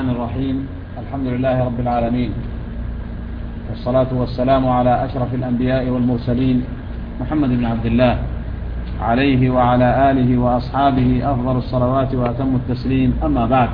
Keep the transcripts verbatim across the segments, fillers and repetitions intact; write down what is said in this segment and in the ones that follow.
الرحمن الرحيم. الحمد لله رب العالمين، والصلاة والسلام على أشرف الأنبياء والمرسلين محمد بن عبد الله عليه وعلى آله وأصحابه أفضل الصلوات وأتم التسليم. أما بعد،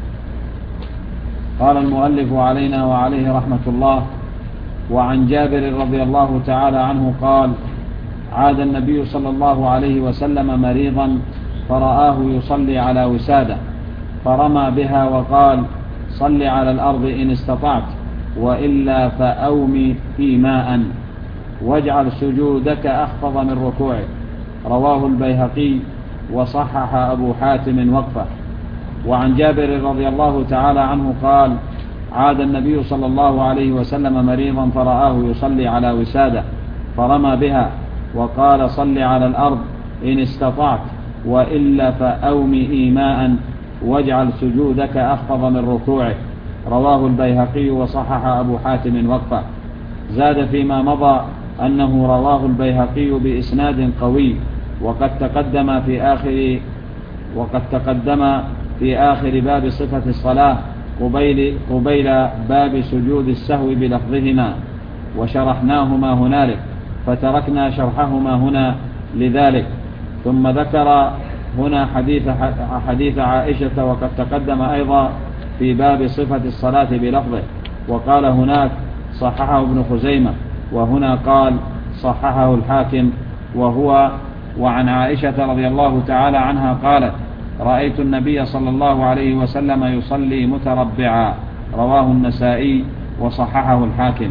قال المؤلف علينا وعليه رحمة الله: وعن جابر رضي الله تعالى عنه قال: عاد النبي صلى الله عليه وسلم مريضا فرآه يصلي على وسادة فرمى بها وقال: صل على الأرض إن استطعت، وإلا فأومي في ماء، واجعل سجودك أخفض من ركوعك. رواه البيهقي وصحح أبو حاتم وقفه. وعن جابر رضي الله تعالى عنه قال: عاد النبي صلى الله عليه وسلم مريضا فرآه يصلي على وسادة فرمى بها وقال: صل على الأرض إن استطعت، وإلا فأومي إيماء، واجعل سجودك أخفض من ركوعك. رواه البيهقي وصحح أبو حاتم وقفه. زاد فيما مضى أنه رواه البيهقي بإسناد قوي، وقد تقدم في آخر وقد تقدم في آخر باب صفة الصلاة قبيل, قبيل باب سجود السهو بلفظهما، وشرحناهما هنالك، فتركنا شرحهما هنا لذلك. ثم ذكر هنا حديث, حديث عائشة، وقد تقدم أيضا في باب صفة الصلاة بلفظه، وقال هناك صححه ابن خزيمة، وهنا قال صححه الحاكم. وهو وعن عائشة رضي الله تعالى عنها قالت: رأيت النبي صلى الله عليه وسلم يصلي متربعا. رواه النسائي وصححه الحاكم.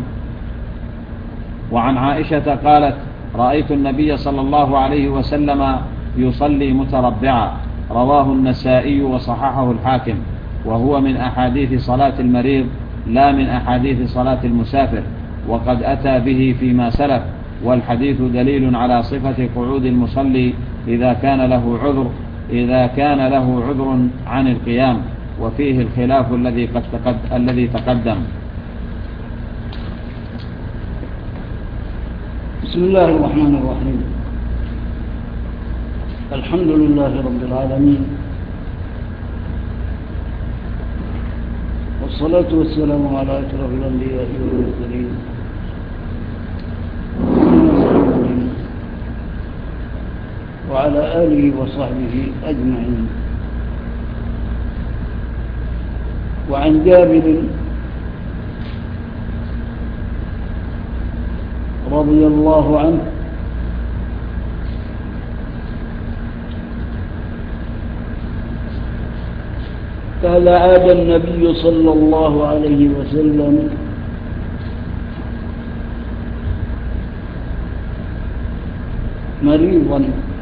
وعن عائشة قالت: رأيت النبي صلى الله عليه وسلم يصلي متربعا. رواه النسائي وصححه الحاكم، وهو من أحاديث صلاة المريض لا من أحاديث صلاة المسافر، وقد أتى به فيما سلف، والحديث دليل على صفة قعود المصلي إذا كان له عذر إذا كان له عذر عن القيام، وفيه الخلاف الذي قد تقد الذي تقدم. بسم الله الرحمن الرحيم. الحمد لله رب العالمين، والصلاة والسلام على أشرف الأنبياء والمرسلين وعلى آله وصحبه أجمعين. وعن جابر رضي الله عنه قال: عاد النبي صلى الله عليه وسلم مريضا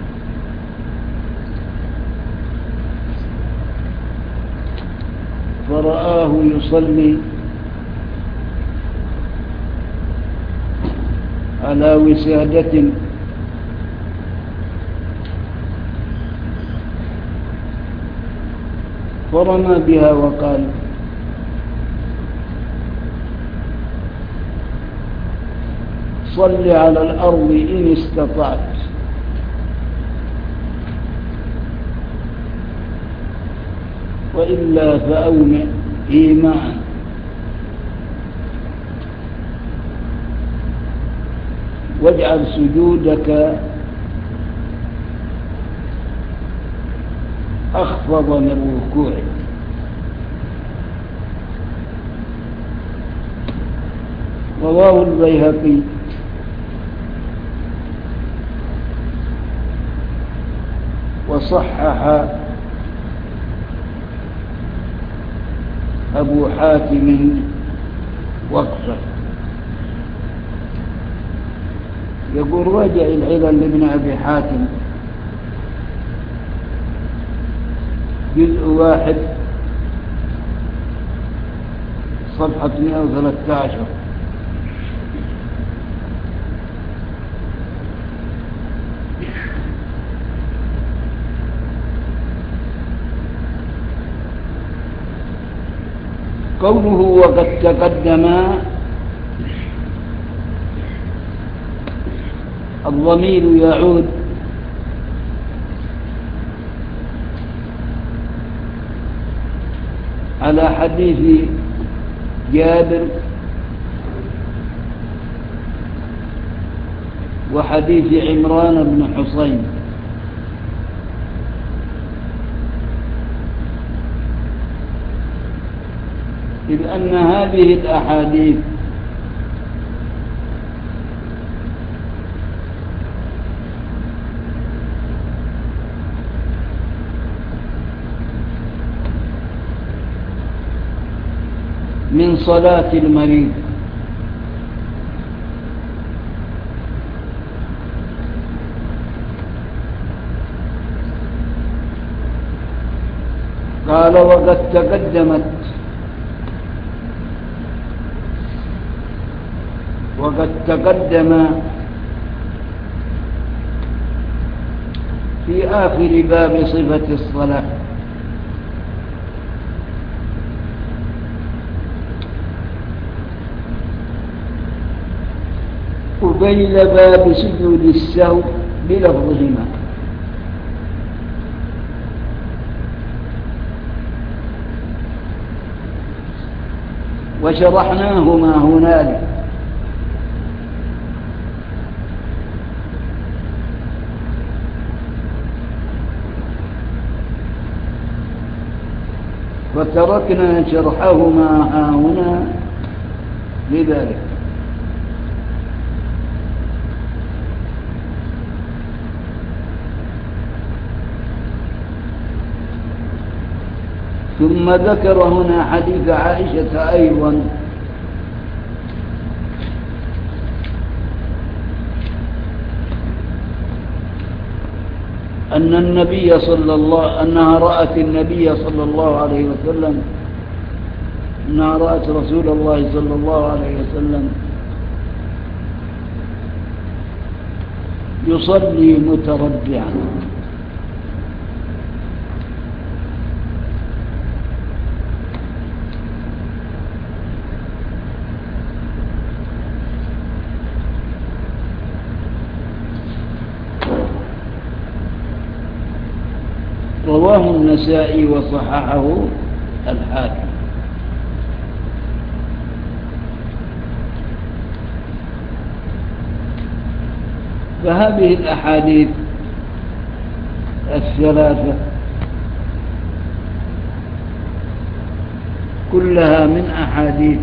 فرآه يصلي على وسادة فرمى بها وقال: صل على الأرض إن استطعت، وإلا فأومئ إيماء، واجعل سجودك أخفض من ركوعك. رواه البيهقي وصحح أبو حاتم وقفه. يقول: راجع العلل لابن أبي حاتم جزء واحد صفحة مئة وثلاثة عشر. قوله وقد تقدم، الضمير يعود على حديث جابر وحديث عمران بن حصين، إذ أن هذه الأحاديث من صلاة المريض، قال وقد تقدمت وقد تقدم في آخر باب صفة الصلاة قبيل باب سجود السهو بلفظهما، وشرحناهما هنالك. وتركنا شرحهما هنا لذلك. ثم ذكر هنا حديث عائشة أيضا أن النبي صلى الله أنها رأت النبي صلى الله عليه وسلم أنها رأت رسول الله صلى الله عليه وسلم يصلي متربعا، رواه النسائي وصححه الحاكم. فهذه الأحاديث الثلاثة كلها من أحاديث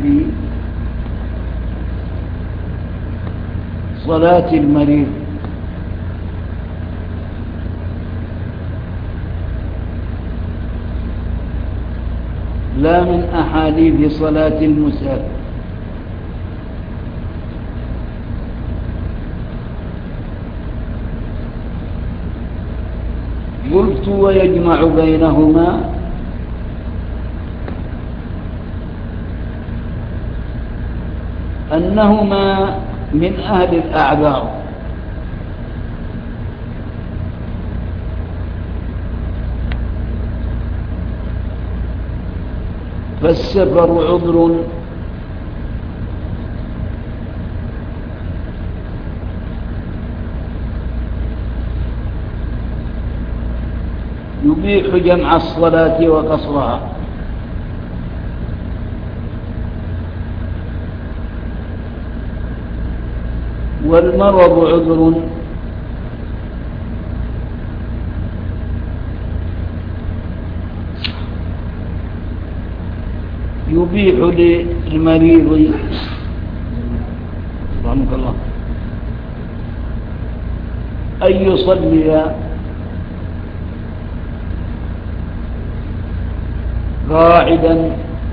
صلاة المريض، لا من أحاديث صلاة المسافر. قلت ويجمع بينهما أنهما من أهل الأعذار، فالسفر عذر يبيح جمع الصلاة وقصرها، والمرض عذر يبيح للمريض رحمك الله أن يصلي قاعدا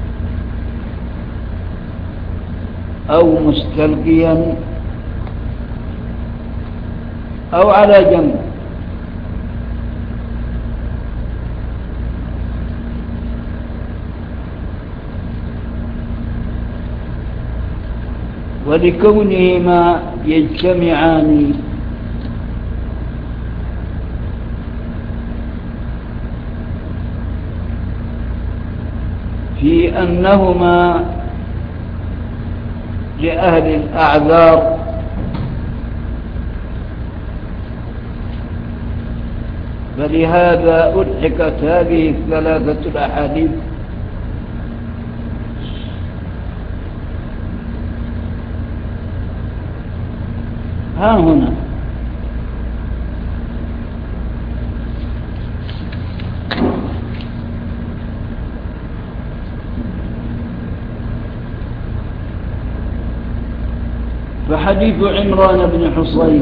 أو مستلقيا أو على جنب، ولكونهما يجتمعان في أنهما لأهل الأعذار، فلهذا ألحقت هذه الثلاثة الأحاديث ها هنا فحديث عمران بن حصين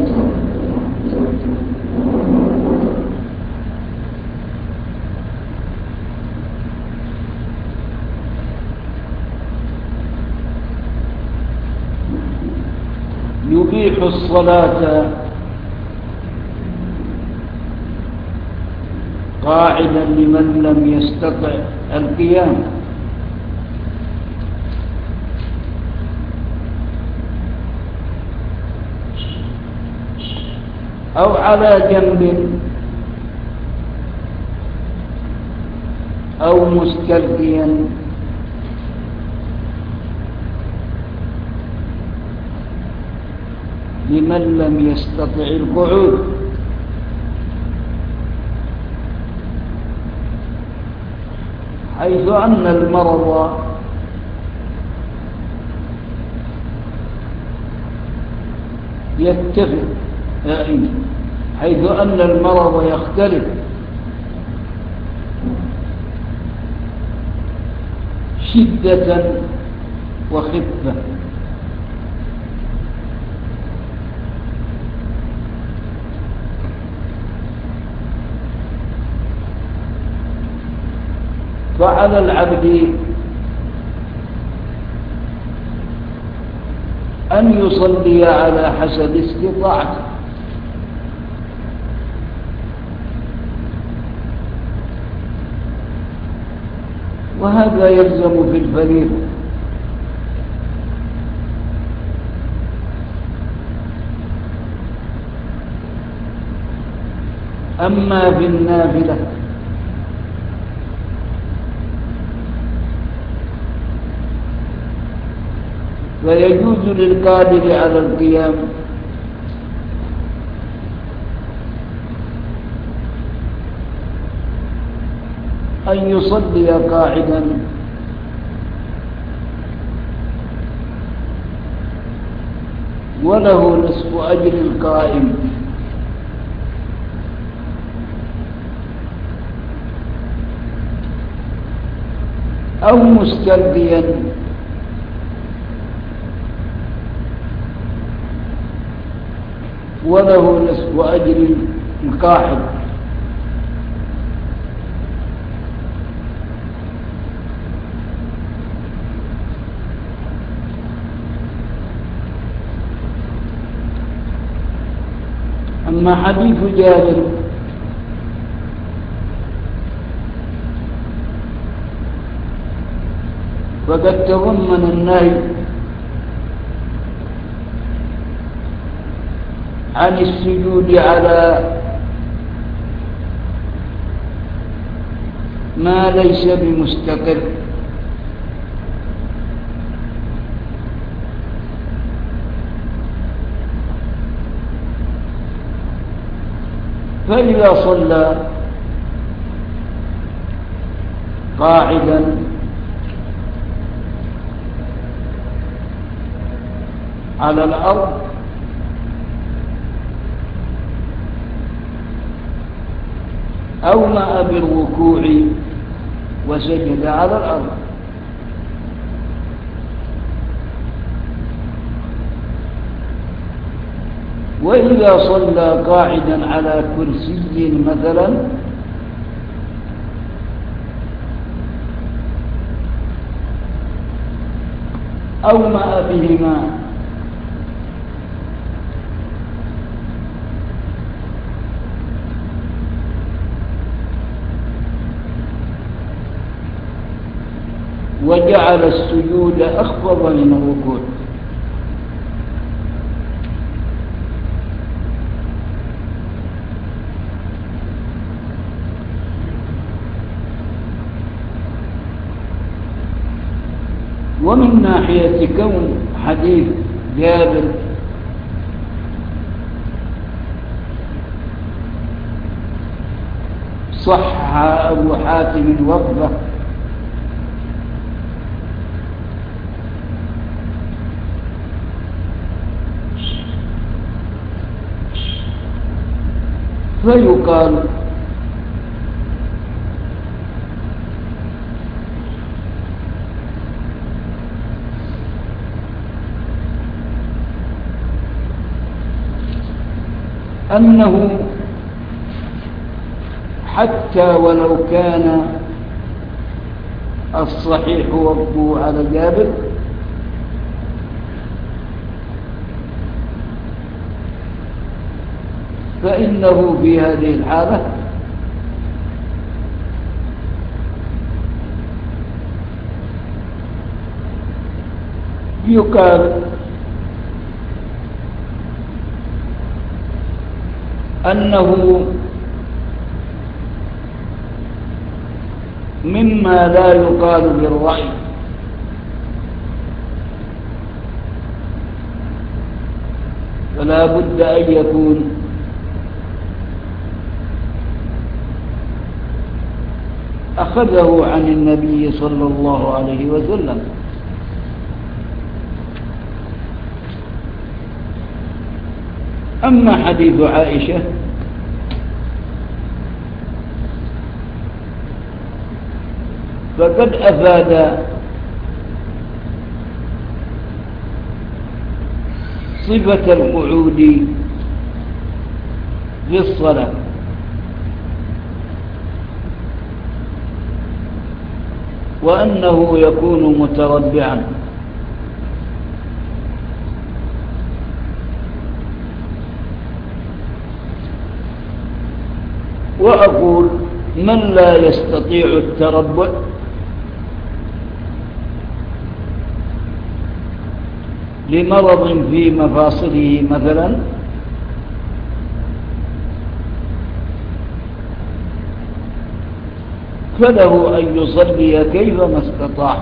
يبيح الصلاة قاعدا لمن لم يستطع القيام أو على جنب أو مستلقيا لمن لم يستطع القعود حيث أن المرض يتفق حيث أن المرض يختلف شدة وخفة فعلى العبد أن يصلي على حسب استطاعته وهذا يلزم في الفريضة أما في النافلة فيجوز للقادر على القيام أن يصلي قاعدا وله نصف أجر القائم أو مستلقيا وله نصف أجر القاعد أما حديث جابر فقد تضمن النهي عن السجود على ما ليس بمستقر فإذا صلى قاعدا على الأرض أومأ بالركوع وسجد على الأرض وإذا صلى قاعدا على كرسي مثلا أومأ بهما وجعل السجود أخفض من الركوع ومن ناحية كون حديث جابر صح أبو حاتم وقفه فيقال أنه حتى ولو كان الصحيح وقفه على جابر فإنه في هذه الحالة يقال أنه مما لا يقال بالرأي فلا بد أن يكون أخذه عن النبي صلى الله عليه وسلم. أما حديث عائشة فقد أفاد صفة القعود في الصلاة، وأنه يكون متربعا، وأقول من لا يستطيع التربع لمرض في مفاصله مثلا فله أن يصلي كيفما استطاع،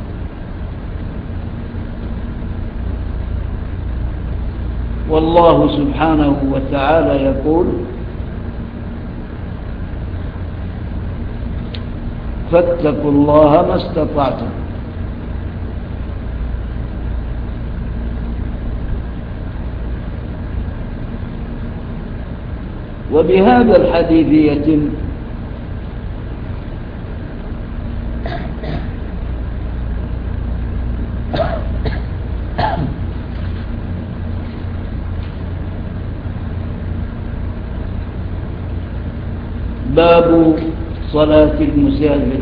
والله سبحانه وتعالى يقول فاتقوا الله ما استطعتم. وبهذا الحديث يتم باب صلاة المسافر.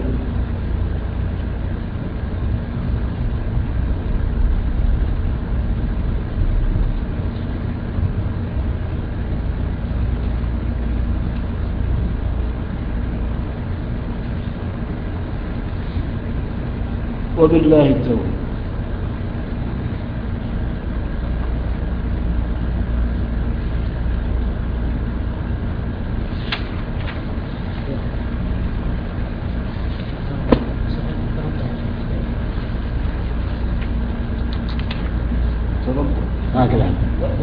وبالله التوفيق. هكذا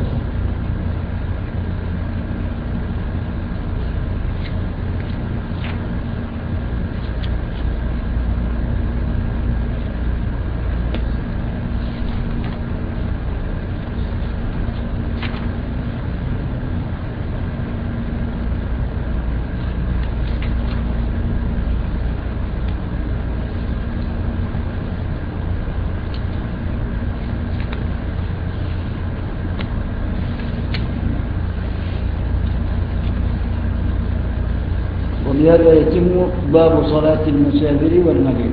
ولهذا يتم باب صلاة المسافر والمريض.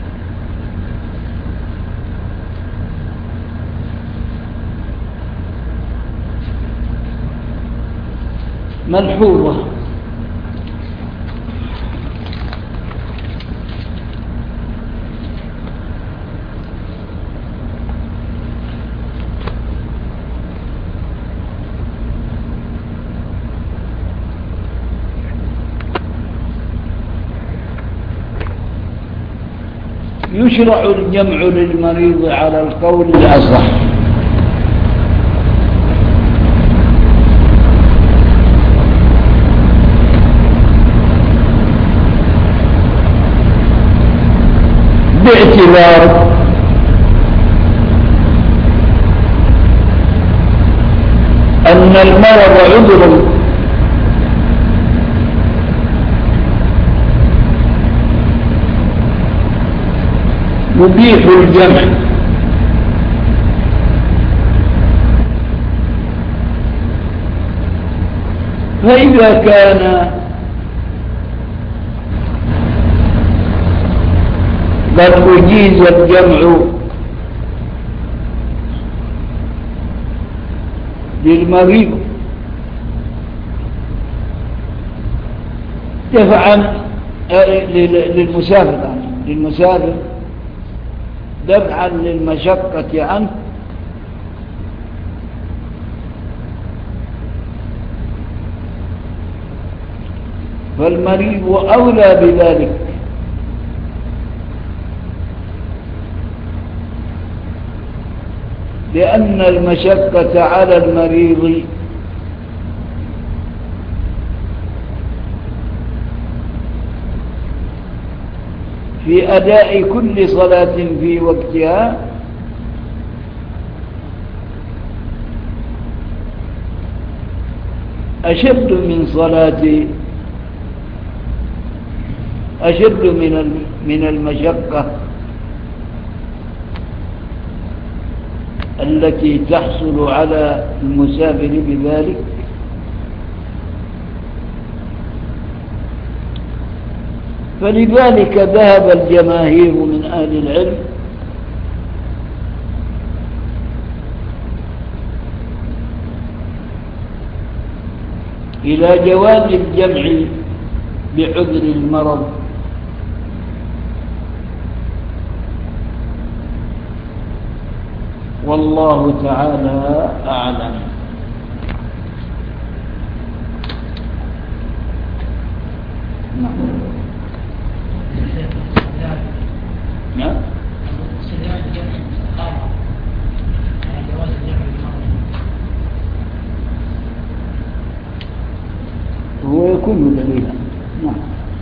ملحوظة: يشرع الجمع للمريض على القول الأصح، باعتبار أن المرض عذر يبيح الجمع. فإذا كان قد أجيز الجمع للمريض دفعا للمسافر للمسافر دفعا للمشقة عنه، فالمريض أولى بذلك، لأن المشقة على المريض في أداء كل صلاة في وقتها أشد من صلاة أشد من من المشقة التي تحصل على المسافر بذلك. فلذلك ذهب الجماهير من أهل العلم إلى جواز الجمع بعذر المرض، والله تعالى أعلم. نعم نعم هو يكون دليلا. نعم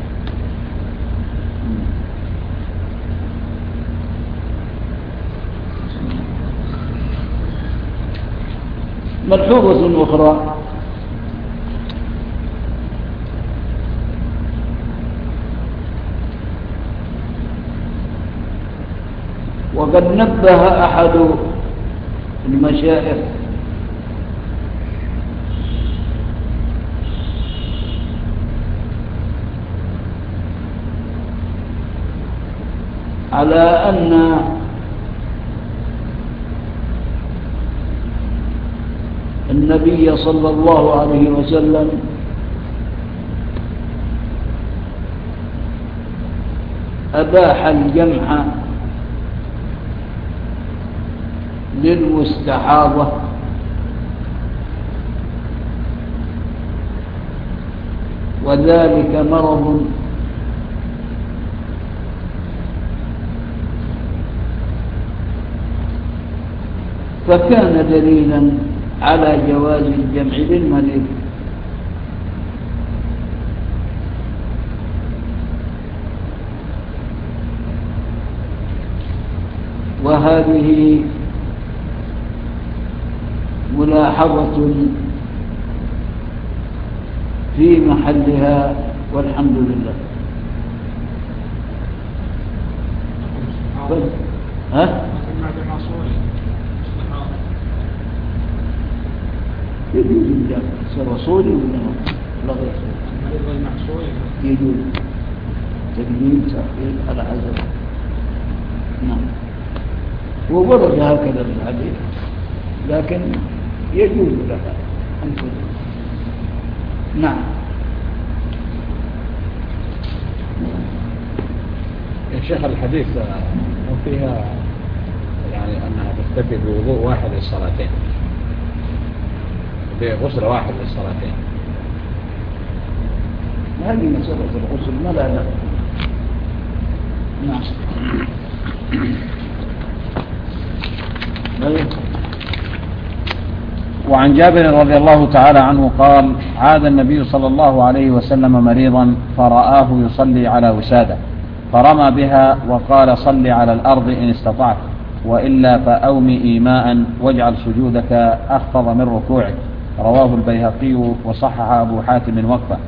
ملحوظة أخرى: وقد نبه أحد المشايخ على أن النبي صلى الله عليه وسلم أباح الجمع للمستحاضة، وذلك مرض فكان دليلا على جواز الجمع للمريض. وهذه ملاحظة في محلها والحمد لله. ها؟ يجوز الجمع رسولي ولا غير رسولي؟ يجوز تقديم تأخير على حسب. نعم وورد هكذا الحديث، لكن يجوز لها أن تقدم. نعم يا شيخ الحديث وفيها يعني أنها تكتفي بوضوء واحد للصلاتين، بغسل واحد للصلاتين. هذه مسألة الغسل ما لا لا. نعم وعن جابر رضي الله تعالى عنه قال: عاد النبي صلى الله عليه وسلم مريضا فرآه يصلي على وسادة فرمى بها وقال: صل على الأرض إن استطعت، وإلا فأومئ إيماء واجعل سجودك أخفض من ركوعك. رواه البيهقي وصحح أبو حاتم وقفه.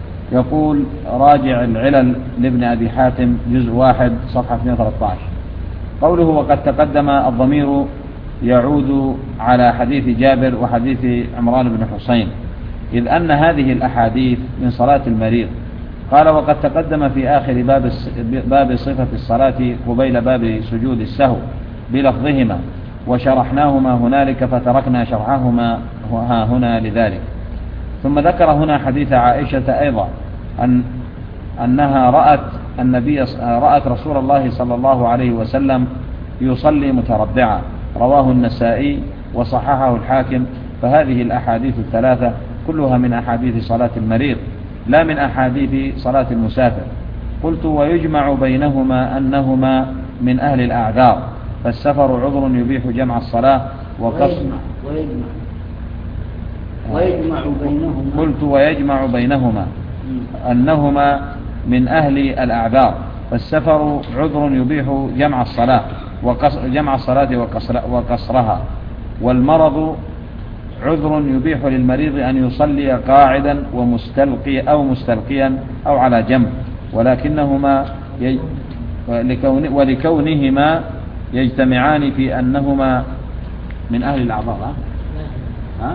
يقول: راجع العلل لابن أبي حاتم جزء واحد صفحة مئة وثلاثة عشر. قوله وقد تقدم الضمير يعود على حديث جابر وحديث عمران بن حسين، إذ أن هذه الأحاديث من صلاة المريض. قال وقد تقدم في آخر باب باب صفة الصلاة قبيل باب سجود السهو بلفظهما، وشرحناهما هنالك فتركنا شرحهما ها هنا لذلك. ثم ذكر هنا حديث عائشة أيضا أن أنها رأت النبي رأت رسول الله صلى الله عليه وسلم يصلي متربعا، رواه النسائي وصححه الحاكم. فهذه الأحاديث الثلاثة كلها من أحاديث صلاة المريض لا من أحاديث صلاة المسافر. قلت ويجمع بينهما أنهما من أهل الأعذار، فالسفر عذر يبيح جمع الصلاة وقصر ويجمع, ويجمع, ويجمع بينهما قلت ويجمع بينهما أنهما من أهل الأعذار، فالسفر عذر يبيح جمع الصلاة جمع الصلاة وقصر وقصرها، والمرض عذر يبيح للمريض أن يصلي قاعدا ومستلقي أو مستلقيا أو على جنب، ولكنهما ي... ولكون... ولكونهما يجتمعان في أنهما من أهل الأعذار. ها؟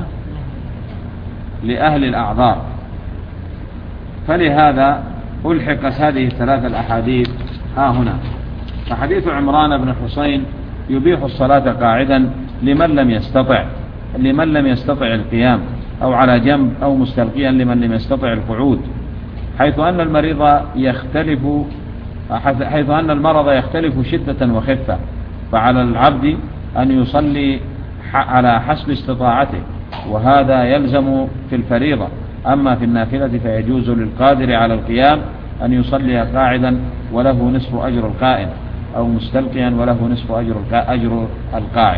لأهل الأعذار، فلهذا ألحقت هذه الثلاث الأحاديث ها هنا. فحديث عمران بن حسين يبيح الصلاة قاعدا لمن لم يستطع لمن لم يستطع القيام أو على جنب أو مستلقيا لمن لم يستطع القعود، حيث أن المريض يختلف حيث أن المرض يختلف شدة وخفة، فعلى العبد أن يصلي على حسب استطاعته، وهذا يلزم في الفريضة. أما في النافلة فيجوز للقادر على القيام أن يصلي قاعدا وله نصف أجر القائم، أو مستلقيا وله نصف أجر أجر القاعد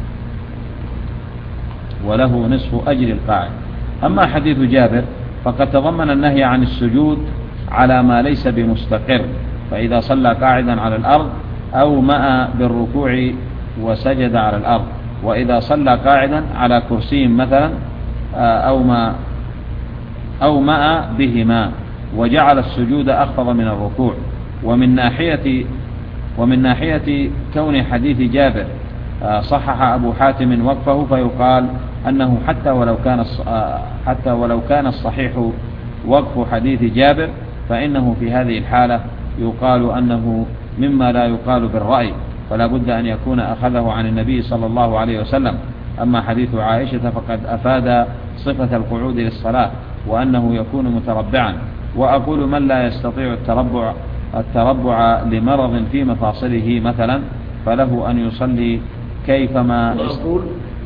وله نصف أجر القاعد. أما حديث جابر فقد تضمن النهي عن السجود على ما ليس بمستقر، فإذا صلى قاعدا على الأرض أو مأ بالركوع وسجد على الأرض، وإذا صلى قاعدا على كرسي مثلا أو ما أو مأ بهما وجعل السجود أخفض من الركوع. ومن ناحية ومن ناحية كون حديث جابر صحح أبو حاتم وقفه، فيقال أنه حتى ولو كان حتى ولو كان الصحيح وقف حديث جابر، فإنه في هذه الحالة يقال أنه مما لا يقال بالرأي، فلا بد أن يكون أخذه عن النبي صلى الله عليه وسلم. أما حديث عائشة فقد أفاد صفة القعود للصلاة وأنه يكون متربعا. وأقول من لا يستطيع التربع التربع لمرض في مفاصله مثلا فله أن يصلي كيفما وأقول,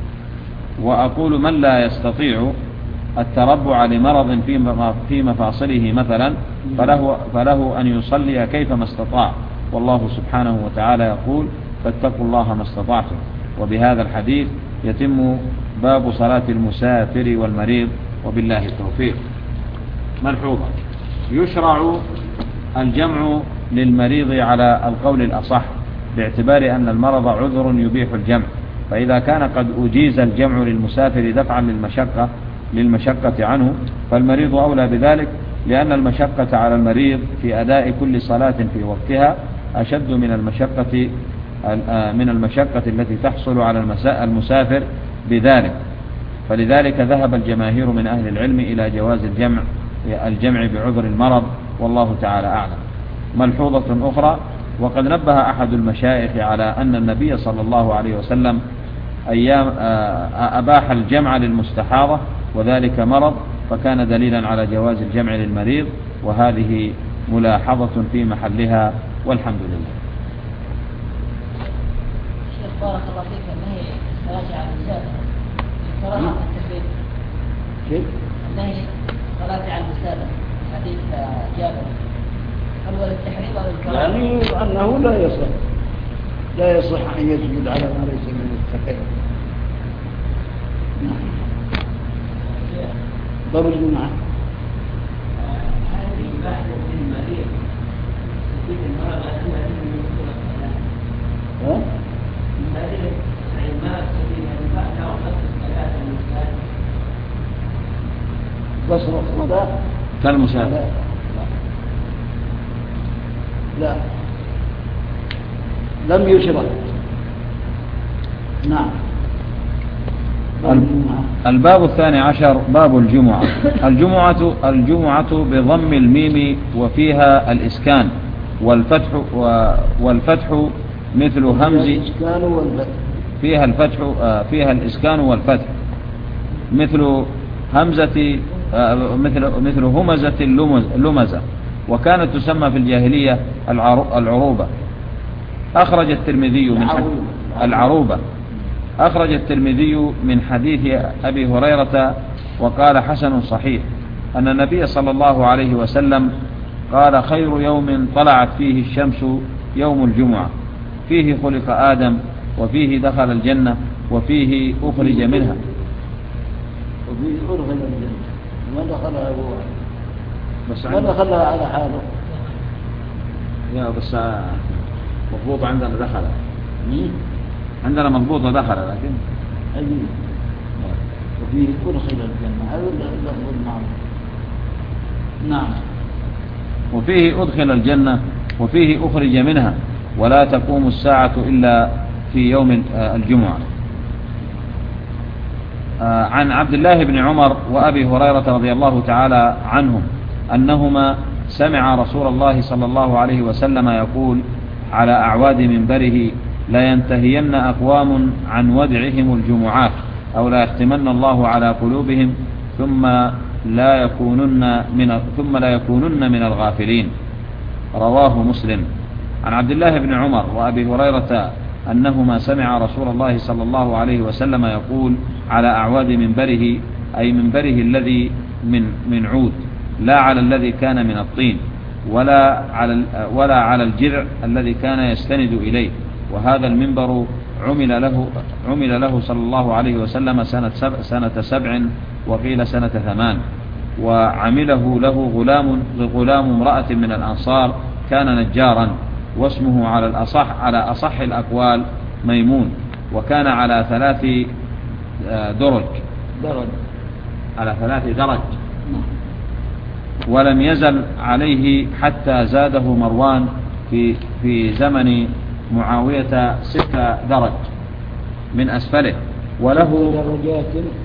وأقول من لا يستطيع التربع لمرض في مفاصله مثلا فله, فله أن يصلي كيفما استطاع، والله سبحانه وتعالى يقول فاتقوا الله ما استطعتم. وبهذا الحديث يتم باب صلاة المسافر والمريض، وبالله التوفيق. ملحوظة: يشرع الجمع للمريض على القول الأصح، باعتبار أن المرض عذر يبيح الجمع، فإذا كان قد أجيز الجمع للمسافر دفعا للمشقة للمشقة عنه فالمريض أولى بذلك، لأن المشقة على المريض في أداء كل صلاة في وقتها أشد من المشقة من المشقة التي تحصل على المسافر بذلك. فلذلك ذهب الجماهير من أهل العلم إلى جواز الجمع الجمع بعذر المرض، والله تعالى أعلم. ملحوظة أخرى: وقد نبه أحد المشايخ على أن النبي صلى الله عليه وسلم أيام أباح الجمع للمستحاضة وذلك مرض، فكان دليلا على جواز الجمع للمريض، وهذه ملاحظة في محلها، والحمد لله. شيخ بارك الله فيك، النهي الصلاة على المسافر كراهة التكبير. كيف؟ النهي الصلاة على المسافر حديث جابر، هل هو للتحريم أو للكراهة؟ يعني أنه لا يصح لا يصح أن يسجد على ما ليس من التكبير. نعم. ضرب معه. هذه البحث في المريض في المرض أنها من ها؟ المريض يعني ما سبيل البحث أو قصد الصلاة المسافر. قصر الصلاة كالمسافر. لا لم يشرع. نعم. الباب الثاني عشر باب الجمعة. الجمعة الجمعة بضم الميم وفيها الإسكان والفتح والفتح مثل همز فيها الفتح فيها الإسكان والفتح مثل همزة مثل مثل همزة اللمزة، وكانت تسمى في الجاهلية العروبة. أخرج الترمذي من العروبة أخرج الترمذي من حديث أبي هريرة وقال حسن صحيح أن النبي صلى الله عليه وسلم قال: خير يوم طلعت فيه الشمس يوم الجمعة، فيه خلق آدم، وفيه دخل الجنة، وفيه أخرج منها. وفيه أدخل الجنة، ما دخلها هو بس ما دخلها على حاله. يا بس مضبوط عندنا دخلها، عندنا مضبوطة دخل، لكن أجل وفيه أدخل الجنة، هذا اللفظ المعنى. نعم. وفيه أدخل الجنة وفيه أخرج منها، ولا تقوم الساعة إلا في يوم الجمعة. عن عبد الله بن عمر وأبي هريرة رضي الله تعالى عنهم أنهما سمع رسول الله صلى الله عليه وسلم يقول على أعواد منبره: لا ينتهين أقوام عن ودعهم الجمعات، أو لا يختمن الله على قلوبهم ثم لا يكونن من ثم لا يكونن من الغافلين. رواه مسلم. عن عبد الله بن عمر وأبي هريرة أنهما سمع رسول الله صلى الله عليه وسلم يقول على أعواد منبره، أي منبره الذي من من عود، لا على الذي كان من الطين، ولا على ولا على الجذع الذي كان يستند إليه. وهذا المنبر عمل له عمل له صلى الله عليه وسلم سنة سبع, سنة سبع وقيل سنة ثمان، وعمله له غلام غلام امرأة من الأنصار كان نجارا، واسمه على الأصح على أصح الأقوال ميمون، وكان على ثلاث درج درج على ثلاث درج ولم يزل عليه حتى زاده مروان في في زمن معاوية ست درج من أسفله، وله درجات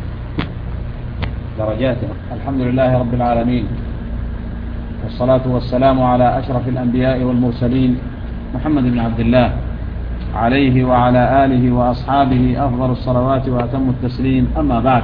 درجات. الحمد لله رب العالمين، والصلاة والسلام على أشرف الأنبياء والمرسلين محمد بن عبد الله عليه وعلى آله وأصحابه أفضل الصلوات وأتم التسليم. أما بعد،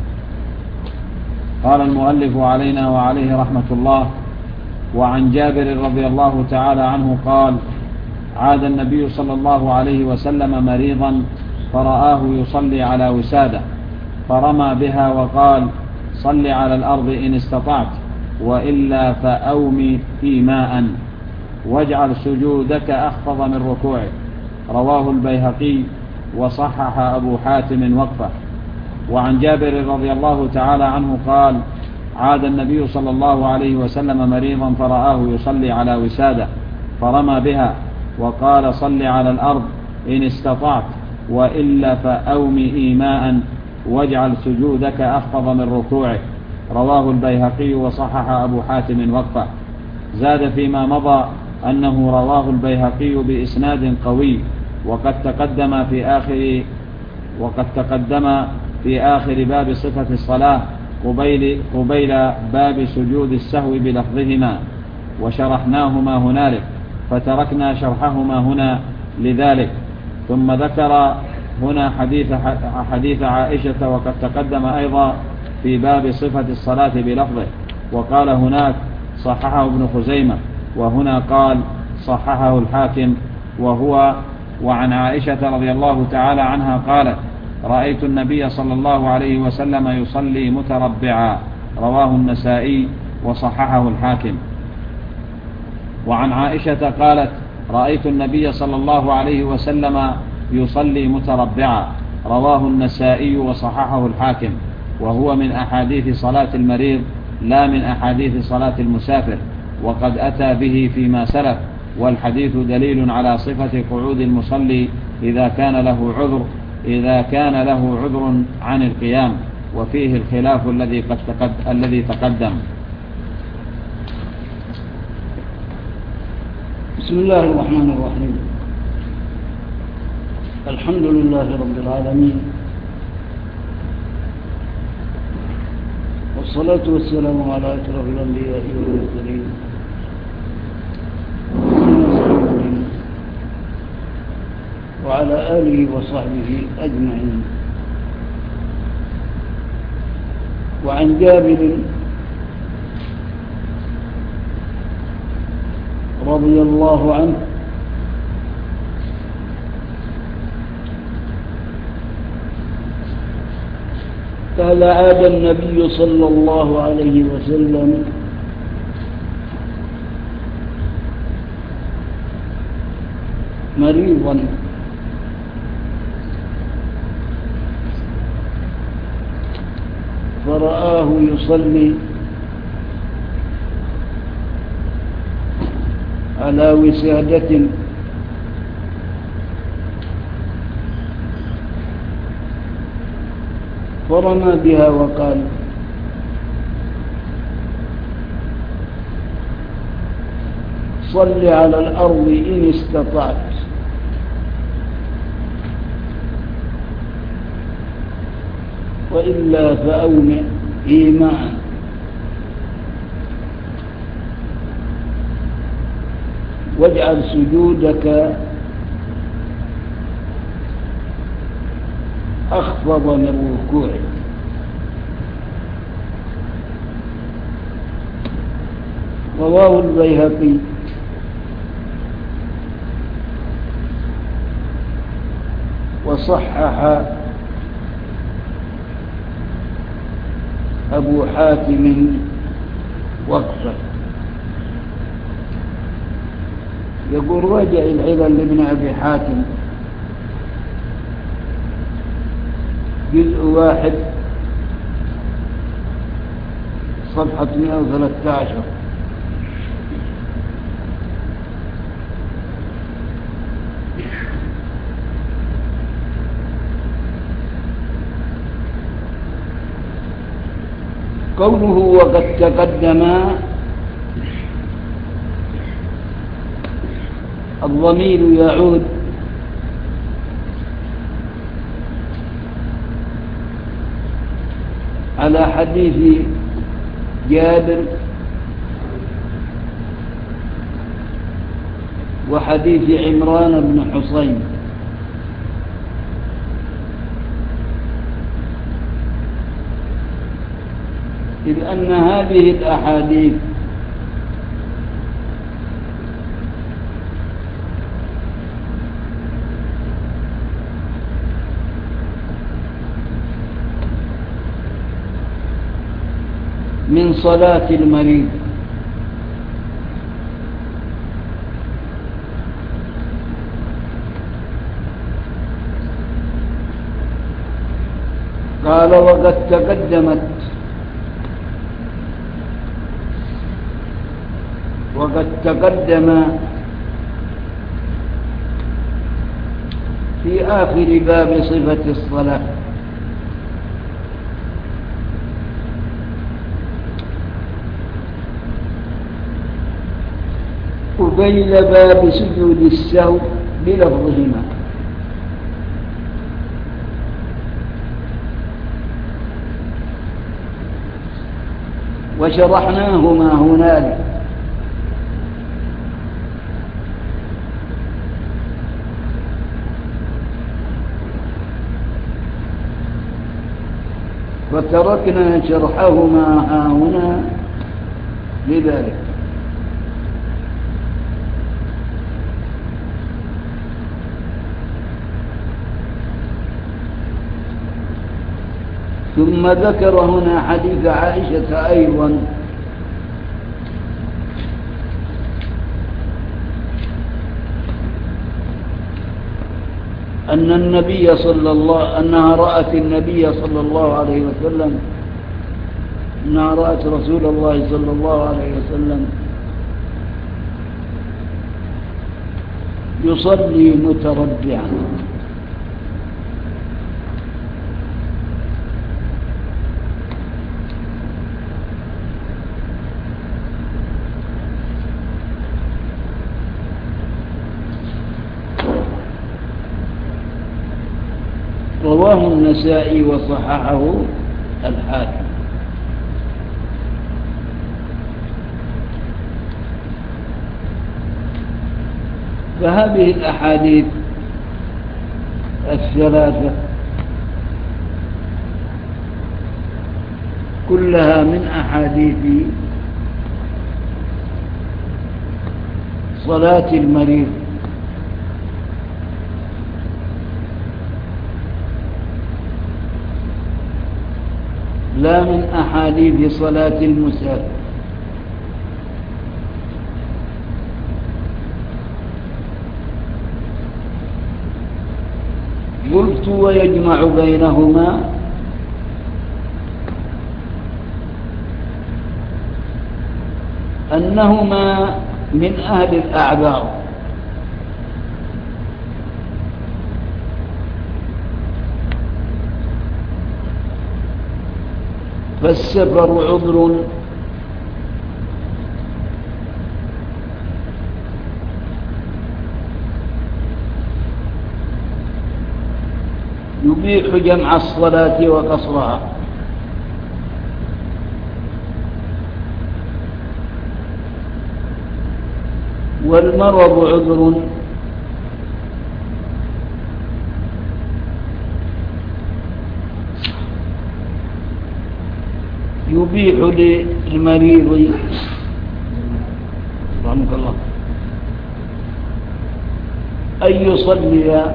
قال المؤلف علينا وعليه رحمة الله: وعن جابر رضي الله تعالى عنه قال: عاد النبي صلى الله عليه وسلم مريضا فرآه يصلي على وسادة، فرمى بها وقال: صل على الأرض إن استطعت، وإلا فأومي إيماء، واجعل سجودك أخفض من ركوعك. رواه البيهقي وصحح أبو حاتم وقفه. وعن جابر رضي الله تعالى عنه قال: عاد النبي صلى الله عليه وسلم مريضا فرآه يصلي على وسادة، فرمى بها وقال: صل على الأرض إن استطعت، وإلا فأومي إيماء، واجعل سجودك أخفض من ركوعك. رواه البيهقي وصحح أبو حاتم وقفه. زاد فيما مضى أنه رواه البيهقي بإسناد قوي، وقد تقدم في آخر وقد تقدم في آخر باب صفة الصلاة قبيل, قبيل باب سجود السهو بلفظهما، وشرحناهما هنالك، فتركنا شرحهما هنا لذلك. ثم ذكر هنا حديث, حديث عائشة، وقد تقدم أيضا في باب صفة الصلاة بلفظه، وقال هناك صححه ابن خزيمة، وهنا قال صححه الحاكم. وهو وعن عائشة رضي الله تعالى عنها قالت: رأيت النبي صلى الله عليه وسلم يصلي متربعا. رواه النسائي وصححه الحاكم. وعن عائشة قالت: رأيت النبي صلى الله عليه وسلم يصلي متربعا. رواه النسائي وصححه الحاكم. وهو من أحاديث صلاة المريض لا من أحاديث صلاة المسافر، وقد أتى به فيما سلف، والحديث دليل على صفة قعود المصلي إذا كان له عذر إذا كان له عذر عن القيام، وفيه الخلاف الذي قد تقد الذي تقدم. بسم الله الرحمن الرحيم. الحمد لله رب العالمين، والصلاة والسلام على أشرف الأنبياء والمرسلين وعلى آله وصحبه أجمعين. وعن جابر رضي الله عنه قال: عاد النبي صلى الله عليه وسلم مريضا فرآه يصلي على وسادة فرمى بها وقال: صل على الأرض إن استطعت، وإلا فأومئ إيماء. واجعل سجودك أخفض من ركوعك. رواه البيهقي وصحح أبو حاتم وقفه. يقول: راجع العلل لابن أبي حاتم جزء واحد صفحة مئة وثلاثة عشر. قوله وقد تقدم، الضمير يعود على حديث جابر وحديث عمران بن حصين، إذ أن هذه الأحاديث من صلاة المريض، قال: وقد تقدمت وقد تقدم في آخر باب صفة الصلاة قبيل باب سجود السهو بلفظهما، وشرحناهما هنالك. وتركنا شرحهما ها هنا لذلك. ثم ذكر هنا حديث عائشة أيضا أن النبي صلى الله أنها رأت النبي صلى الله عليه وسلم أنها رأت رسول الله صلى الله عليه وسلم يصلي متربعا، رواه النسائي وصححه الحاكم. فهذه الأحاديث الثلاثة كلها من أحاديث صلاة المريض، لا من أحاديث صلاة المسافر. قلت ويجمع بينهما أنهما من أهل الأعذار، فالسفر عذر يبيح جمع الصلاة وقصرها، والمرض عذر يبيح للمريض رحمك الله أن يصلي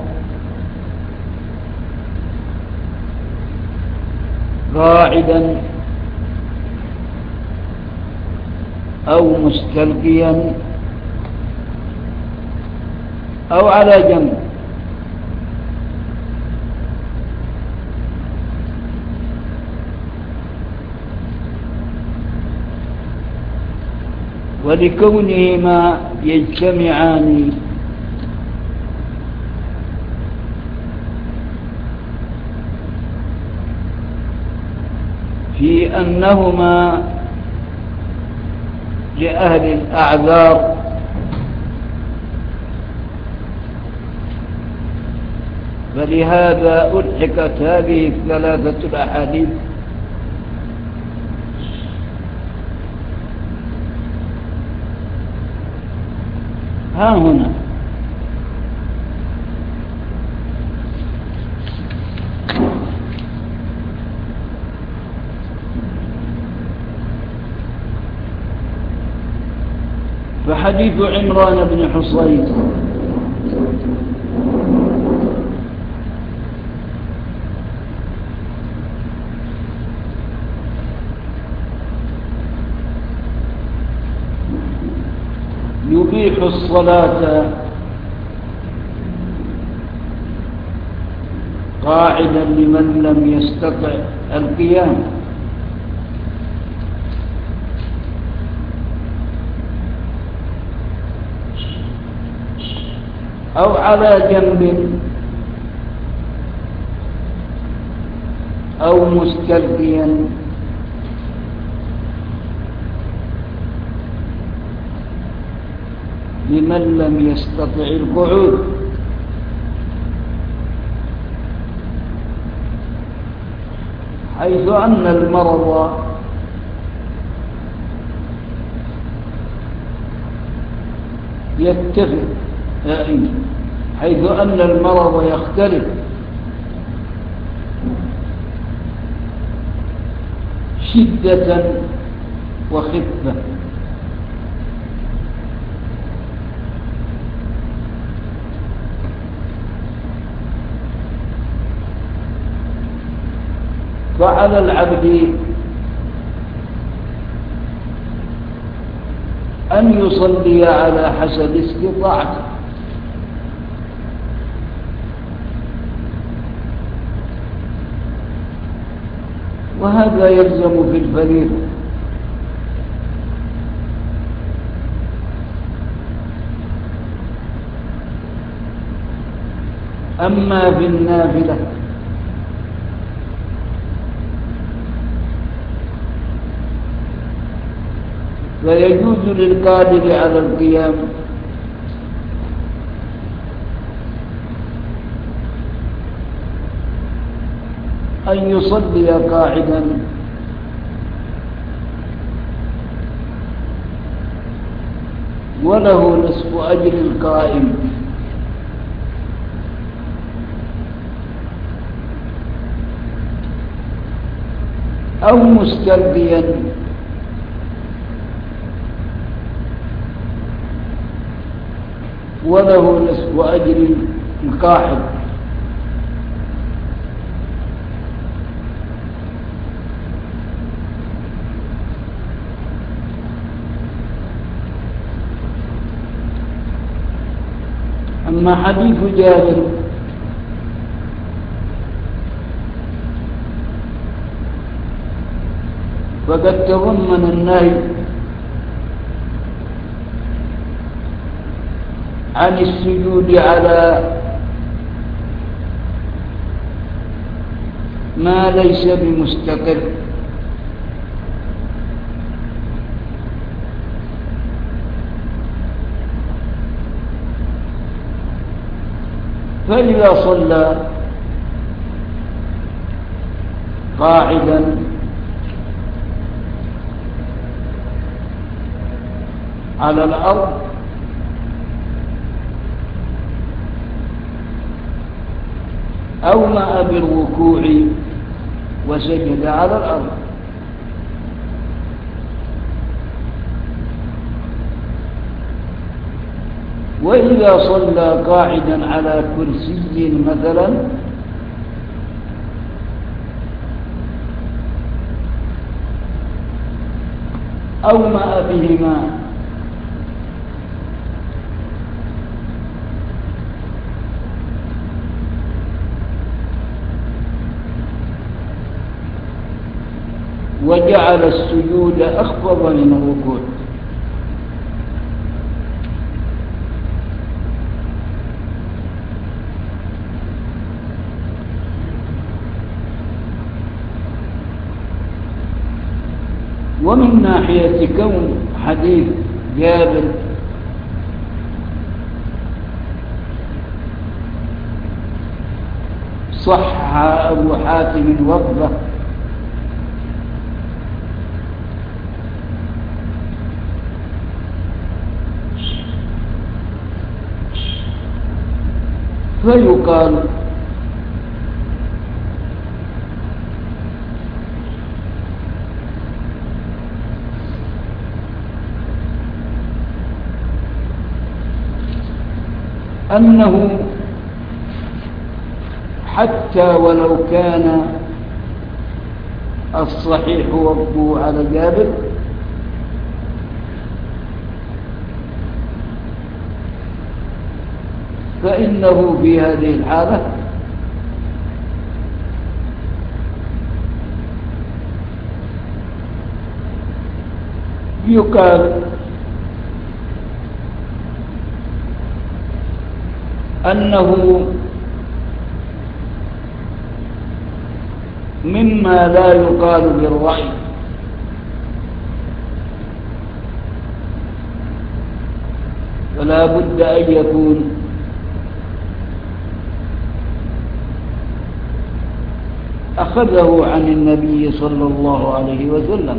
قاعدا أو مستلقيا أو على جنب، ولكونهما يجتمعان في أنهما لأهل الأعذار، فلهذا ألحقت هذه الثلاثة الأحاديث ها هنا. فحديث عمران بن حصين يبيح الصلاة قاعدا لمن لم يستطع القيام، أو على جنب أو مستلقيا لمن لم يستطع القعود، حيث أن المرض يتفق حيث أن المرض يختلف شدة وخفة، فعلى العبد أن يصلي على حسب استطاعته، وهذا يلزم في الفريضة. أما في النافلة فيجوز للقادر على القيام أن يصلي قاعدا وله نصف أجر القائم، أو مستلقيا وله نصف أجر القاعد. أما حديث جابر فقد تضمن النهي عن السجود على ما ليس بمستقر، فإذا صلى قاعدا على الأرض أومأ بالركوع وسجد على الأرض، وإذا صلى قاعدا على كرسي مثلا أومأ بهما وجعل السجود أخفض من الركوع. ومن ناحية كون حديث جابر صح أبو حاتم وضبه فيقال أنه حتى ولو كان الصحيح وضعه على جابر فإنه في هذه الحالة يقال أنه مما لا يقال بالرأي، فلا بد أن يكون أخذه عن النبي صلى الله عليه وسلم.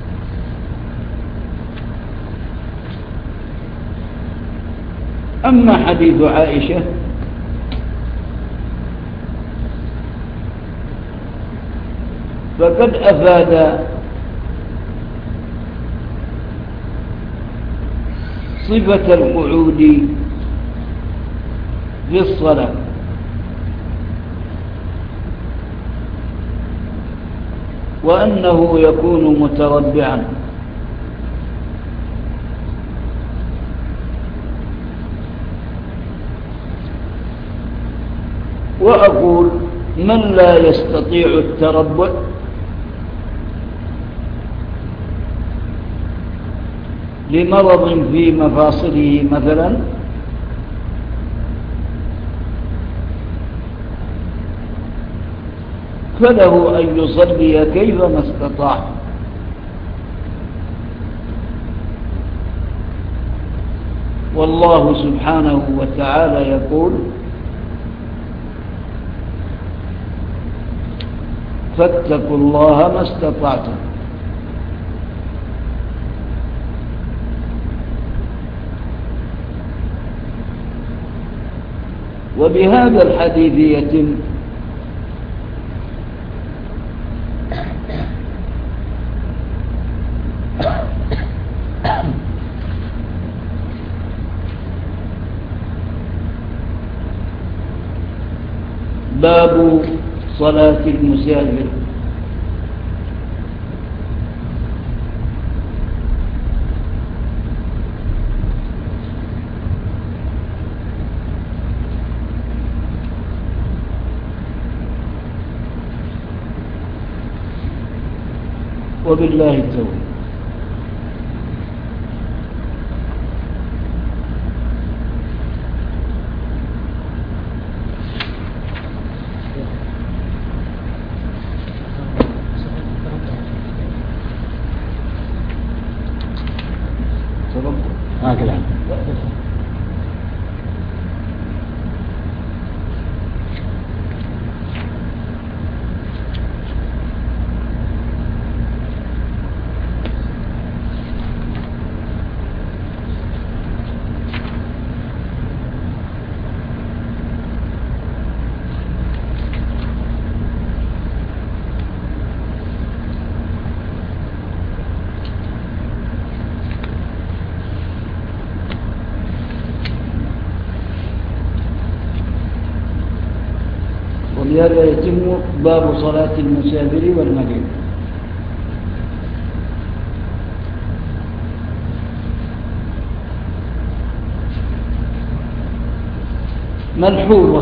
أما حديث عائشة فقد أفاد صفة القعود في الصلاة، وأنه يكون متربعا، وأقول من لا يستطيع التربع لمرض في مفاصله مثلا فله أن يصلي كيفما استطاع، والله سبحانه وتعالى يقول فاتقوا الله ما استطعتم. وبهذا الحديث يتم باب صلاة المسافر. وبالله التوفيق. هكذا. وبهذا يتم باب صلاة المسافر والمريض. ملحوظة: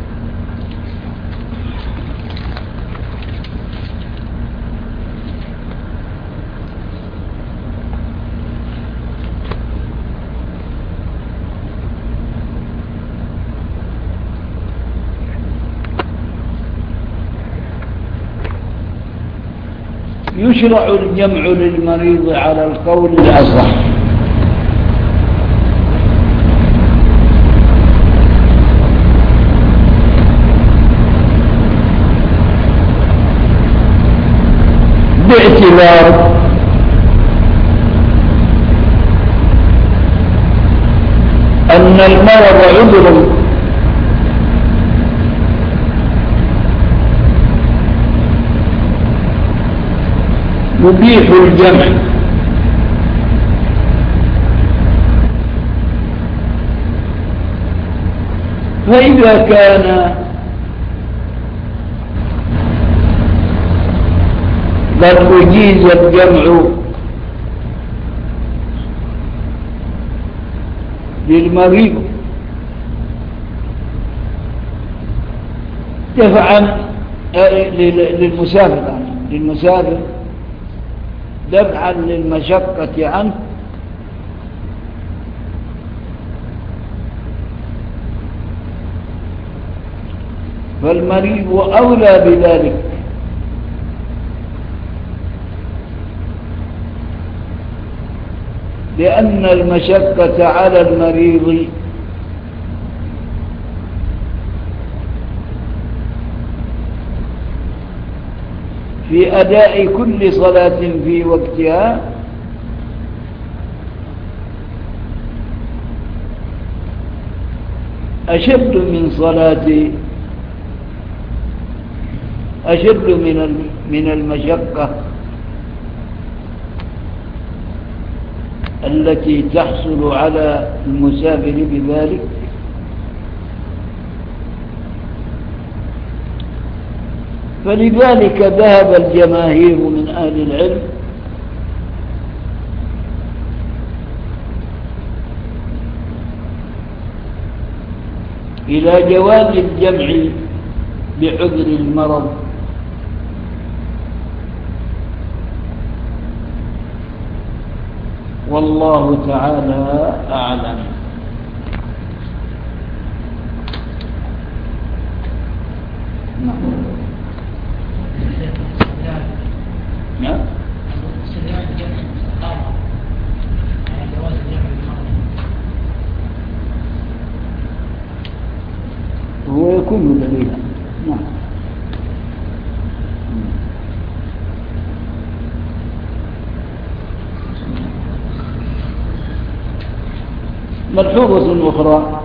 يشرع الجمع للمريض على القول الأصح، باعتبار أن المرض عذر يبيح الجمع، فإذا كان قد أجيز الجمع للمريض دفعا للمسافر للمسافر دفعا للمشقة عنه، فالمريض أولى بذلك، لأن المشقة على المريض في أداء كل صلاة في وقتها أشد من صلاة أشد من من المشقة التي تحصل على المسافر بذلك. فلذلك ذهب الجماهير من أهل العلم إلى جواز الجمع بعذر المرض، والله تعالى أعلم. نعم. نعم. هو يكون دليلا. نعم. ملحوظة أخرى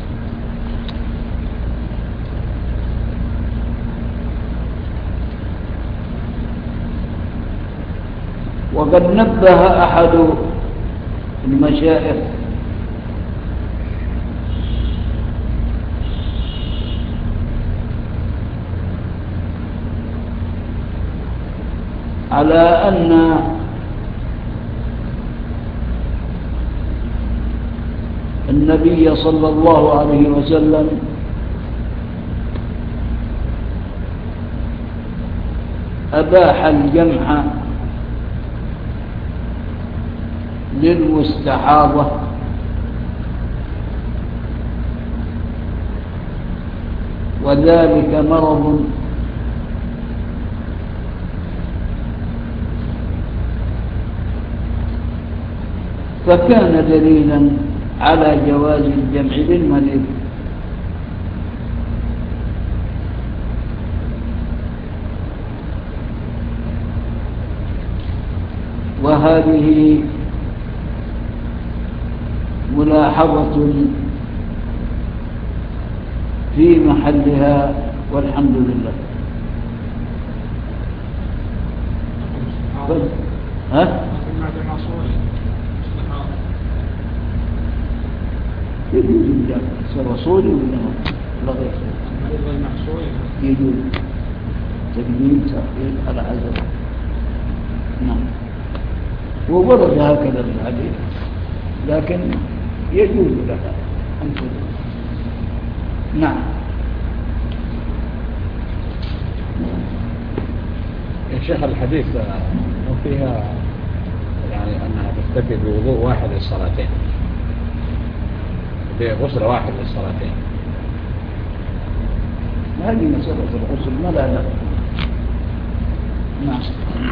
وقد نبه أحد المشايخ على أن النبي صلى الله عليه وسلم أباح الجمع للمستحاضة وذلك مرض فكان دليلا على جواز الجمع للمريض. وهذه ملاحظة في محلها والحمد لله. ها؟ يجوز الجمع رسولي ولا غير يجوز تقديم تأخير على حسب. نعم وورد هكذا الحديث لكن يجوز لها أن تقول. نعم يا شيخ الحديث وفيها يعني أنها تكتفي بوضوء واحد للصلاتين بغسل واحد للصلاتين. هذه مسألة الغسل ما لا لا. نعم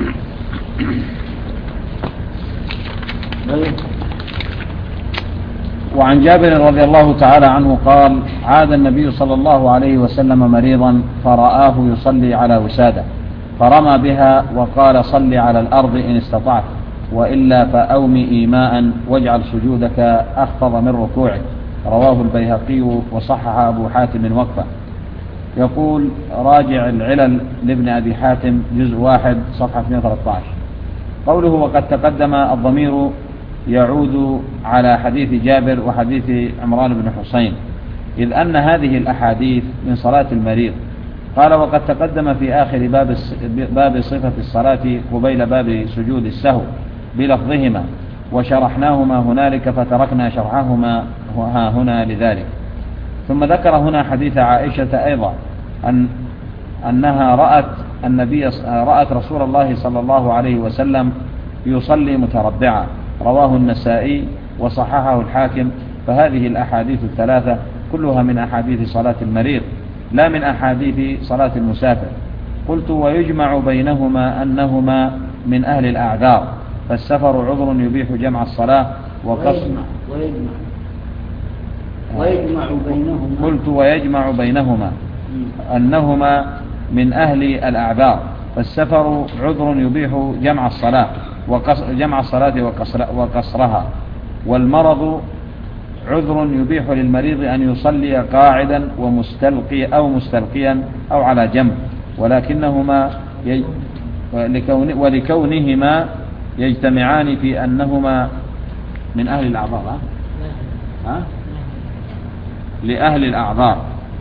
وعن جابر رضي الله تعالى عنه قال عاد النبي صلى الله عليه وسلم مريضا فرآه يصلي على وسادة فرمى بها وقال صل على الأرض إن استطعت وإلا فأومي إيماء واجعل سجودك أخفض من ركوعك. رواه البيهقي وصحح أبو حاتم وقفه. يقول راجع العلل لابن أبي حاتم جزء واحد صفحة اثنين وثلاثين. قوله وقد تقدم الضمير يعود على حديث جابر وحديث عمران بن حسين إذ أن هذه الأحاديث من صلاة المريض. قال وقد تقدم في آخر باب باب صفة الصلاة قبيل باب سجود السهو بلفظهما وشرحناهما هنالك فتركنا شرحهما ها هنا لذلك. ثم ذكر هنا حديث عائشة أيضا أن أنها رأت النبي رأت رسول الله صلى الله عليه وسلم يصلي متربعا. رواه النسائي وصححه الحاكم. فهذه الأحاديث الثلاثة كلها من أحاديث صلاة المريض لا من أحاديث صلاة المسافر. قلت ويجمع بينهما أنهما من أهل الأعذار فالسفر عذر يبيح جمع الصلاة وقصر ويجمع, ويجمع بينهما قلت ويجمع بينهما أنهما من أهل الأعذار فالسفر عذر يبيح جمع الصلاة جمع الصلاة وقصر وقصرها والمرض عذر يبيح للمريض أن يصلي قاعدا ومستلقي أو مستلقيا أو على جنب ولكنهما ي... ولكون... ولكونهما يجتمعان في أنهما من أهل الأعذار ها؟ ها؟ لأهل الأعذار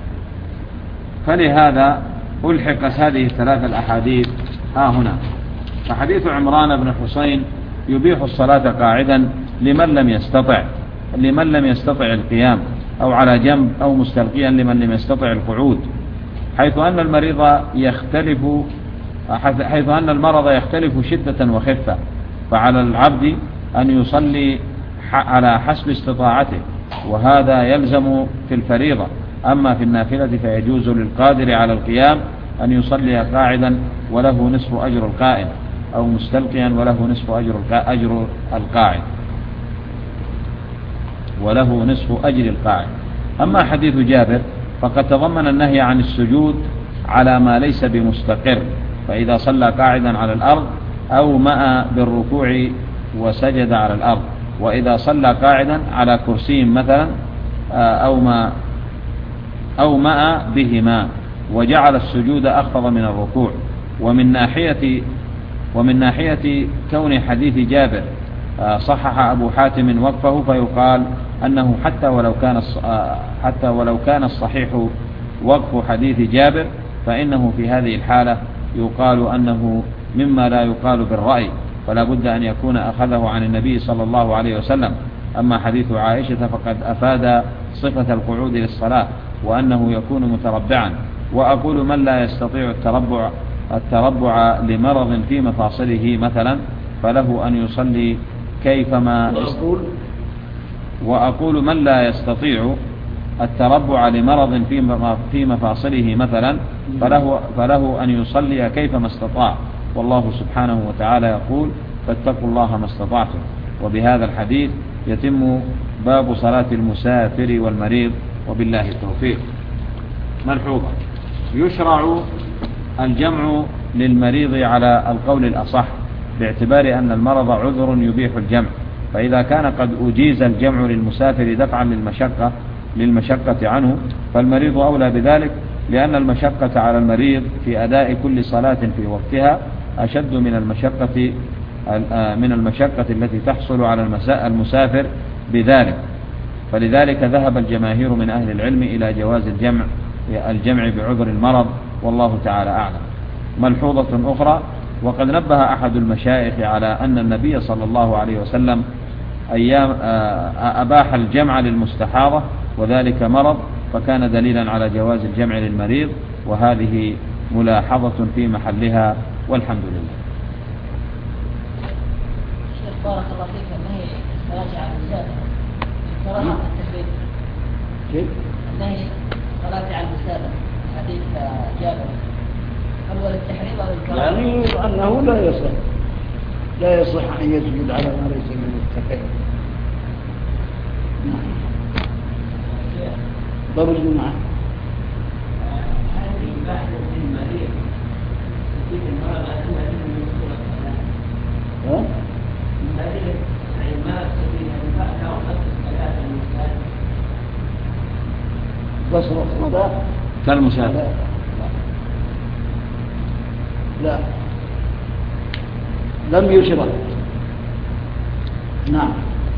فلهذا ألحقت هذه الثلاث الأحاديث ها هنا. فحديث عمران بن حسين يبيح الصلاة قاعدا لمن لم يستطع لمن لم يستطع القيام أو على جنب أو مستلقيا لمن لم يستطع القعود حيث أن المريض يختلف حيث أن المرض يختلف شدة وخفة فعلى العبد أن يصلي على حسب استطاعته وهذا يلزم في الفريضة. أما في النافلة فيجوز للقادر على القيام أن يصلي قاعدا وله نصف أجر القائم أو مستلقيا وله نصف أجر أجر القاعد وله نصف أجر القاعد. أما حديث جابر فقد تضمن النهي عن السجود على ما ليس بمستقر فإذا صلى قاعدا على الأرض أو مأ بالركوع وسجد على الأرض وإذا صلى قاعدا على كرسي مثلا أو ما أو ماء بهما، وجعل السجود أخفض من الركوع. ومن ناحية ومن ناحية كون حديث جابر صحح أبو حاتم وقفه، فيقال أنه حتى ولو كان حتى ولو كان الصحيح وقف حديث جابر، فإنه في هذه الحالة يقال أنه مما لا يقال بالرأي، فلا بد أن يكون أخذه عن النبي صلى الله عليه وسلم. أما حديث عائشة فقد أفاد صفة القعود للصلاة، وأنه يكون متربعا. وأقول من لا يستطيع التربع التربع لمرض في مفاصله مثلا، فله أن يصلي كيفما وأقول, وأقول من لا يستطيع التربع لمرض في مفاصله مثلا، فله, فله أن يصلي كيفما استطاع. والله سبحانه وتعالى يقول: فاتقوا الله ما استطعتم. وبهذا الحديث يتم باب صلاة المسافر والمريض، وبالله التوفيق. ملحوظة: يشرع الجمع للمريض على القول الأصح، باعتبار أن المرض عذر يبيح الجمع، فإذا كان قد أجيز الجمع للمسافر دفعا للمشقة للمشقة عنه، فالمريض أولى بذلك، لأن المشقة على المريض في أداء كل صلاة في وقتها أشد من المشقة من المشقة التي تحصل على المسافر بذلك. فلذلك ذهب الجماهير من أهل العلم إلى جواز الجمع الجمع بعذر المرض، والله تعالى أعلم. ملحوظة أخرى: وقد نبه أحد المشايخ على أن النبي صلى الله عليه وسلم أيام أباح الجمع للمستحاضة، وذلك مرض، فكان دليلا على جواز الجمع للمريض، وهذه ملاحظة في محلها، والحمد لله. شيخ بارك الله فيك، النهي الصلاة على المسافر كراهة التثبيت. كيف؟ النهي الصلاة على المسافر حديث جابر، هل هو للتحريم أو للكراهة؟ يعني أنه لا يصح لا يصح أن يسجد على ما ليس من التكلم. نعم. ضرب الجمعة. هذه بحث المريض تفيد المرض أنها من الصلاة. ها؟ المريض أي ما تفيد المرض أو نصف الصلاة المسافر. بصر الصلاة كالمسافر. لا لم يشرع. نعم.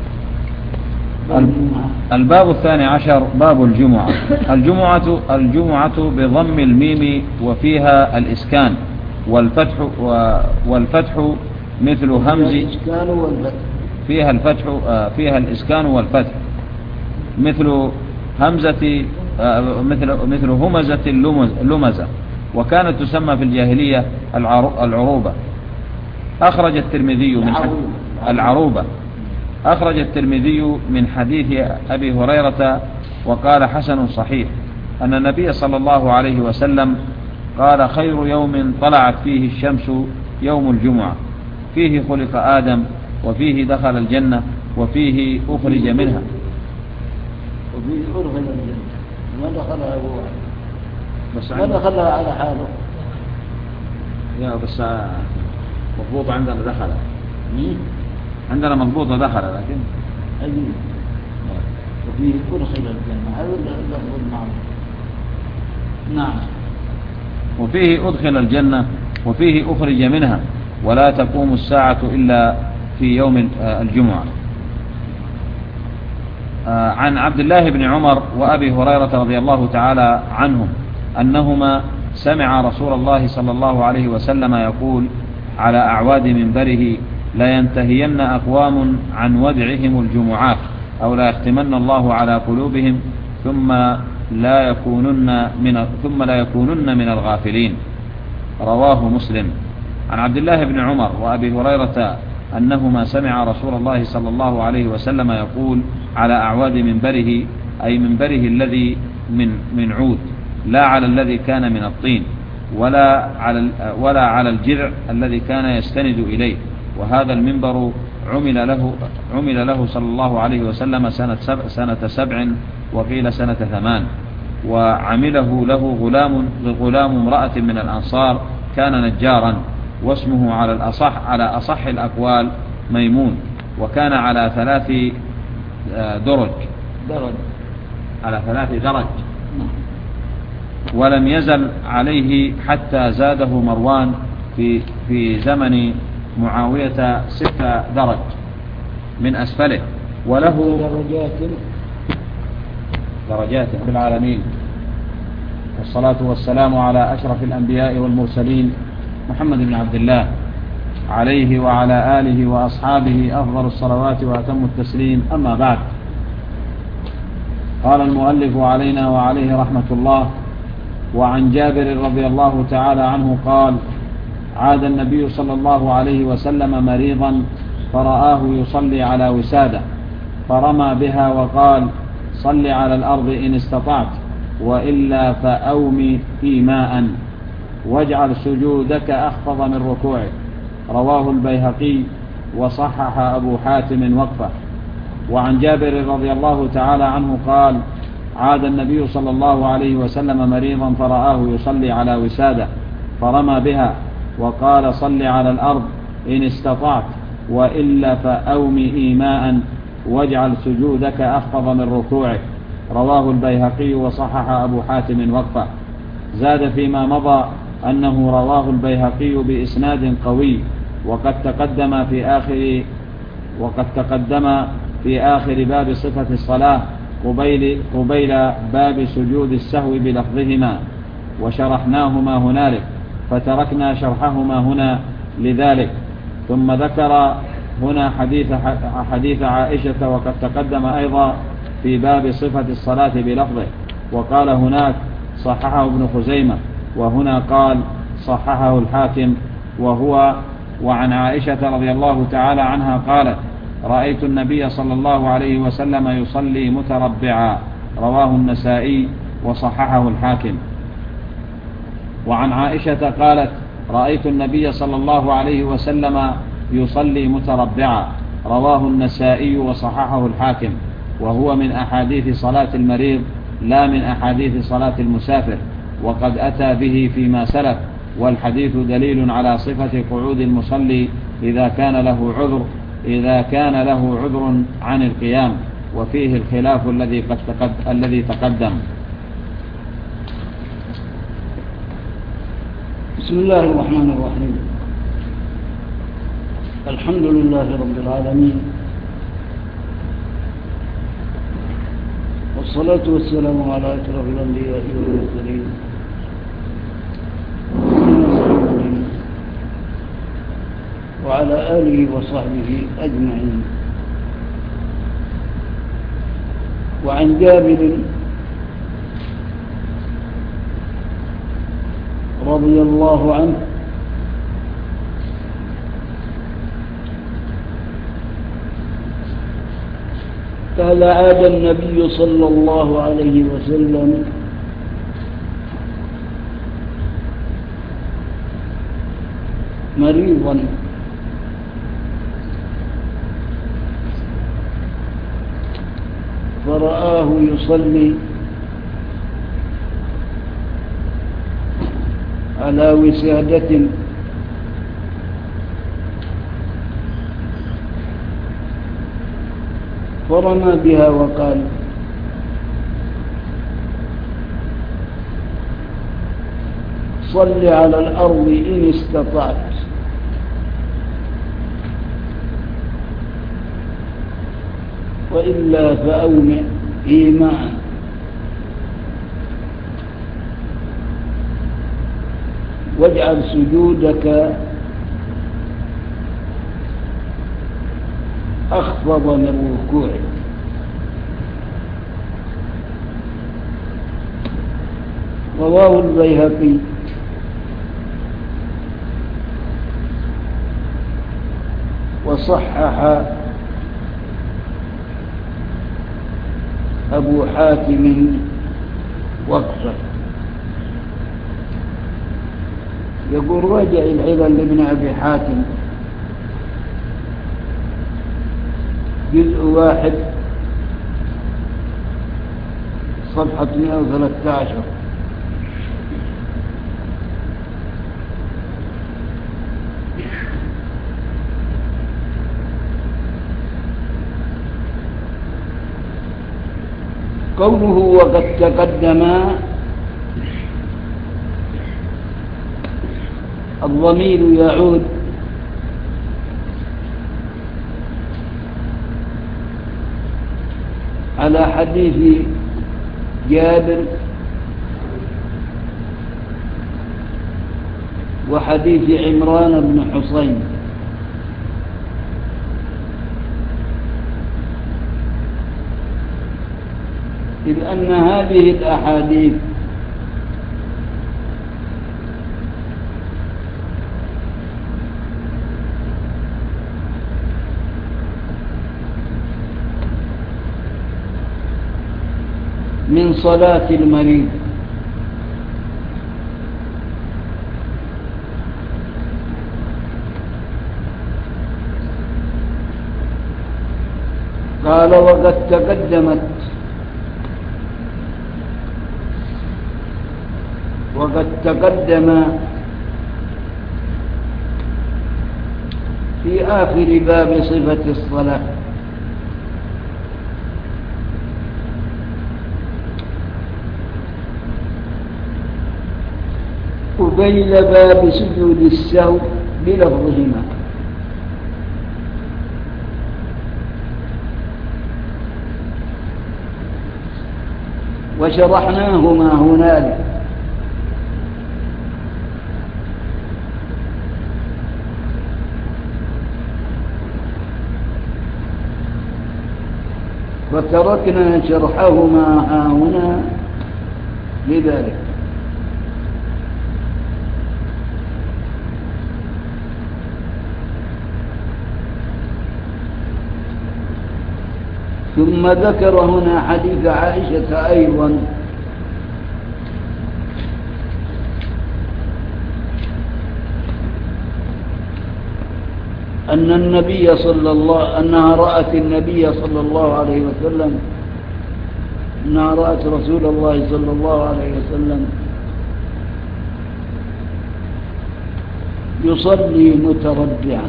الباب الثاني عشر باب الجمعة. الجمعة الجمعة بضم الميم وفيها الإسكان والفتح والفتح مثل همز فيها الفتح فيها الإسكان والفتح مثل همزة مثل مثل همزة اللمزة، وكانت تسمى في الجاهلية العروبة. أخرج الترمذي من العروبة أخرج الترمذي من حديث أبي هريرة وقال: حسن صحيح، أن النبي صلى الله عليه وسلم قال: خير يوم طلعت فيه الشمس يوم الجمعة، فيه خلق آدم، وفيه دخل الجنة، وفيه أخرج منها. وفيه أخرج الجنة، ما دخلها هو بس ما دخلها على حاله. يا بس مضبوط عندنا دخل، عندنا مضبوطة دخل، لكن أجل. وفيه أدخل الجنة، هذا اللفظ المعروف. نعم. وفيه أدخل الجنة، وفيه أخرج منها، ولا تقوم الساعة إلا في يوم الجمعة. عن عبد الله بن عمر وأبي هريرة رضي الله تعالى عنهم أنهما سمع رسول الله صلى الله عليه وسلم يقول على أعواد منبره: لا ينتهين أقوام عن ودعهم الجمعات، أو لا يختمن الله على قلوبهم ثم لا يكونن من ثم لا يكونن من الغافلين. رواه مسلم. عن عبد الله بن عمر وأبي هريرة أنهما سمع رسول الله صلى الله عليه وسلم يقول على أعواد منبره، أي منبره الذي من من عود، لا على الذي كان من الطين، ولا على ولا على الجذع الذي كان يستند إليه. وهذا المنبر عمل له عمل له صلى الله عليه وسلم سنة سبع, سنة سبع وقيل سنة ثمان، وعمله له غلام غلام امرأة من الأنصار كان نجارا، واسمه على الأصح على أصح الأقوال ميمون. وكان على ثلاث درج درج على ثلاث درج ولم يزل عليه حتى زاده مروان في في زمن معاوية ست درج من أسفله، وله درجات درجات رب العالمين، والصلاة والسلام على أشرف الأنبياء والمرسلين محمد بن عبد الله عليه وعلى آله وأصحابه أفضل الصلوات وأتم التسليم. أما بعد، قال المؤلف علينا وعليه رحمة الله: وعن جابر رضي الله تعالى عنه قال: عاد النبي صلى الله عليه وسلم مريضا فرآه يصلي على وسادة فرمى بها وقال: صل على الأرض إن استطعت، وإلا فأوم إيماء، واجعل سجودك أخفض من ركوعك. رواه البيهقي وصحح أبو حاتم وقفه. وعن جابر رضي الله تعالى عنه قال: عاد النبي صلى الله عليه وسلم مريضا فرآه يصلي على وسادة فرمى بها وقال: صل على الأرض إن استطعت، وإلا فأوم إيماء، واجعل سجودك أخفض من ركوعك. رواه البيهقي وصحح أبو حاتم وقفه. زاد فيما مضى أنه رواه البيهقي بإسناد قوي، وقد تقدم في آخر وقد تقدم في آخر باب صفة الصلاة قبيل, قبيل باب سجود السهو بلفظهما، وشرحناهما هنالك، فتركنا شرحهما هنا لذلك. ثم ذكر هنا حديث, حديث عائشة، وقد تقدم أيضا في باب صفة الصلاة بلفظه، وقال هناك صححه ابن خزيمة، وهنا قال صححه الحاكم. وهو وعن عائشة رضي الله تعالى عنها قالت: رأيت النبي صلى الله عليه وسلم يصلي متربعا. رواه النسائي وصححه الحاكم. وعن عائشة قالت: رأيت النبي صلى الله عليه وسلم يصلي متربعا. رواه النسائي وصححه الحاكم، وهو من أحاديث صلاة المريض لا من أحاديث صلاة المسافر، وقد أتى به فيما سلف، والحديث دليل على صفة قعود المصلي إذا كان له عذر إذا كان له عذر عن القيام، وفيه الخلاف الذي قد تقد الذي تقدم. بسم الله الرحمن الرحيم. الحمد لله رب العالمين، والصلاة والسلام على أشرف الأنبياء والمرسلين وعلى آله وصحبه أجمعين. وعن جابر رضي الله عنه قال: عاد النبي صلى الله عليه وسلم مريضا فرآه يصلي على وسادة فرمى بها وقال: صل على الأرض إن استطعت، وإلا فأومئ إيماء، واجعل سجودك أخفض من ركوعك. رواه البيهقي وصحح أبو حاتم وقفه. يقول: راجع العلل لابن أبي حاتم جزء واحد صفحة مئة وثلاثة عشر. قوله وقد تقدم، الضمير يعود على حديث جابر وحديث عمران بن حصين، إذ أن هذه الأحاديث من صلاة المريض، قال وقد تقدمت وقد تقدم في آخر باب صفة الصلاة قبيل باب سجود السهو بلفظهما، وشرحناهما هنالك. فتركنا شرحهما ها هنا لذلك. ثم ذكر هنا حديث عائشة أيضا أن النبي صلى الله أنها رأت النبي صلى الله عليه وسلم أنها رأت رسول الله صلى الله عليه وسلم يصلي متربعا،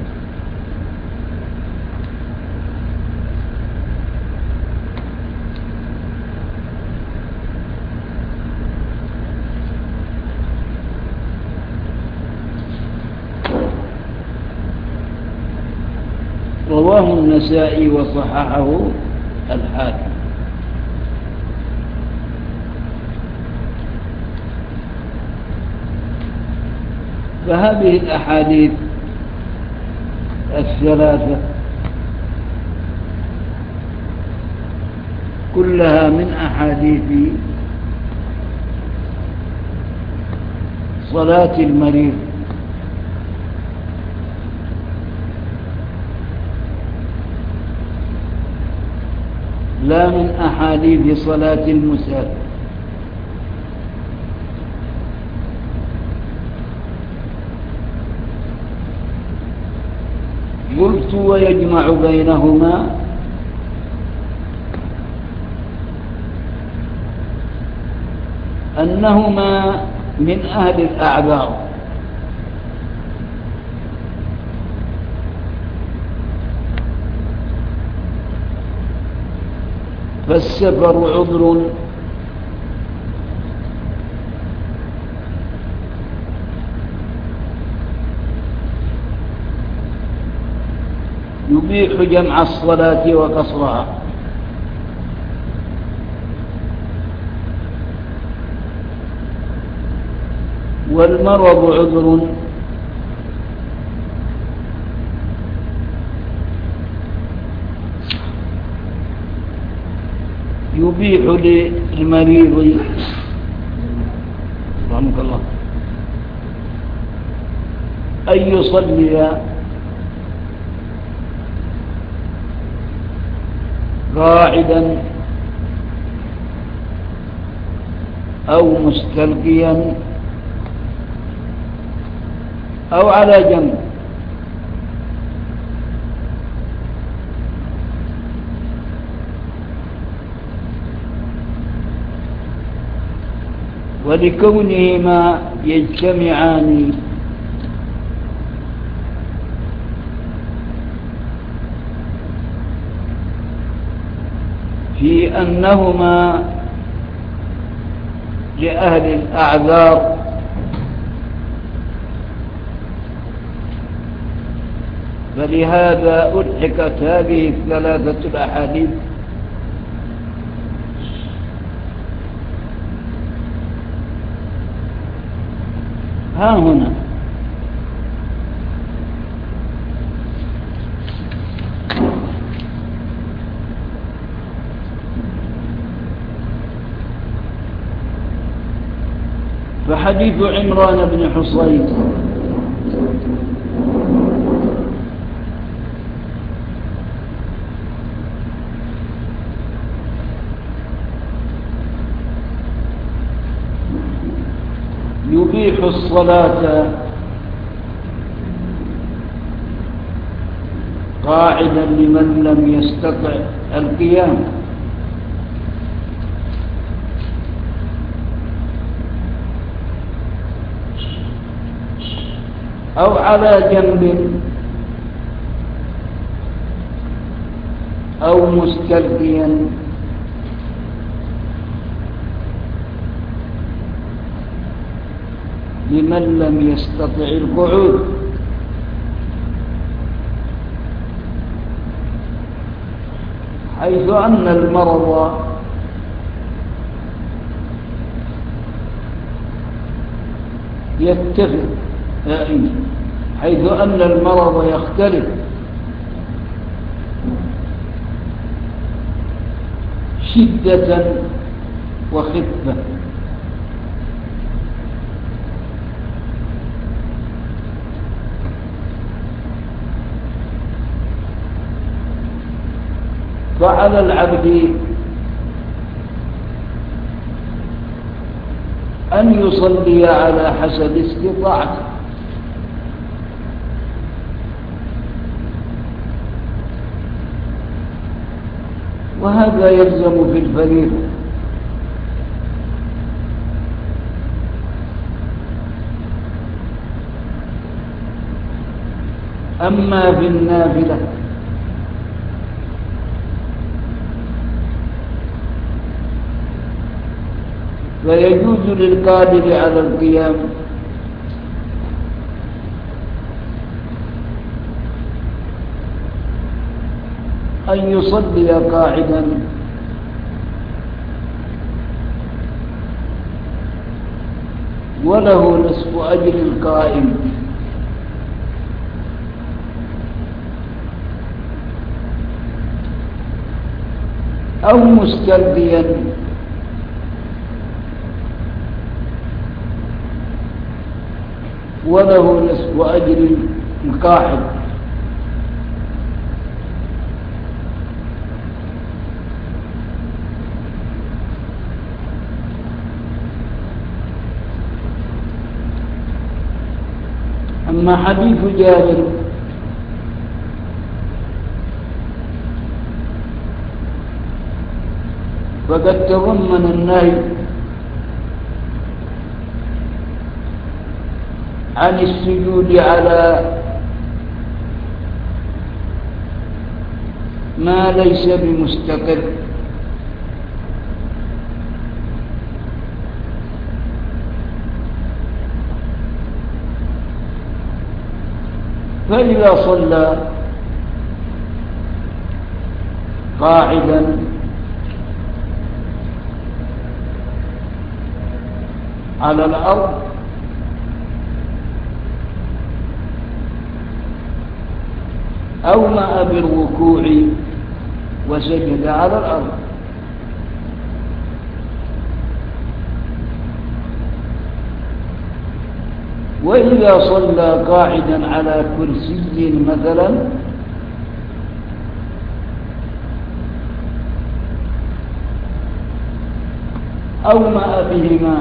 رواه النسائي وصححه الحاكم. فهذه الأحاديث الثلاثة كلها من أحاديث صلاة المريض، لا من أحاديث صلاة المسافر. قلت ويجمع بينهما أنهما من أهل الأعذار، فالسفر عذر يبيح جمع الصلاة وقصرها، والمرض عذر يبيح للمريض رحمك الله أن يصلي قاعدا أو مستلقيا أو على جنب، ولكونهما يجتمعان في أنهما لأهل الأعذار فلهذا ألحقت هذه الثلاثة الأحاديث ها هنا. فحديث عمران بن حصين يبيح الصلاة قاعدا لمن لم يستطع القيام أو على جنب أو مستلقيا لمن لم يستطع القعود. حيث أن المرض يتفق حيث أن المرض يختلف شدة وخفة. فعلى العبد أن يصلي على حسب استطاعته، وهذا يلزم في الفريضة. أما في النافلة فيجوز للقادر على القيام أن يصلي قاعدا وله نصف أجر القائم، أو مستلقيا وله نصف أجر القاعد. أما حديث جابر فقد تضمن النهي عن السجود على ما ليس بمستقر، فإذا صلى قاعدا على الأرض أومأ بالركوع وسجد على الأرض، وإذا صلى قاعدا على كرسي مثلا أومأ بهما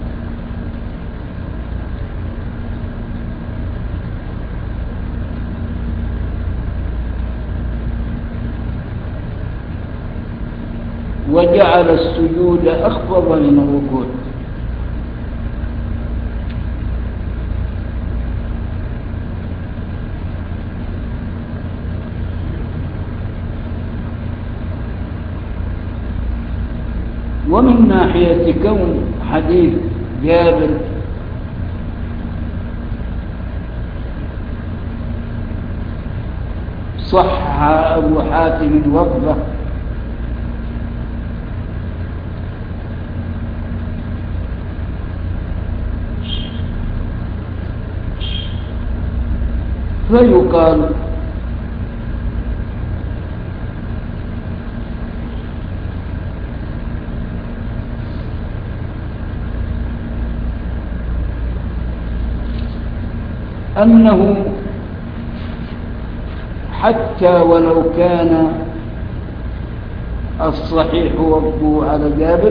وجعل السجود أخفض من الركوع. ومن ناحية كون حديث جابر صح أبو حاتم وقفه فيقال أنه حتى ولو كان الصحيح وقفه على جابر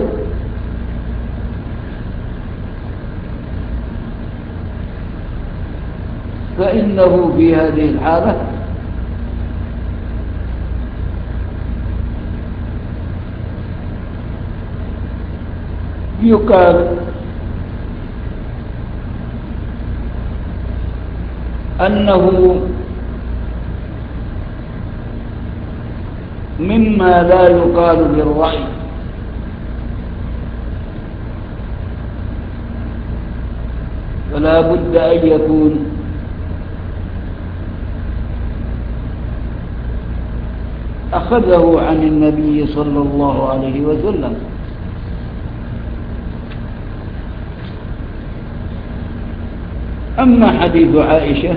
فإنه في هذه الحالة يقال أنه مما لا يقال بالرأي فلا بد أن يكون أخذه عن النبي صلى الله عليه وسلم. أما حديث عائشة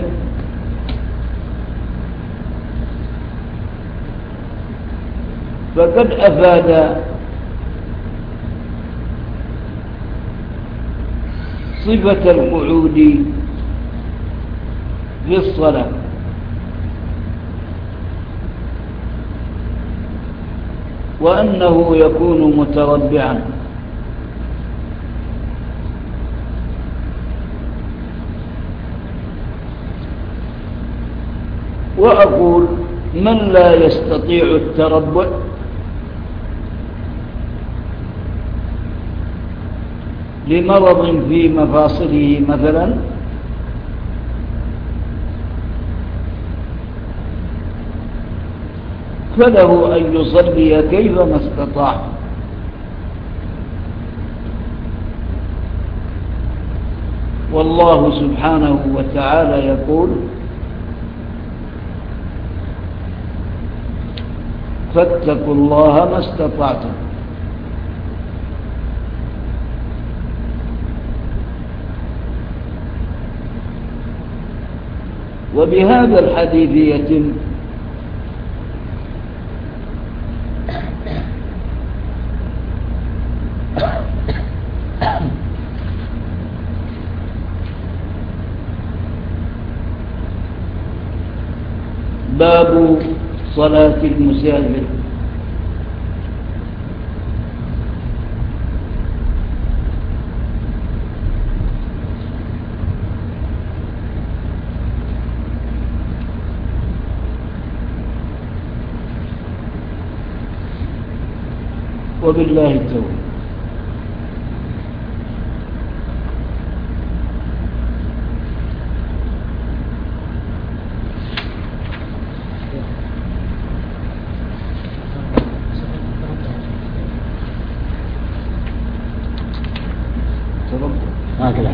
فقد أفاد صفة القعود في الصلاة، وأنه يكون متربعا، وأقول من لا يستطيع التربع لمرض في مفاصله مثلا فله أن يصلي كيفما استطاع، والله سبحانه وتعالى يقول فاتقوا الله ما استطعتم. وبهذا الحديث يتم باب صلاة المسافر. وبالله التوفيق. هكذا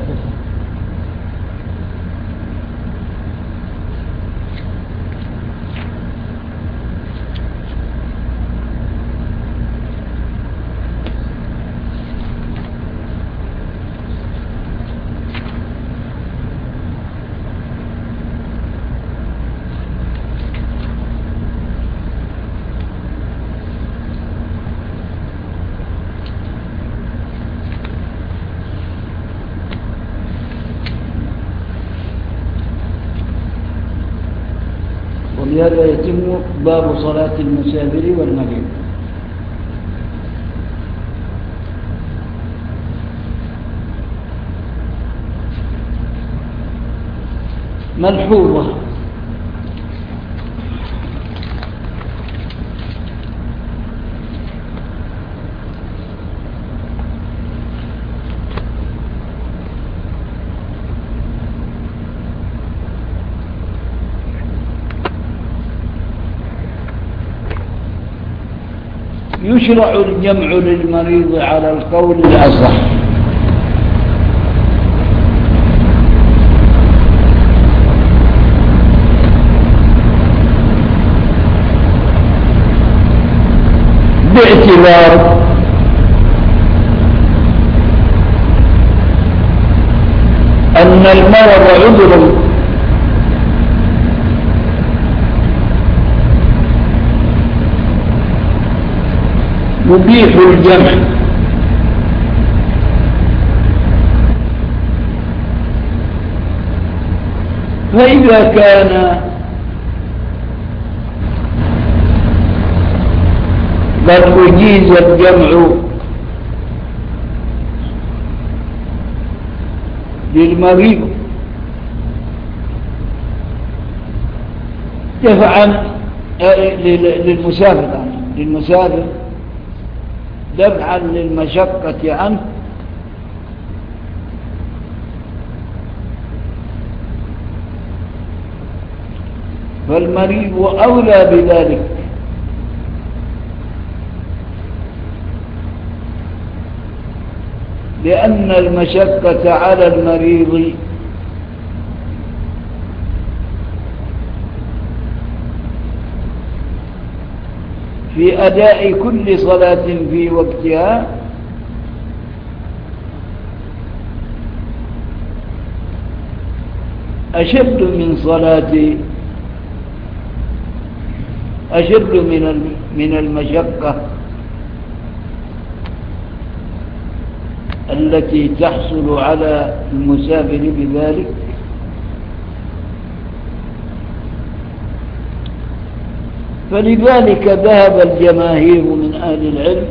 وبهذا يتم باب صلاة المسافر والمريض. ملحوظة: يشرع الجمع للمريض على القول الأصح، باعتبار أن المرض عذر يبيح الجمع، فإذا كان قد أجيز الجمع للمريض دفعا للمسافر للمسافر دفعا للمشقة عنه، فالمريض أولى بذلك، لأن المشقة على المريض في أداء كل صلاة في وقتها أشد من صلاة أشد من من المشقة التي تحصل على المسافر بذلك، فلذلك ذهب الجماهير من أهل العلم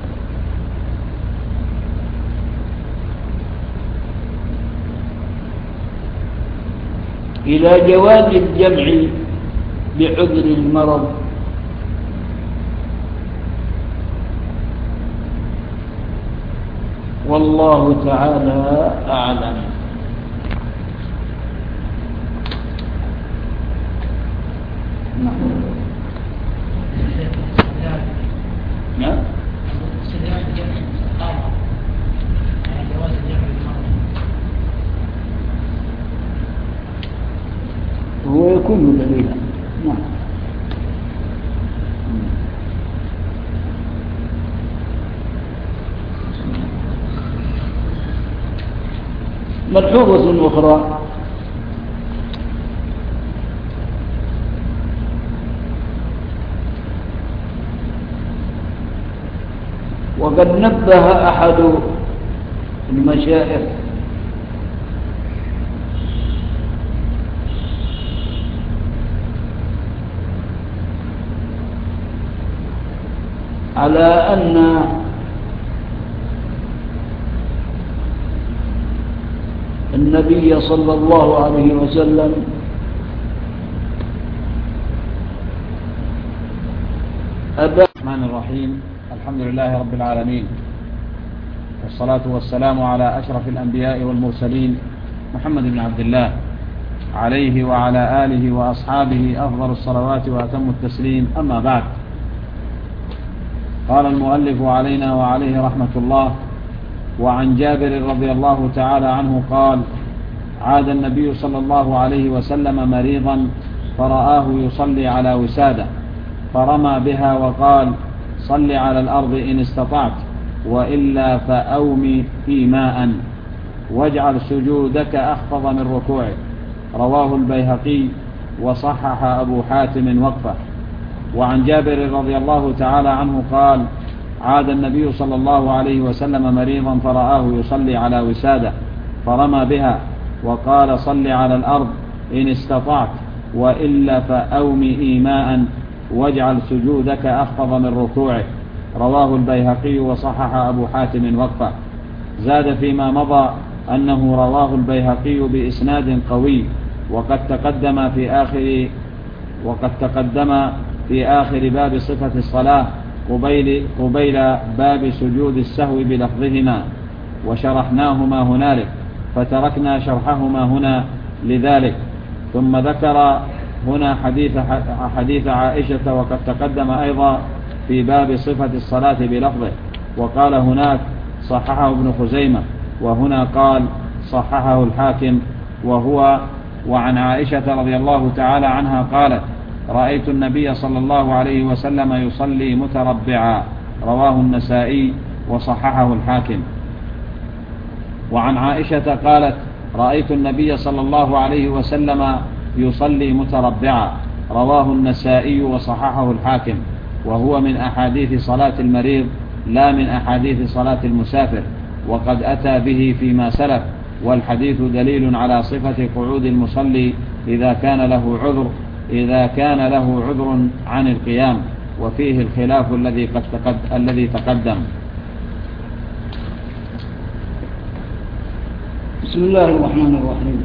إلى جواز الجمع بعذر المرض، والله تعالى أعلم. نعم. هو يكون دليلا. نعم. ملحوظة أخرى، وقد نبه أحد المشايخ على أن النبي صلى الله عليه وسلم أبى. الرحمن الرحيم، الحمد لله رب العالمين، والصلاة والسلام على أشرف الأنبياء والمرسلين محمد بن عبد الله عليه وعلى آله وأصحابه أفضل الصلوات وأتم التسليم، أما بعد. قال المؤلف علينا وعليه رحمة الله: وعن جابر رضي الله تعالى عنه قال: عاد النبي صلى الله عليه وسلم مريضا فرآه يصلي على وسادة فرمى بها وقال: صل على الأرض إن استطعت، وإلا فأومي في ماء، واجعل سجودك أخفض من ركوعك. رواه البيهقي وصحح أبو حاتم وقفه. وعن جابر رضي الله تعالى عنه قال: عاد النبي صلى الله عليه وسلم مريضا فرآه يصلي على وسادة فرمى بها وقال: صل على الأرض إن استطعت، وإلا فأومي إيماء، واجعل سجودك أخفض من ركوعك. رواه البيهقي وصحح أبو حاتم وقفه. زاد فيما مضى أنه رواه البيهقي بإسناد قوي، وقد تقدم في آخر وقد تقدم في آخر باب صفة الصلاة قبيل, قبيل باب سجود السهو بلفظهما، وشرحناهما هنالك، فتركنا شرحهما هنا لذلك. ثم ذكر هنا حديث, حديث عائشة، وقد تقدم أيضا في باب صفة الصلاة بلفظه. وقال هناك صححه ابن خزيمة، وهنا قال صححه الحاكم. وهو وعن عائشة رضي الله تعالى عنها قالت: رأيت النبي صلى الله عليه وسلم يصلي متربعا، رواه النسائي وصححه الحاكم. وعن عائشة قالت: رأيت النبي صلى الله عليه وسلم يصلي متربعا، رواه النسائي وصححه الحاكم. وهو من أحاديث صلاة المريض لا من أحاديث صلاة المسافر، وقد أتى به فيما سلف، والحديث دليل على صفة قعود المصلي إذا كان له عذر إذا كان له عذر عن القيام، وفيه الخلاف الذي قد تقد الذي تقدم. بسم الله الرحمن الرحيم.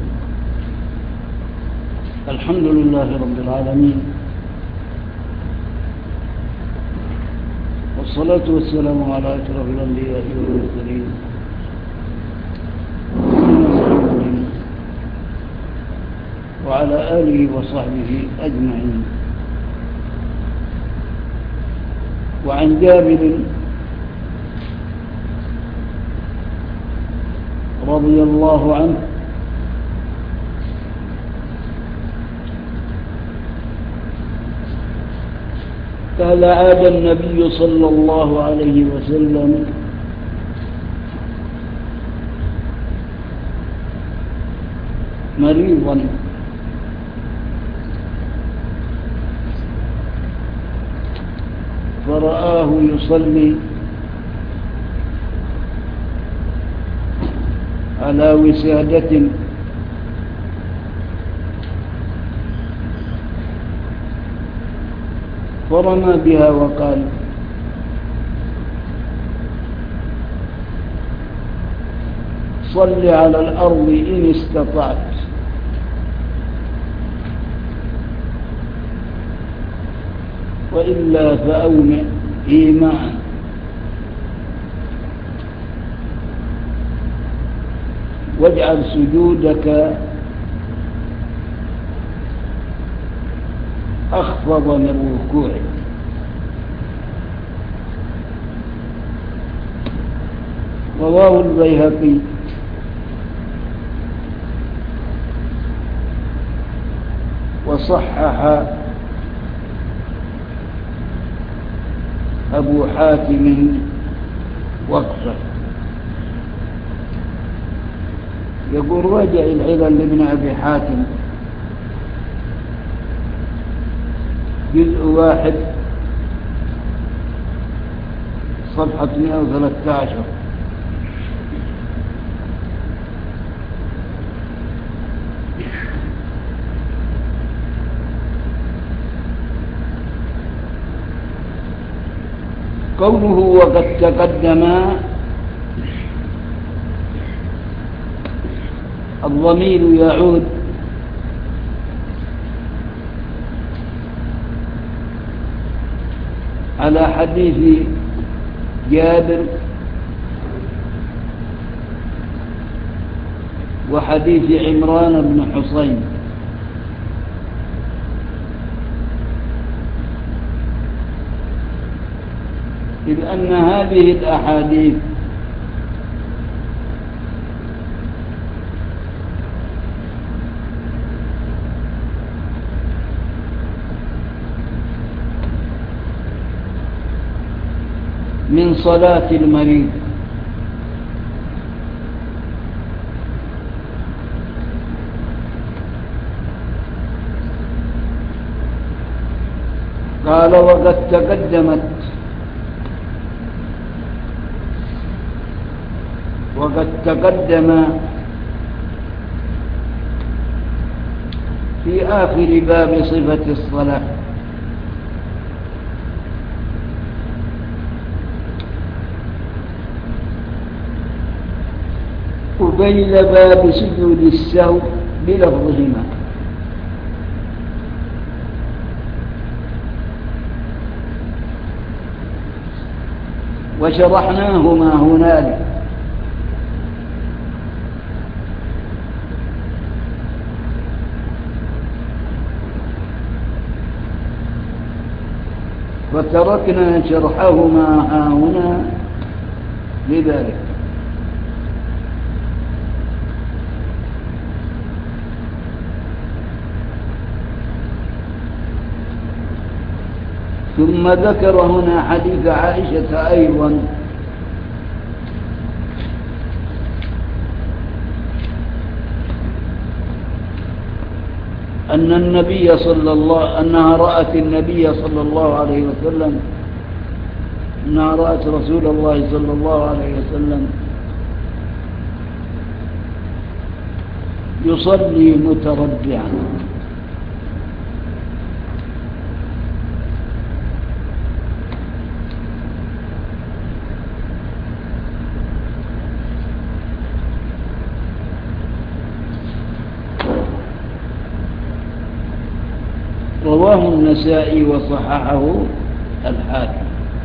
الحمد لله رب العالمين، والصلاة والسلام على أشرف الأنبياء والمرسلين وعلى آله وصحبه أجمعين. وعن جابر رضي الله عنه قال: عاد النبي صلى الله عليه وسلم مريضا فرآه يصلي على وسادة فرمى بها وقال: صل على الأرض إن استطعت، وإلا فأومئ إيماء. واجعل سجودك أخفض من ركوعك. رواه البيهقي وصحح أبو حاتم وقفه. يقول: راجع العلل لابن أبي حاتم جزء واحد صفحة مئة وثلاثة عشر. قوله وقد تقدم، الضمير يعود على حديث جابر وحديث عمران بن حصين، إذ أن هذه الأحاديث من صلاة المريض، قال: وقد تقدمت وقد تقدم في آخر باب صفة الصلاة قبيل باب سجود السهو بلفظهما، وشرحناهما هنالك. فتركنا شرحهما هنا لذلك. ثم ذكر هنا حديث عائشة أيضا أن النبي صلى الله أنها رأت النبي صلى الله عليه وسلم أنها رأت رسول الله صلى الله عليه وسلم يصلي متربعا. رواه النسائي وصححه الحاكم.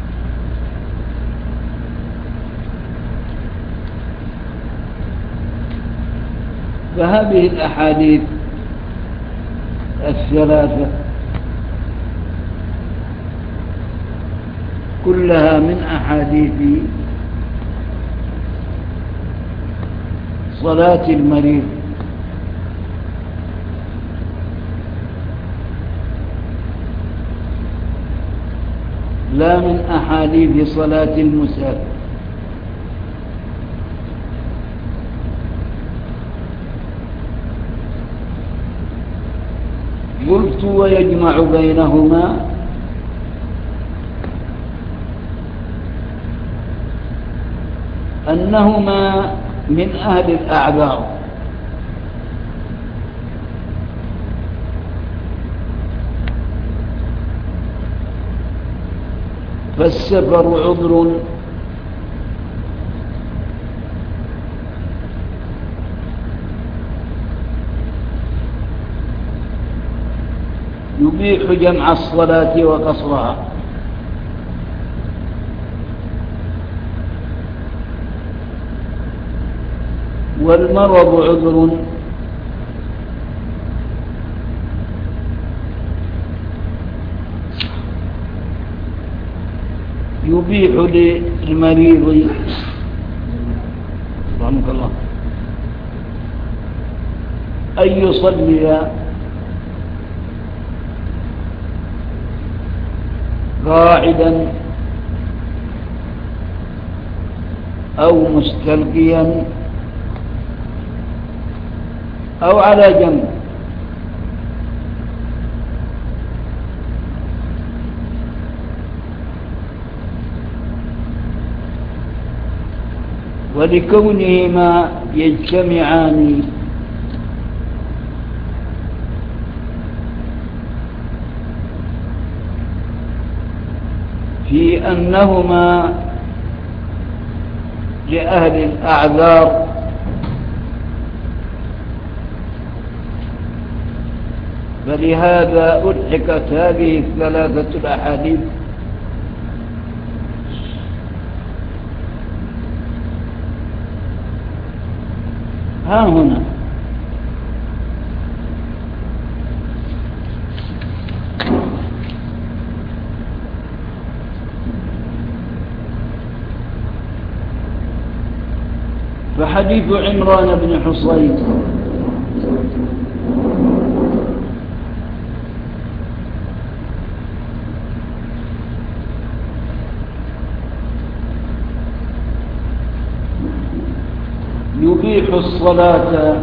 فهذه الأحاديث الثلاثة كلها من أحاديث صلاة المريض، لا من أحاديث صلاة المسافر. قلت ويجمع بينهما أنهما من أهل الأعذار، فالسفر عذر يبيح جمع الصلاة وقصرها، والمرض عذر يبيح للمريض رحمك الله أن يصلي قاعدا أو مستلقيا أو على جنب. ولكونهما يجتمعان في أنهما لأهل الأعذار، فلهذا ألحقت هذه الثلاثة الأحاديث ها هنا. فحديث عمران بن حصين يبيح الصلاة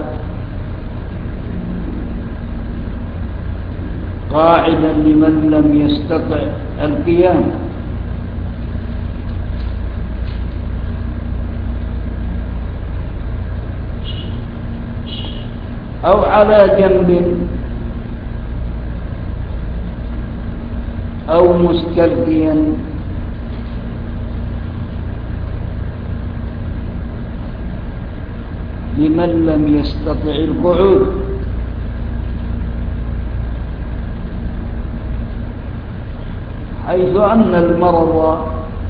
قاعدا لمن لم يستطع القيام، أو على جنب أو مستلقيا لمن لم يستطع القعود. حيث أن المرض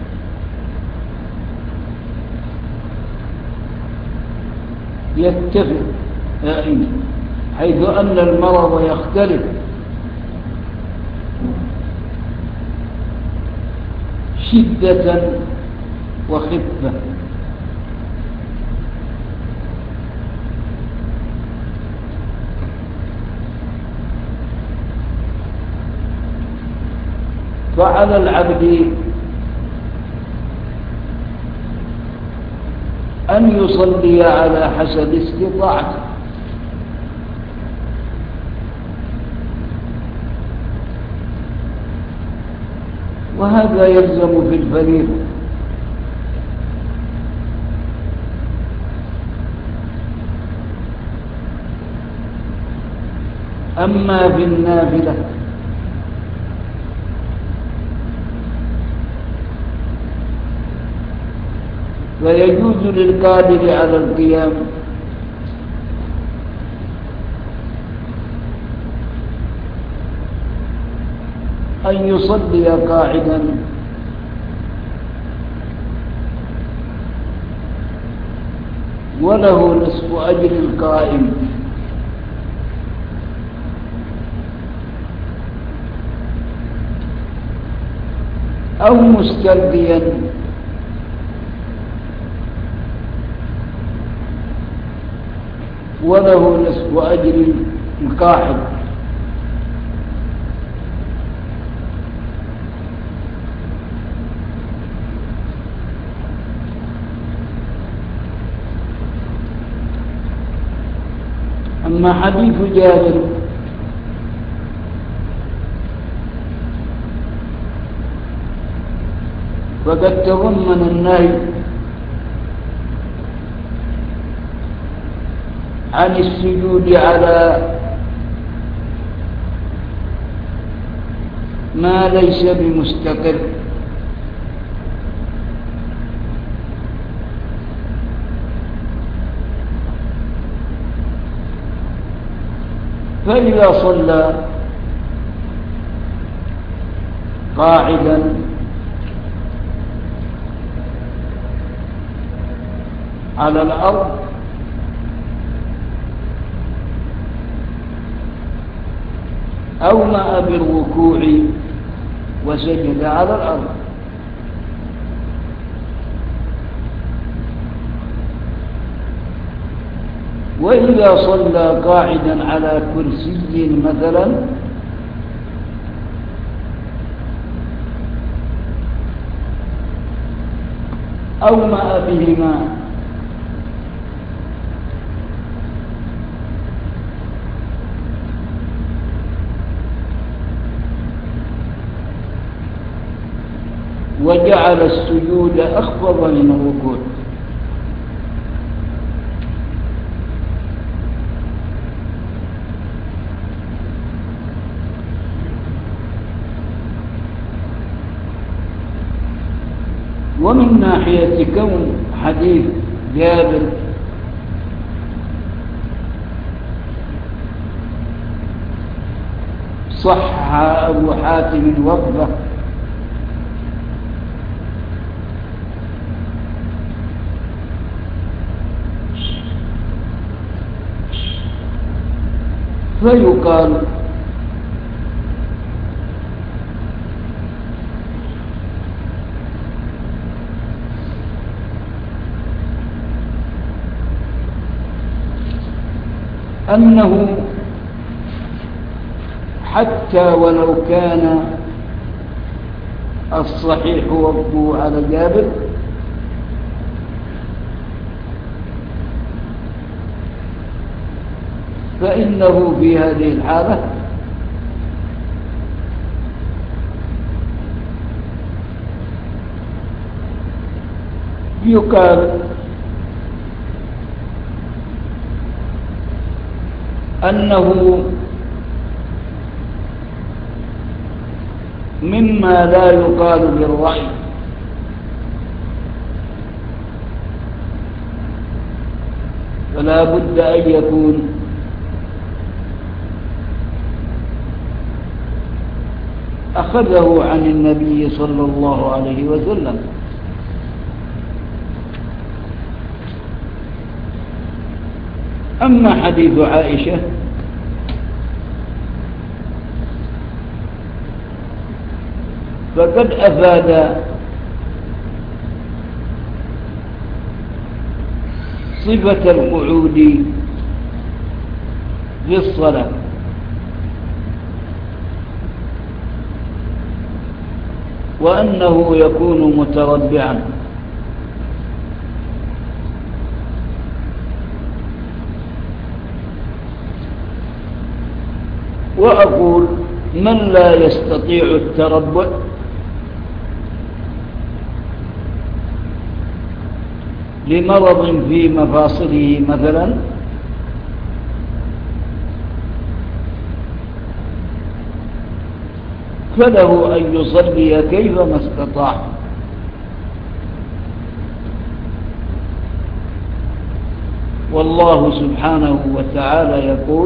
يتفق حيث أن المرض يختلف شدة وخفة. فعلى العبد أن يصلي على حسب استطاعته، وهذا يلزم في الفريضة. أما في النافلة فيجوز للقادر على القيام أن يصلي قاعدا وله نصف أجر القائم، أو مستلقيا وله نصف أجر القاعد. أما حديث جابر فقد تضمن النهي عن السجود على ما ليس بمستقر، فإذا صلى قاعدا على الأرض أومأ بالركوع وسجد على الأرض، وإذا صلى قاعدا على كرسي مثلا أومأ بهما وجعل السجود أخفض من الركوع. ومن ناحية كون حديث جابر صح أبو حاتم وقفه فيقال أنه حتى ولو كان الصحيح وقفه على جابر فإنه في هذه الحالة يقال أنه مما لا يقال بالرأي، فلا بد أن يكون أخذه عن النبي صلى الله عليه وسلم. أما حديث عائشة فقد أفاد صفة القعود في الصلاة، وأنه يكون متربعا. وأقول من لا يستطيع التربع لمرض في مفاصله مثلا، فله أن يصلي كيفما استطاع. والله سبحانه وتعالى يقول: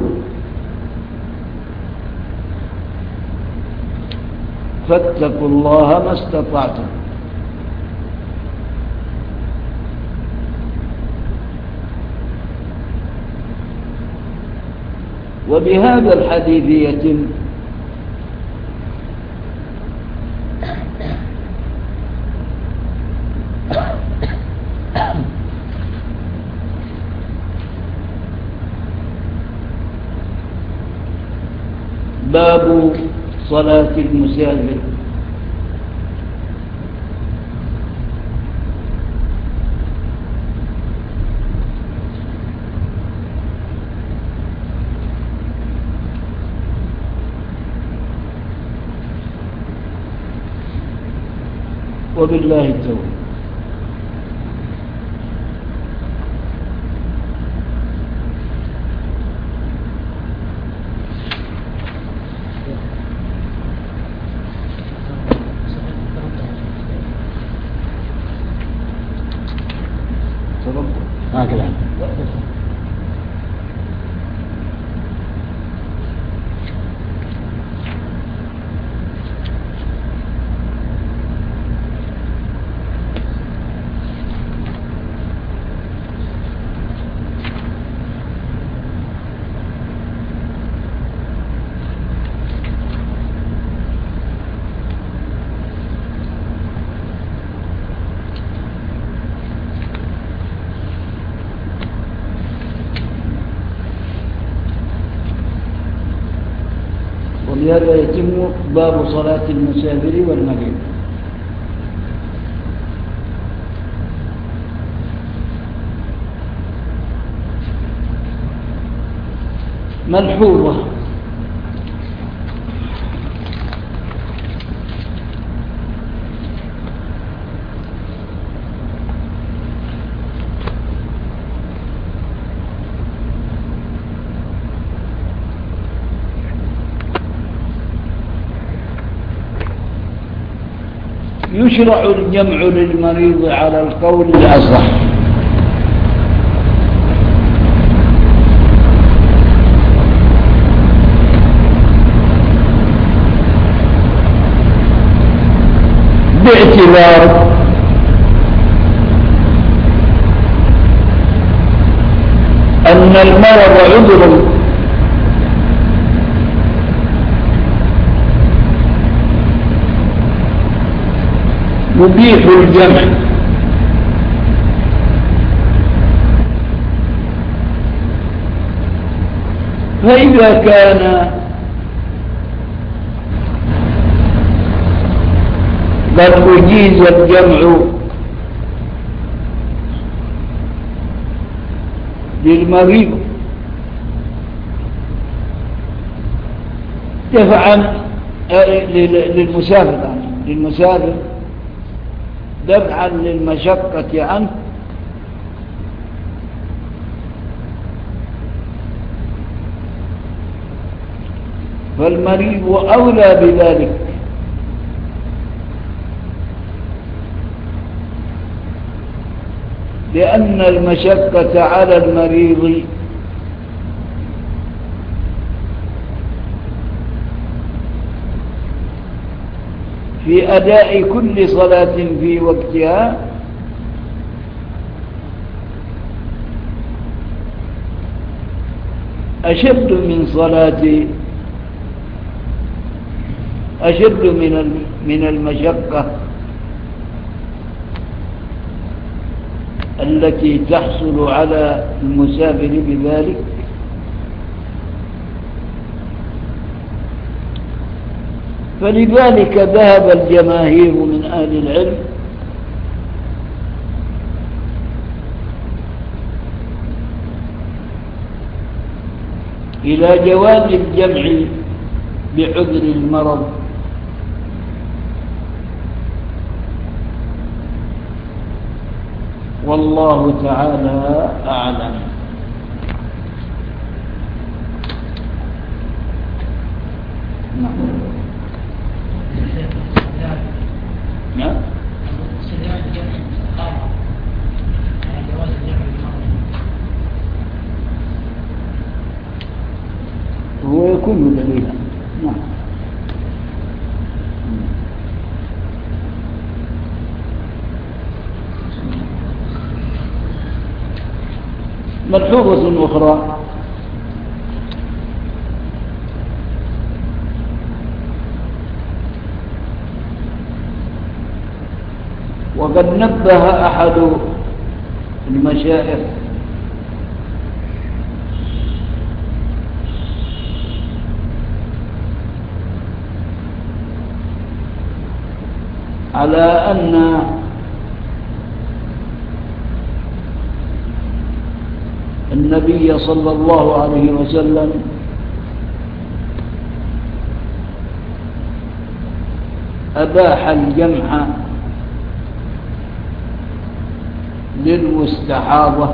فاتقوا الله ما استطعتم. وبهذا الحديث يتم باب صلاة المسافر. وبالله التوفيق. هكذا. وبهذا يتم باب صلاة المسافر والمريض. ملحوظة: يشرع الجمع للمريض على القول الأصح، باعتبار أن المرض عذر يبيح الجمع، فإذا كان قد أجيز الجمع للمريض دفعا للمسافر للمسافر دفعا للمشقة عنه، فالمريض أولى بذلك، لأن المشقة على المريض في أداء كل صلاة في وقتها أشد من صلاة أشد من من المشقة التي تحصل على المسافر بذلك، فلذلك ذهب الجماهير من أهل العلم إلى جواز الجمع بعذر المرض، والله تعالى أعلم. نعم. نعم. هو يكون دليلا. نعم. ملحوظة أخرى: وقد نبه أحد المشايخ على أن النبي صلى الله عليه وسلم أباح الجمع للمستحاضة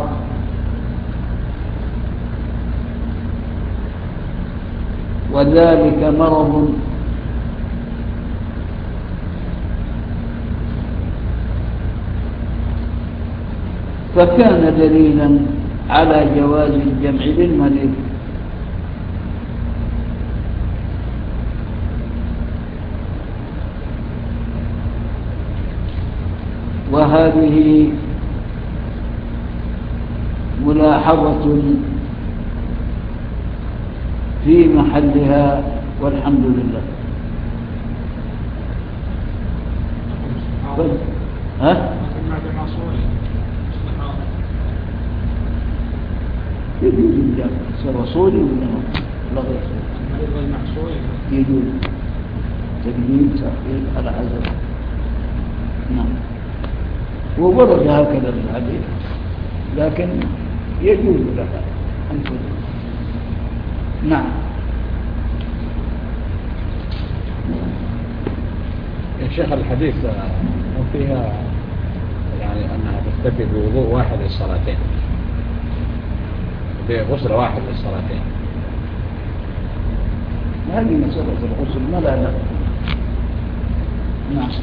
وذلك مرض فكان دليلا على جواز الجمع للمريض. وهذه ملاحظة في محلها والحمد لله. ها؟ يجوز الجمع رسولي ولا غير رسولي؟ يجوز تقديم تأخير على حسب. نعم. وورد هكذا في الحديث، لكن يجوز لها أن تكون. نعم. يا شيخ الحديث وفيها يعني أنها تكتفي بوضوء واحد للصلاتين، بغسل واحد للصلاتين. هذه مسألة الغسل ما لا لا. نعم.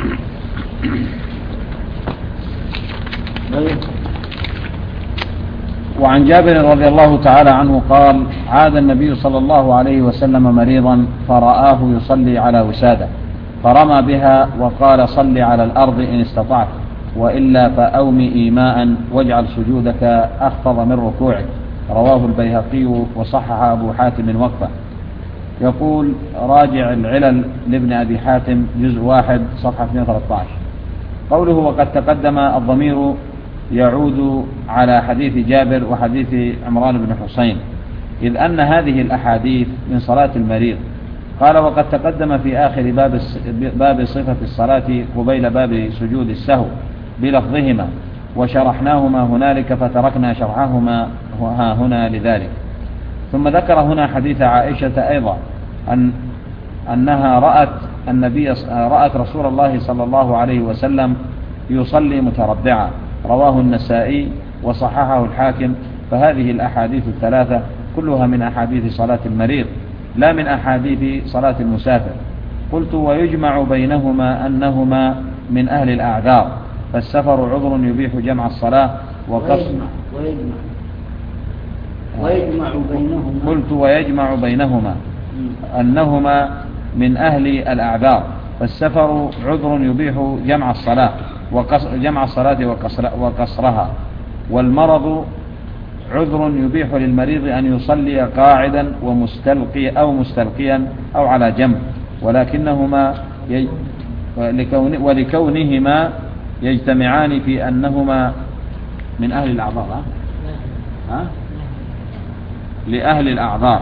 وعن جابر رضي الله تعالى عنه قال: عاد النبي صلى الله عليه وسلم مريضا فرآه يصلي على وسادة فرمى بها وقال: صل على الأرض إن استطعت، وإلا فأومي إيماء واجعل سجودك أخفض من ركوعك. رواه البيهقي وصحح أبو حاتم وقفه. يقول: راجع العلل لابن أبي حاتم جزء واحد صفحة اثنين وثلاثين. قوله وقد تقدم الضمير يعود على حديث جابر وحديث عمران بن حسين، إذ أن هذه الأحاديث من صلاة المريض. قال: وقد تقدم في آخر باب باب صفة الصلاة قبيل باب سجود السهو بلفظهما، وشرحناهما هنالك فتركنا شرحهما ها هنا لذلك. ثم ذكر هنا حديث عائشة أيضا أن أنها رأت النبي رأت رسول الله صلى الله عليه وسلم يصلي متربعا. رواه النسائي وصححه الحاكم. فهذه الأحاديث الثلاثة كلها من أحاديث صلاة المريض لا من أحاديث صلاة المسافر. قلت: ويجمع بينهما أنهما من أهل الأعذار، فالسفر عذر يبيح جمع الصلاة وقصر. ويجمع, ويجمع, ويجمع بينهما. قلت: ويجمع بينهما أنهما من أهل الأعذار، فالسفر عذر يبيح جمع الصلاة جمع الصلاة وقصر وقصرها، والمرض عذر يبيح للمريض أن يصلي قاعدا ومستلقي أو مستلقيا أو على جنب، ولكنهما ي... ولكون... ولكونهما يجتمعان في أنهما من أهل الأعذار. ها؟ ها؟ لأهل الأعذار.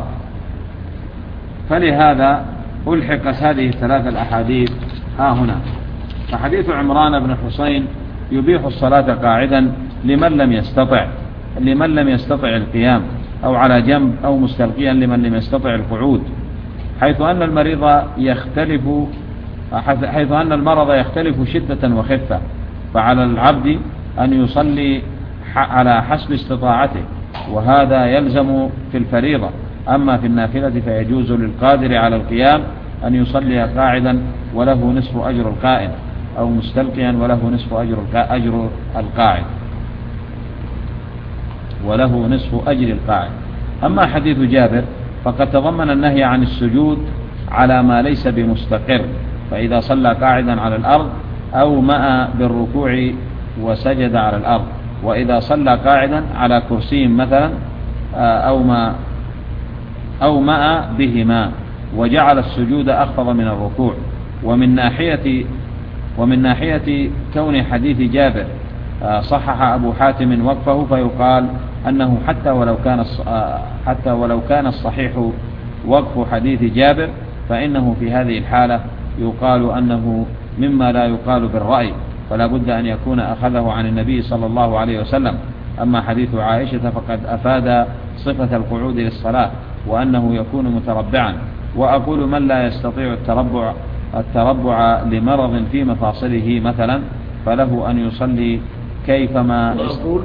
فلهذا ألحقت هذه الثلاثة الأحاديث ها هنا. فحديث عمران بن حسين يبيح الصلاة قاعدا لمن لم يستطع لمن لم يستطع القيام، أو على جنب، أو مستلقيا لمن لم يستطع القعود، حيث أن المريض يختلف حيث أن المرض يختلف شدة وخفة، فعلى العبد أن يصلي على حسب استطاعته، وهذا يلزم في الفريضة. أما في النافلة فيجوز للقادر على القيام أن يصلي قاعدا وله نصف أجر القائم، أو مستلقيا وله نصف أجر أجر القاعد وله نصف أجر القاعد. أما حديث جابر فقد تضمن النهي عن السجود على ما ليس بمستقر، فإذا صلى قاعدا على الأرض أو مأ بالركوع وسجد على الأرض، وإذا صلى قاعدا على كرسي مثلا أو ما أو مأ بهما وجعل السجود أخفض من الركوع. ومن ناحية ومن ناحية كون حديث جابر صحح أبو حاتم وقفه، فيقال أنه حتى ولو كان حتى ولو كان الصحيح وقف حديث جابر، فإنه في هذه الحالة يقال أنه مما لا يقال بالرأي، فلا بد أن يكون أخذه عن النبي صلى الله عليه وسلم. أما حديث عائشة فقد أفاد صفة القعود للصلاة، وأنه يكون متربعا. وأقول من لا يستطيع التربع التربع لمرض في مفاصله مثلا فله أن يصلي كيفما وأقول,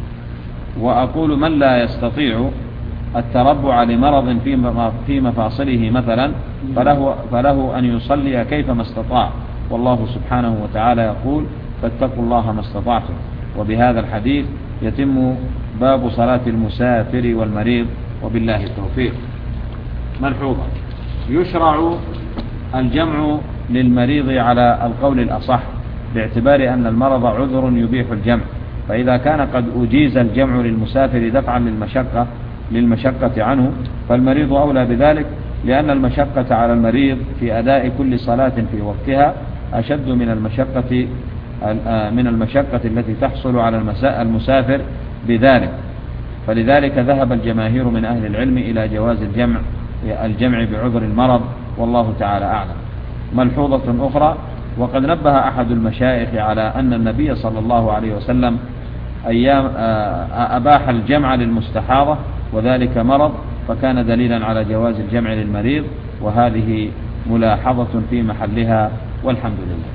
وأقول من لا يستطيع التربع لمرض في مفاصله مثلا فله, فله أن يصلي كيفما استطاع، والله سبحانه وتعالى يقول فاتقوا الله ما استطعتم. وبهذا الحديث يتم باب صلاة المسافر والمريض، وبالله التوفيق. ملحوظة: يشرع الجمع للمريض على القول الأصح، باعتبار أن المرض عذر يبيح الجمع، فإذا كان قد أجيز الجمع للمسافر دفعا للمشقة للمشقة عنه فالمريض أولى بذلك، لأن المشقة على المريض في أداء كل صلاة في وقتها أشد من المشقة من المشقة التي تحصل على المسافر بذلك. فلذلك ذهب الجماهير من أهل العلم إلى جواز الجمع الجمع بعذر المرض، والله تعالى أعلم. ملحوظة أخرى: وقد نبه أحد المشايخ على أن النبي صلى الله عليه وسلم أيام أباح الجمع للمستحاضة وذلك مرض، فكان دليلا على جواز الجمع للمريض، وهذه ملاحظة في محلها، والحمد لله.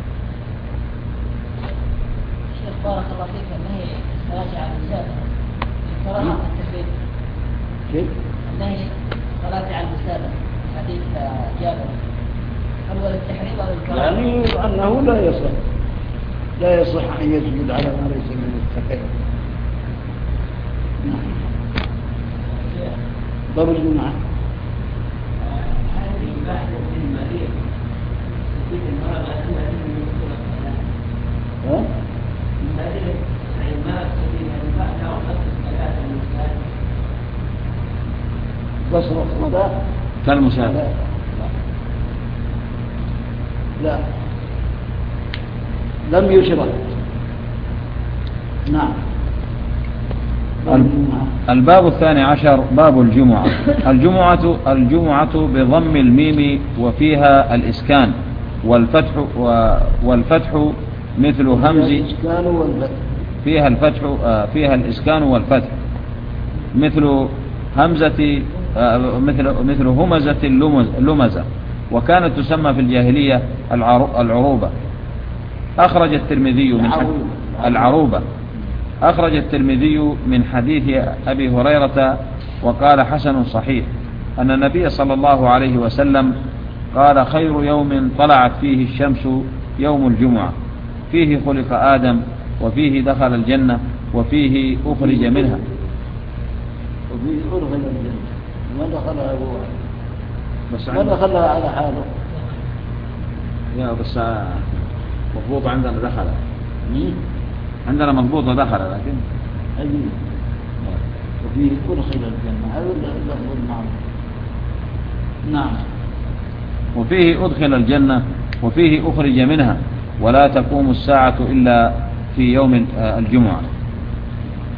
شيخ بارك الله فيك، النهي الصلاة على المسافر الكراهة من التكبير. كيف؟ النهي الصلاة على المسافر حديث جابر، هل هو للتحريم أو للكراهة؟ يعني أنه لا يصح لا يصح أن يسجد على ما ليس من التكبير. نعم. ضرب الجمعة. هذه البحث في المريض تفيد المرض أنها من ها؟ المريض يعني ما تفيد البحث أو خط الصلاة المسافر. قصر الصلاة كالمسافر. لا، لم يشرع. نعم. الباب الثاني عشر باب الجمعة. الجمعة الجمعة بضم الميم وفيها الإسكان والفتح والفتح مثل همز فيها الفتح فيها الإسكان والفتح مثل همزة مثل مثل همزة اللمزة، وكانت تسمى في الجاهلية العروبة. أخرج الترمذي من العروبة أخرج الترمذي من حديث أبي هريرة وقال حسن صحيح أن النبي صلى الله عليه وسلم قال: خير يوم طلعت فيه الشمس يوم الجمعة، فيه خلق آدم، وفيه دخل الجنة، وفيه أخرج منها. وفيه أدخل الجنة، ما دخلها هو بس ما دخلها على حاله. يا بس مضبوط عندنا دخل، عندنا مضبوطة دخل، لكن أجل وفيه أدخل الجنة، هذا اللفظ المعنى. نعم. وفيه أدخل الجنة وفيه أخرج منها، ولا تقوم الساعة إلا في يوم الجمعة.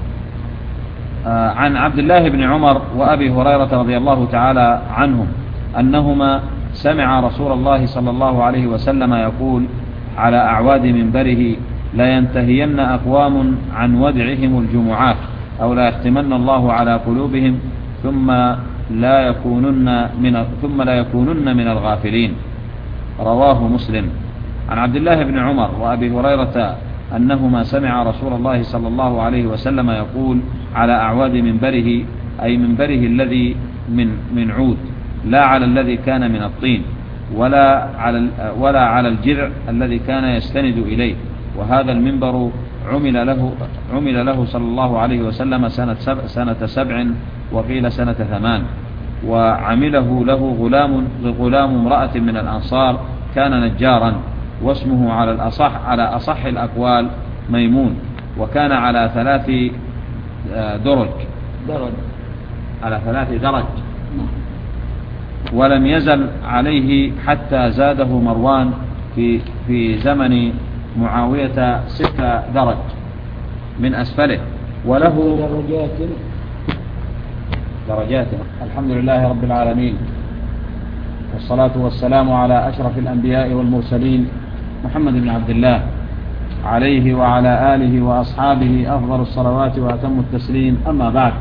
عن عبد الله بن عمر وأبي هريرة رضي الله تعالى عنهم أنهما سمع رسول الله صلى الله عليه وسلم يقول على أعواد منبره: لا ينتهين أقوام عن ودعهم الجمعات أو لا يختمن الله على قلوبهم ثم لا يكونن من ثم لا يكونن من الغافلين. رواه مسلم. عن عبد الله بن عمر وأبي هريرة أنهما سمع رسول الله صلى الله عليه وسلم يقول على أعواد منبره، أي منبره الذي من من عود، لا على الذي كان من الطين، ولا على ولا على الجذع الذي كان يستند إليه. وهذا المنبر عمل له عمل له صلى الله عليه وسلم سنة سبع, سنة سبع وقيل سنة ثمان، وعمله له غلام غلام امرأة من الأنصار كان نجارا، واسمه على الأصح على أصح الأقوال ميمون، وكان على ثلاث درج درج على ثلاث درج ولم يزل عليه حتى زاده مروان في في زمن معاوية ست درج من أسفله، وله درجات درجات. الحمد لله رب العالمين، والصلاة والسلام على أشرف الأنبياء والمرسلين محمد بن عبد الله عليه وعلى آله وأصحابه أفضل الصلوات وأتم التسليم. أما بعد،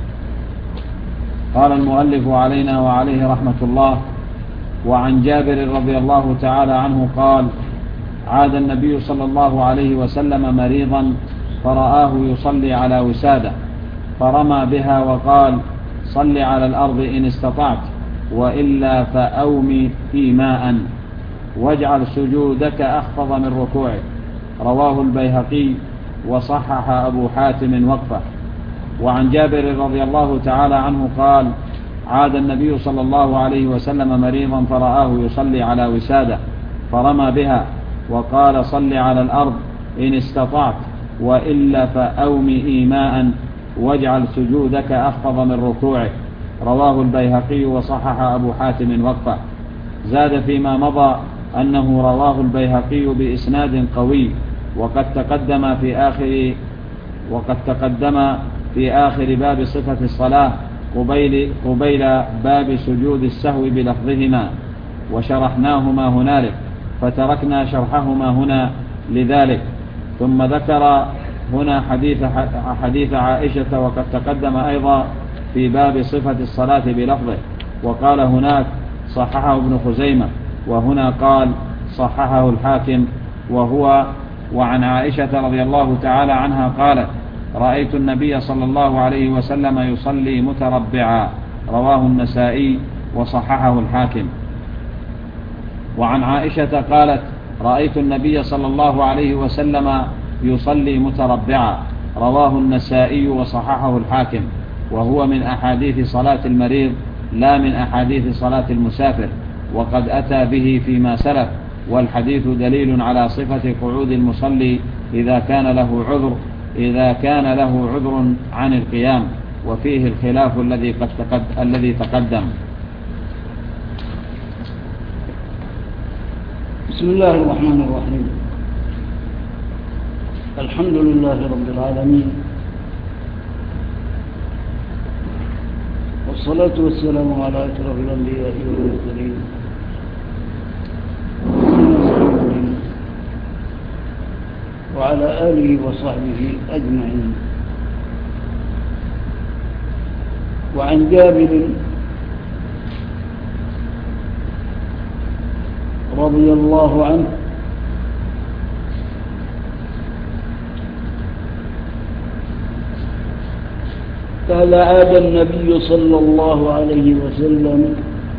قال المؤلف علينا وعليه رحمة الله: وعن جابر رضي الله تعالى عنه قال: عاد النبي صلى الله عليه وسلم مريضا فرآه يصلي على وسادة فرمى بها وقال: صل على الأرض إن استطعت، وإلا فأومي إيماء، واجعل سجودك أخفض من ركوعك. رواه البيهقي وصحح أبو حاتم وقفه. وعن جابر رضي الله تعالى عنه قال: عاد النبي صلى الله عليه وسلم مريضا فرآه يصلي على وسادة فرمى بها وقال: صل على الأرض إن استطعت، وإلا فأومي إيماء، واجعل سجودك أخفض من ركوعك. رواه البيهقي وصحح أبو حاتم وقفه. زاد فيما مضى أنه رواه البيهقي بإسناد قوي، وقد تقدم في آخر وقد تقدم في آخر باب صفة الصلاة قبيل, قبيل باب سجود السهو بلفظهما، وشرحناهما هنالك، فتركنا شرحهما هنا لذلك. ثم ذكر هنا حديث, حديث عائشة، وقد تقدم أيضا في باب صفة الصلاة بلفظه، وقال هناك صححه ابن خزيمة، وهنا قال صححه الحاكم. وهو وعن عائشة رضي الله تعالى عنها قالت: رأيت النبي صلى الله عليه وسلم يصلي متربعا. رواه النسائي وصححه الحاكم. وعن عائشة قالت: رأيت النبي صلى الله عليه وسلم يصلي متربعا. رواه النسائي وصححه الحاكم. وهو من أحاديث صلاة المريض لا من أحاديث صلاة المسافر، وقد أتى به فيما سلف، والحديث دليل على صفة قعود المصلي إذا كان له عذر إذا كان له عذر عن القيام، وفيه الخلاف الذي قد تقد الذي تقدم. بسم الله الرحمن الرحيم. الحمد لله رب العالمين، والصلاة والسلام على أشرف الأنبياء والمرسلين وعلى آله وصحبه أجمعين. وعن جابر رضي الله عنه قال: عاد النبي صلى الله عليه وسلم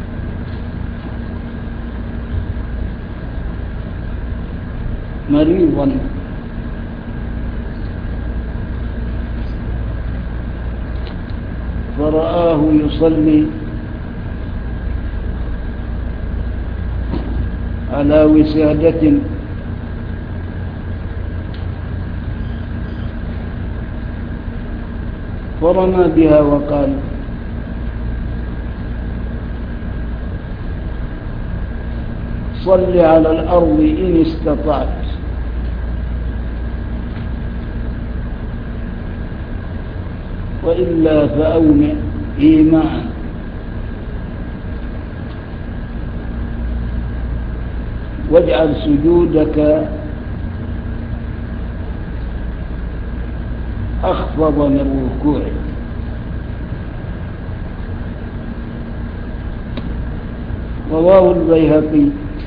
مريضا فرآه يصلي على وسادة فرمى بها وقال: صل على الأرض إن استطعت، وإلا فأومئ إيماء. واجعل سجودك أخفض من ركوعك. رواه البيهقي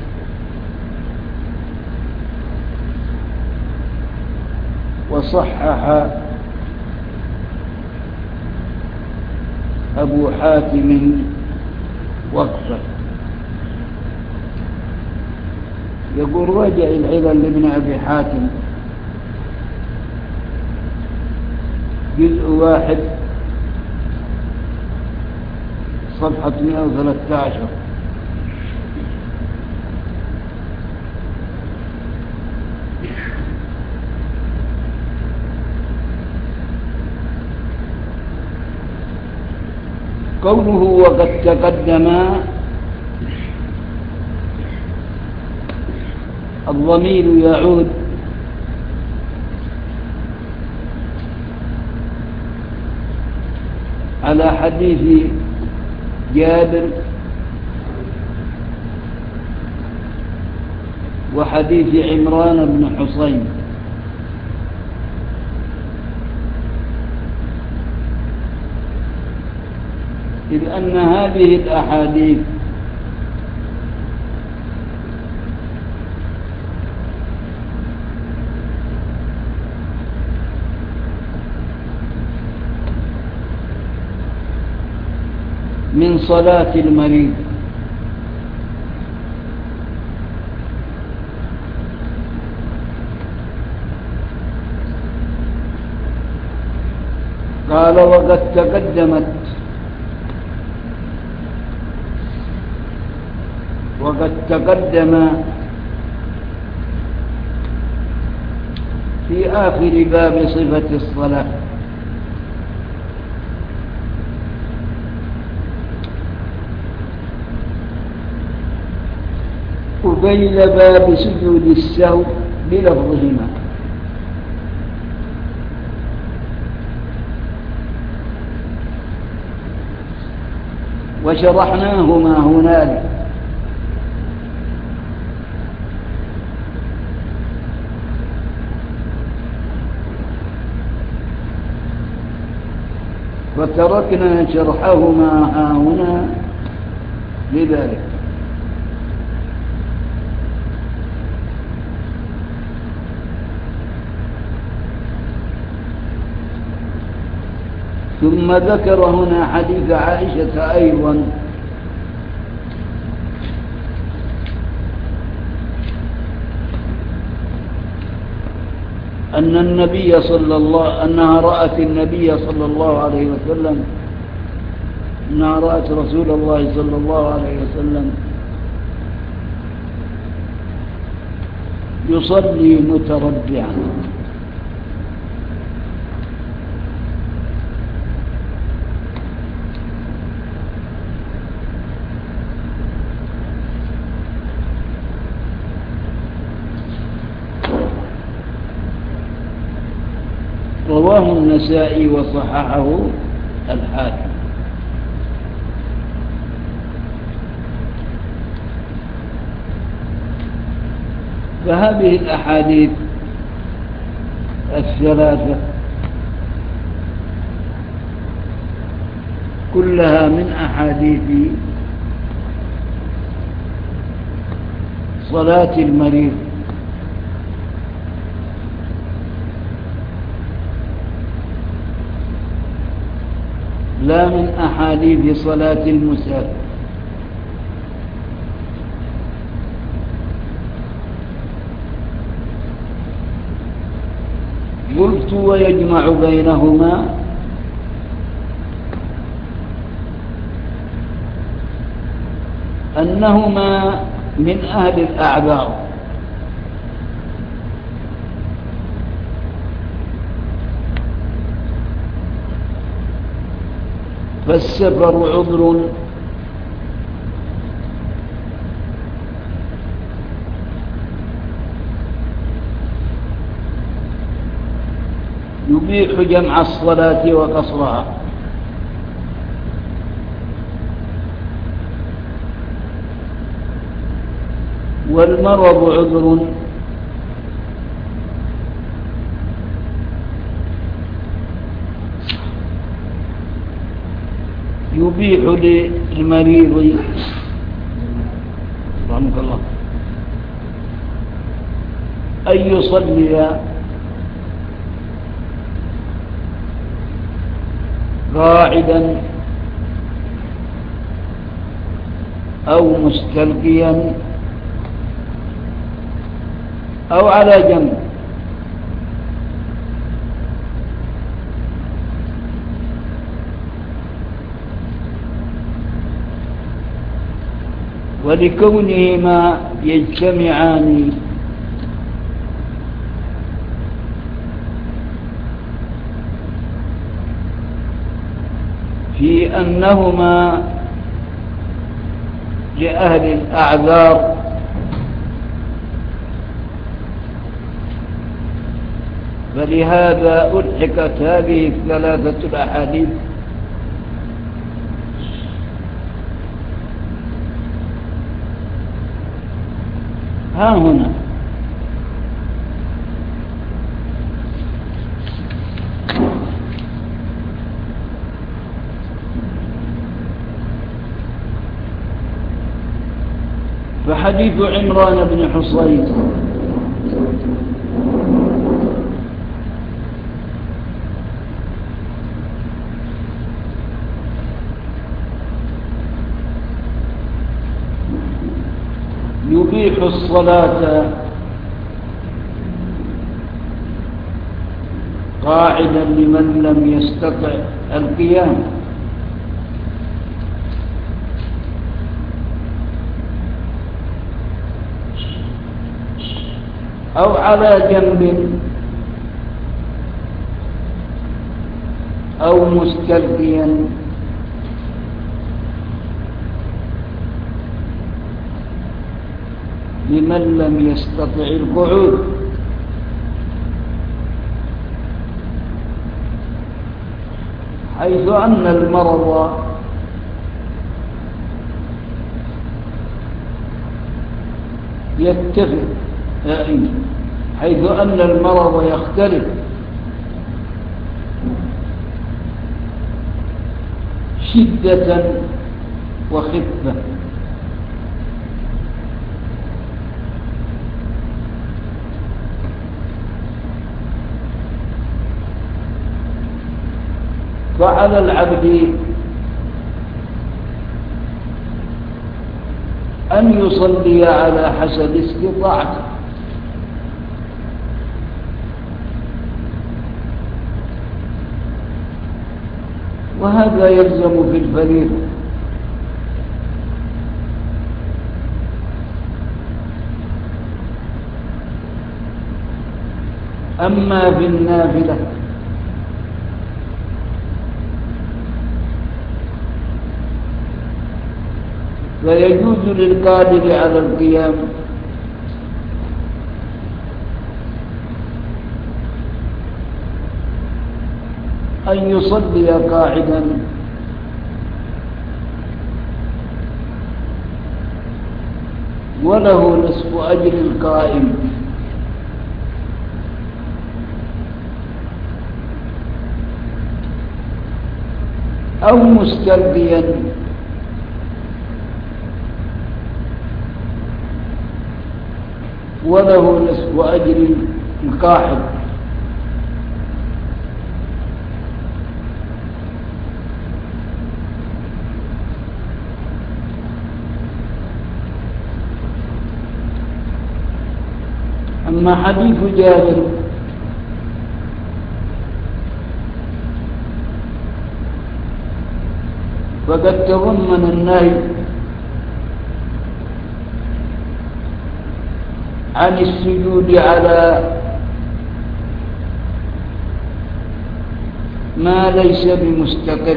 وصحح أبو حاتم وقفه. يقول راجع العلل لابن أبي حاتم جزء واحد صفحة مئة وثلاثة عشر. قوله وقد تقدم، الضمير يعود على حديث جابر وحديث عمران بن حصين، إذ أن هذه الأحاديث من صلاة المريض، قال وقد تقدمت وقد تقدم في آخر باب صفة الصلاة وبين باب سجود السهو بلفظهما، وشرحناهما هنالك. وتركنا شرحهما ها هنا لذلك. ثم ذكر هنا حديث عائشة أيضا أن النبي صلى الله أنها رأت النبي صلى الله عليه وسلم أنها رأت رسول الله صلى الله عليه وسلم يصلي متربعا، رواه النسائي وصححه الحاكم. فهذه الأحاديث الثلاثة كلها من أحاديث صلاة المريض، لا من أحاديث صلاة المسافر. قلت ويجمع بينهما أنهما من أهل الأعذار، فالسفر عذر يبيح جمع الصلاة وقصرها. والمرض عذر يبيح للمريض رحمك الله أن يصلي قاعدا أو مستلقيا أو على جنب. ولكونهما يجتمعان في أنهما لأهل الأعذار فلهذا ألحقت هذه الثلاثة الأحاديث ها هنا. فحديث عمران بن حصين يبيح الصلاة قاعدا لمن لم يستطع القيام أو على جنب أو مستلقيا لمن لم يستطع القعود. حيث أن المرض يتفق حيث أن المرض يختلف شدة وخفة. فعلى العبد أن يصلي على حسب استطاعته، وهذا يلزم في الفريضة. أما في النافلة فيجوز للقادر على القيام أن يصلي قاعدا وله نصف أجر القائم، أو مستلقيا وله نصف أجر القاعد. أما حديث جابر فقد تضمن النهي عن السجود على ما ليس بمستقر،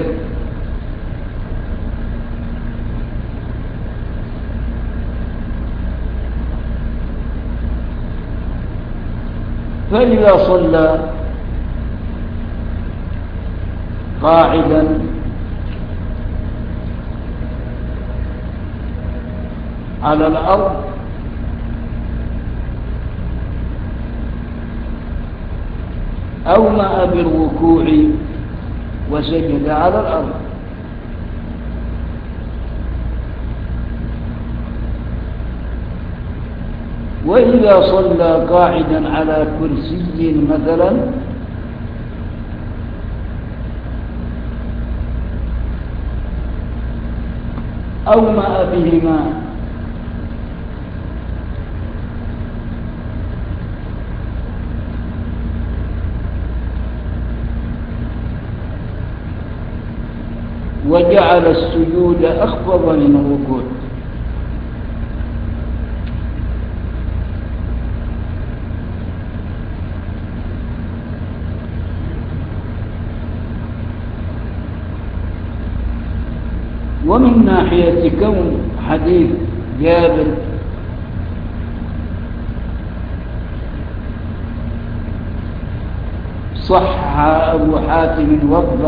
فإذا صلى قاعدا على الأرض أومأ بالركوع وسجد على الأرض. وإذا صلى قاعدا على كرسي مثلا أومأ بهما وجعل السجود أخفض من الركوع. ومن ناحية كون حديث جابر صح أبو حاتم وقفه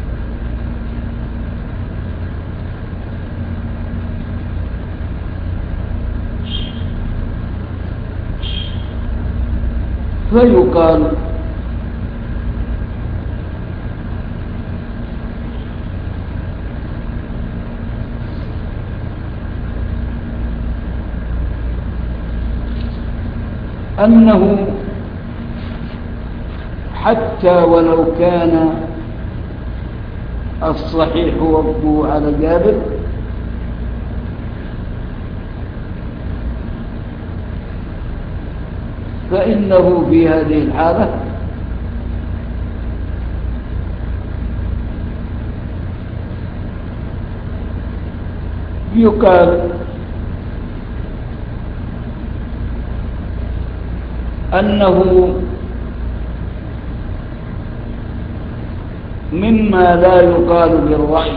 فيقال أنه حتى ولو كان الصحيح وقفه على جابر فإنه في هذه الحالة يقال أنه مما لا يقال بالرأي،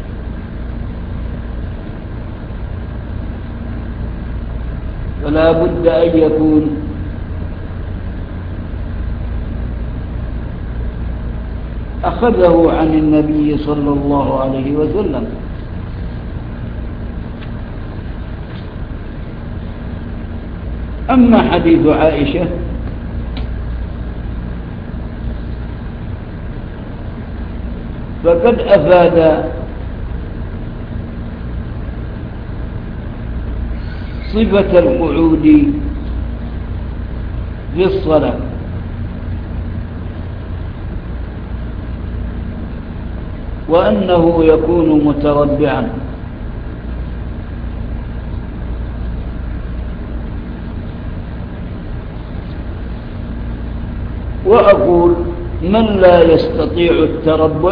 فلا بد أن يكون أخذه عن النبي صلى الله عليه وسلم. أما حديث عائشة فقد أفاد صفة القعود في الصلاة، وأنه يكون متربعا، وأقول من لا يستطيع التربع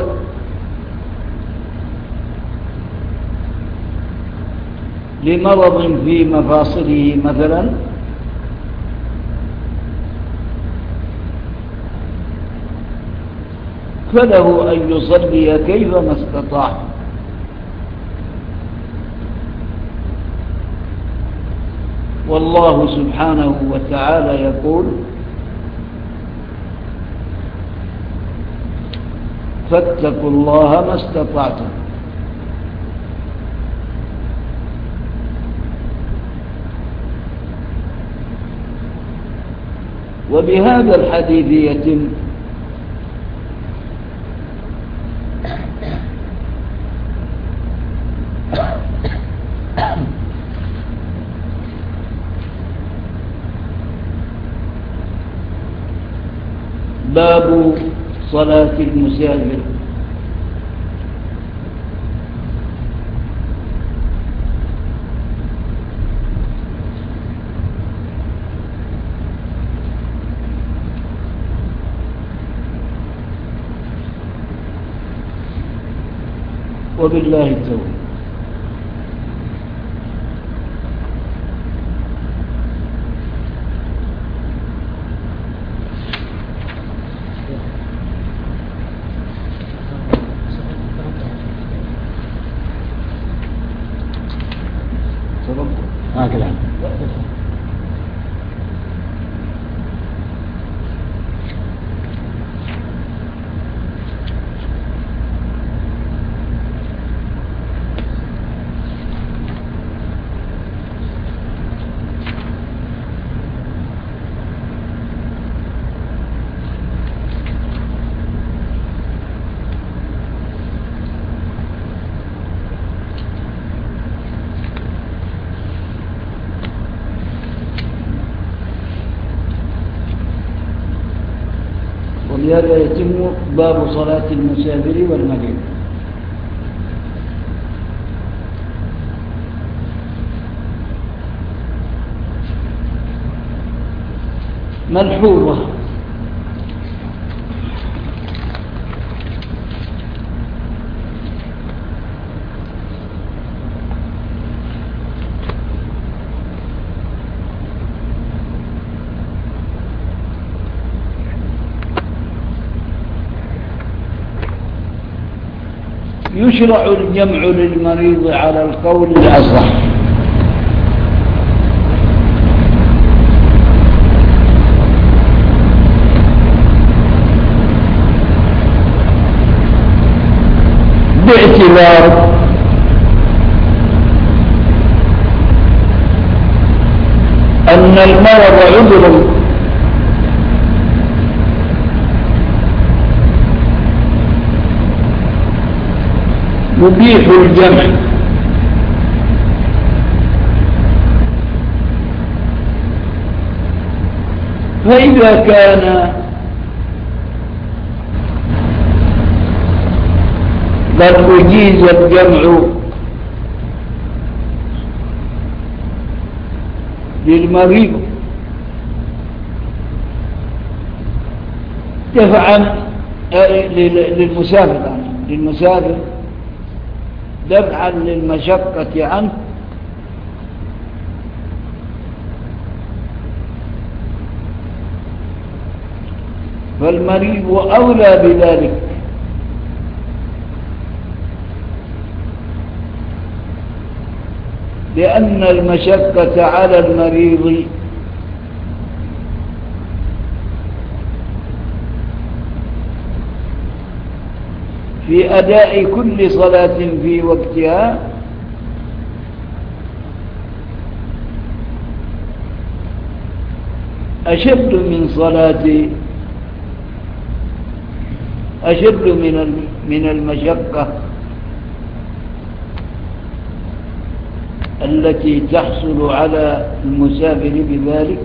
لمرض في مفاصله مثلا فله أن يصلي كيفما استطاع. والله سبحانه وتعالى يقول فاتقوا الله ما استطعتم. وبهذا الحديث يتم باب صلاة المسافر. وبالله التوفيق. هكذا وبهذا يتم باب صلاة المسافر والمريض. ملحوظة: يشرع الجمع للمريض على القول الأصح، باعتبار أن المرض عذر يبيح الجمع، فإذا كان قد أجيز الجمع للمريض دفعا للمسافر للمسافر دفعا للمشقة عنه، فالمريض أولى بذلك، لأن المشقة على المريض في أداء كل صلاة في وقتها أشد من صلاة أشد من من المشقة التي تحصل على المسافر بذلك،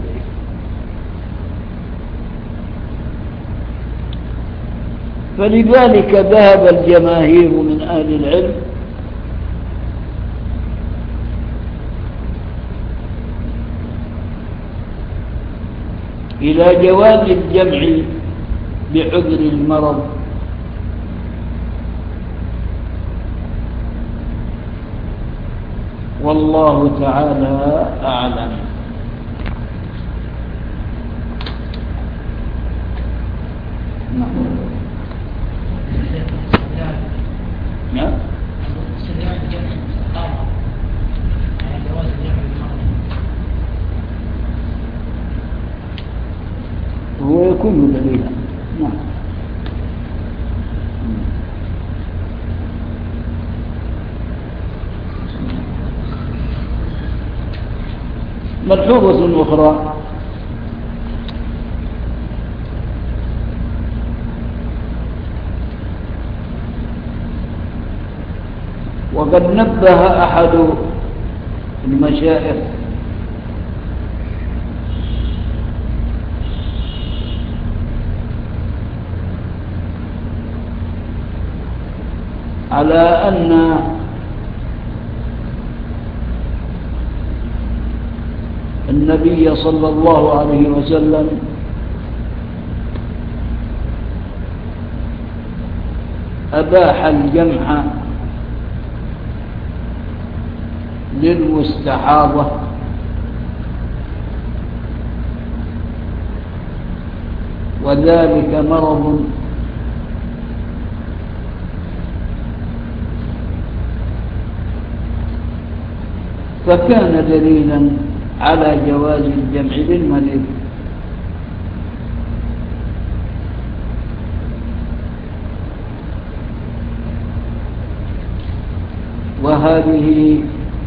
فلذلك ذهب الجماهير من أهل العلم إلى جواز الجمع بعذر المرض، والله تعالى أعلم. نعم. هو يكون دليلا. نعم. ملحوظة أخرى: وقد نبه أحد المشايخ على أن النبي صلى الله عليه وسلم أباح الجمع للمستحاضة، وذلك مرض فكان دليلا على جواز الجمع للمريض. وهذه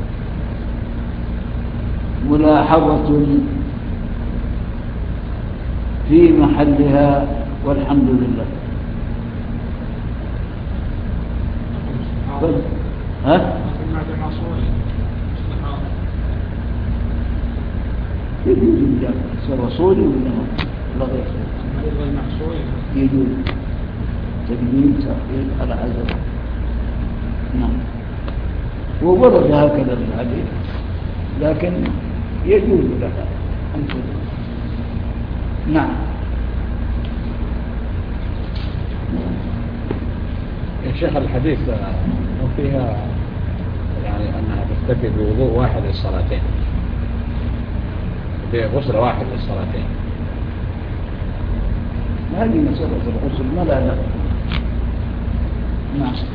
ملاحظة في محلها والحمد لله. ها؟ يجوز الجمع رسولي ولا غير؟ يجوز تقديم تأخير على حسب. نعم وورد هكذا في الحديث لكن يجوز لها أن تقدم. نعم. يا شيخ الحديث وفيها يعني أنها تكتفي بوضوء واحد للصلاتين، بغسل واحد للصلاتين. هذه مسألة الغسل ما لا لا. نعم.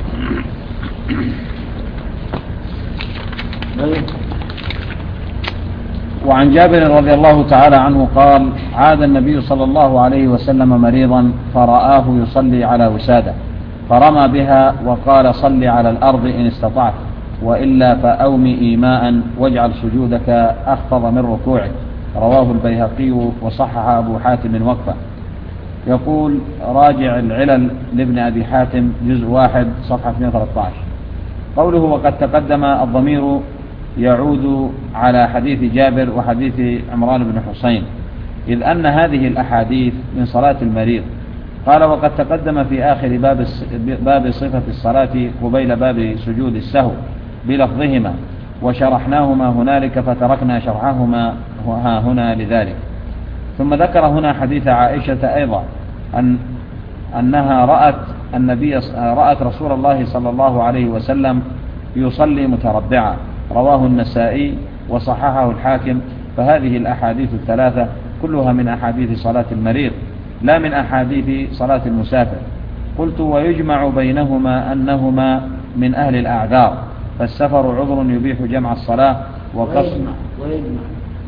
وعن جابر رضي الله تعالى عنه قال: عاد النبي صلى الله عليه وسلم مريضا فرآه يصلي على وسادة فرمى بها وقال: صل على الأرض إن استطعت، وإلا فأومي إيماء واجعل سجودك أخفض من ركوعك. رواه البيهقي وصحح أبو حاتم وقفه. يقول: راجع العلل لابن أبي حاتم جزء واحد صفحة مئة وثلاثة عشر. قوله وقد تقدم الضمير يعود على حديث جابر وحديث عمران بن حسين، إذ أن هذه الأحاديث من صلاة المريض. قال: وقد تقدم في آخر باب باب صفة الصلاة قبيل باب سجود السهو بلفظهما، وشرحناهما هنالك فتركنا شرحهما ها هنا لذلك. ثم ذكر هنا حديث عائشة أيضا أن أنها رأت النبي رأت رسول الله صلى الله عليه وسلم يصلي متربعا. رواه النسائي وصححه الحاكم. فهذه الأحاديث الثلاثة كلها من أحاديث صلاة المريض لا من أحاديث صلاة المسافر. قلت: ويجمع بينهما أنهما من أهل الأعذار، فالسفر عذر يبيح جمع الصلاة وقصر. ويجمع, ويجمع,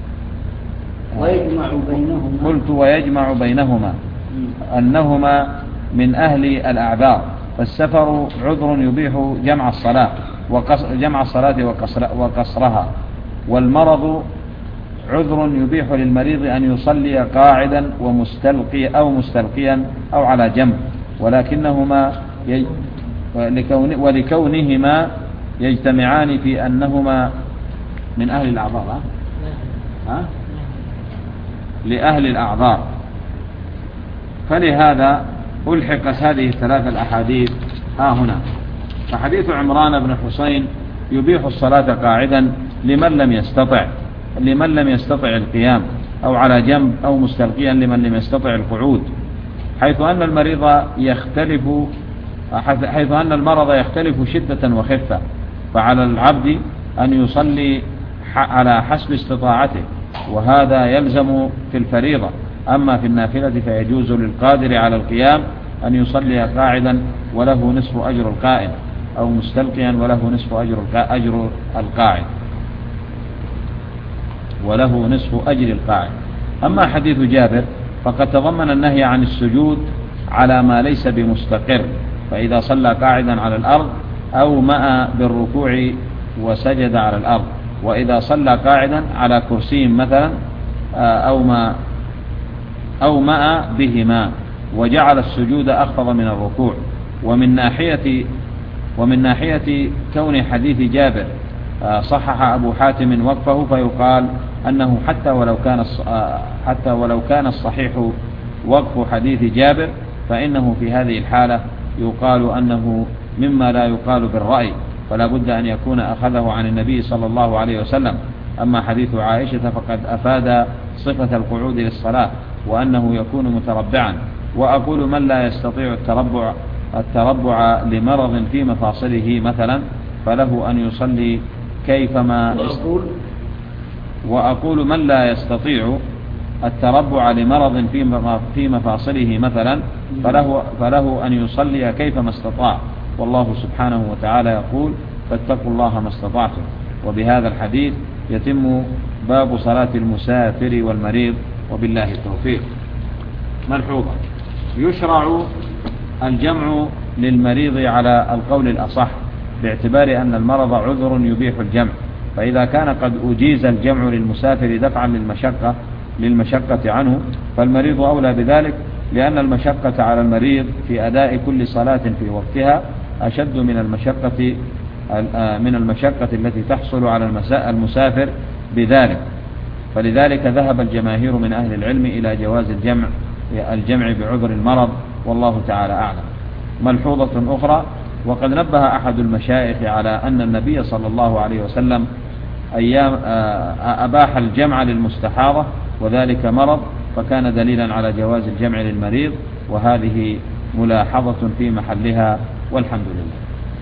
ويجمع بينهما. قلت: ويجمع بينهما أنهما من أهل الأعذار، فالسفر عذر يبيح جمع الصلاة جمع الصلاة وقصر وقصرها، والمرض عذر يبيح للمريض أن يصلي قاعدا ومستلقي أو مستلقيا أو على جنب، ولكنهما ي... ولكون... ولكونهما يجتمعان في أنهما من أهل الأعذار. ها؟ لأهل الأعذار، فلهذا ألحقت هذه الثلاث الأحاديث ها هنا. فحديث عمران بن حسين يبيح الصلاة قاعدا لمن لم يستطع لمن لم يستطع القيام، أو على جنب، أو مستلقيا لمن لم يستطع القعود، حيث أن المريض يختلف حيث أن المرض يختلف شدة وخفة، فعلى العبد أن يصلي على حسب استطاعته، وهذا يلزم في الفريضة. أما في النافلة فيجوز للقادر على القيام أن يصلي قاعدا وله نصف أجر القائم، أو مستلقيا وله نصف أجر أجر القاعد وله نصف أجر القاعد. أما حديث جابر فقد تضمن النهي عن السجود على ما ليس بمستقر، فإذا صلى قاعدا على الأرض أو مأ بالركوع وسجد على الأرض، وإذا صلى قاعدا على كرسي مثلا أو ما أو مأ بهما وجعل السجود أخفض من الركوع. ومن ناحية ومن ناحية كون حديث جابر صحح أبو حاتم وقفه، فيقال أنه حتى ولو كان حتى ولو كان الصحيح وقف حديث جابر، فإنه في هذه الحالة يقال أنه مما لا يقال بالرأي، فلا بد أن يكون أخذه عن النبي صلى الله عليه وسلم. أما حديث عائشة فقد أفاد صفة القعود للصلاة، وأنه يكون متربعا. وأقول: من لا يستطيع التربع التربع لمرض في مفاصله مثلا فله أن يصلي كيفما وأقول, وأقول من لا يستطيع التربع لمرض في مفاصله مثلا فله, فله أن يصلي كيفما استطاع، والله سبحانه وتعالى يقول: فاتقوا الله ما استطعتم. وبهذا الحديث يتم باب صلاة المسافر والمريض، وبالله التوفيق. ملحوظة: يشرع الجمع للمريض على القول الأصح، باعتبار أن المرض عذر يبيح الجمع، فإذا كان قد أجيز الجمع للمسافر دفعا للمشقة للمشقة عنه فالمريض أولى بذلك، لأن المشقة على المريض في أداء كل صلاة في وقتها أشد من المشقة من المشقة التي تحصل على المسافر بذلك. فلذلك ذهب الجماهير من أهل العلم إلى جواز الجمع الجمع بعذر المرض، والله تعالى أعلم. ملحوظة أخرى: وقد نبه أحد المشايخ على أن النبي صلى الله عليه وسلم أيام أباح الجمع للمستحاضة وذلك مرض، فكان دليلا على جواز الجمع للمريض، وهذه ملاحظة في محلها، والحمد لله.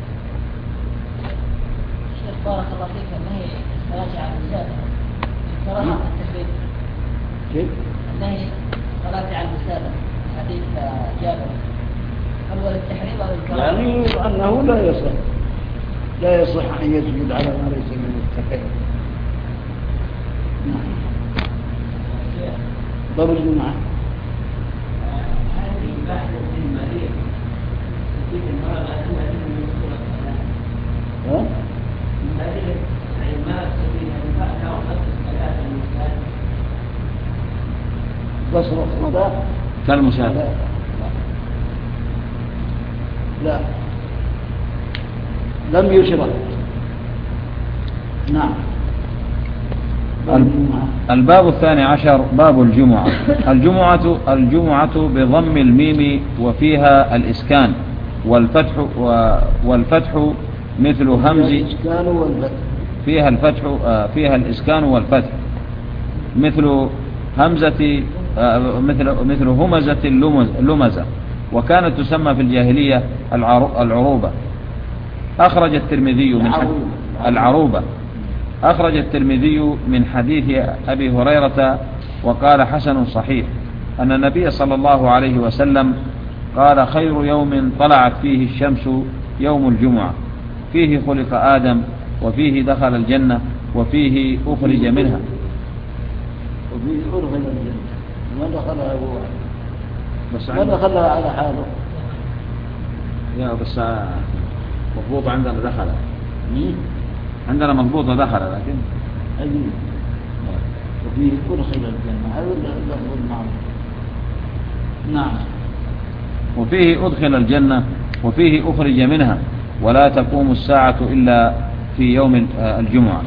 شيخ بارك الله فيك، النهي الصلاة على الوسادة كراهة التثبيت. كيف؟ النهي الصلاة على الوسادة حديث جابر، هل هو للتحريم أو الكراهة؟ يعني أنه لا يصح لا يصح أن يسجد على ما ليس من التكلم. نعم. ضرب الجمعة. هذه بحث المريض تثبيت المرض أنها من الصورة ها؟ هذه يعني ما سبيل النفاق أو خط الصلاة المساعدة قصر الصلاة كالمسافر. لا لم يشرع. نعم. الباب الثاني عشر باب الجمعة. الجمعة الجمعة بضم الميم وفيها الإسكان والفتح والفتح مثل همز فيها الفتح فيها الإسكان والفتح مثل همزة مثل مثل همزة اللمزة، وكانت تسمى في الجاهلية العروبة. أخرج الترمذي من العروبة أخرج الترمذي من حديث أبي هريرة وقال حسن صحيح أن النبي صلى الله عليه وسلم قال: خير يوم طلعت فيه الشمس يوم الجمعة، فيه خلق آدم، وفيه دخل الجنة، وفيه أخرج منها. وفيه أدخل الجنة، ما دخلها هو بس ما دخلها على حاله. يا بس مضبوط عندنا دخل، عندنا مضبوطة دخل، لكن أجل وفيه أدخل الجنة، هذا اللفظ المعنى. نعم. وفيه أدخل الجنة وفيه أخرج منها، ولا تقوم الساعة إلا في يوم الجمعة.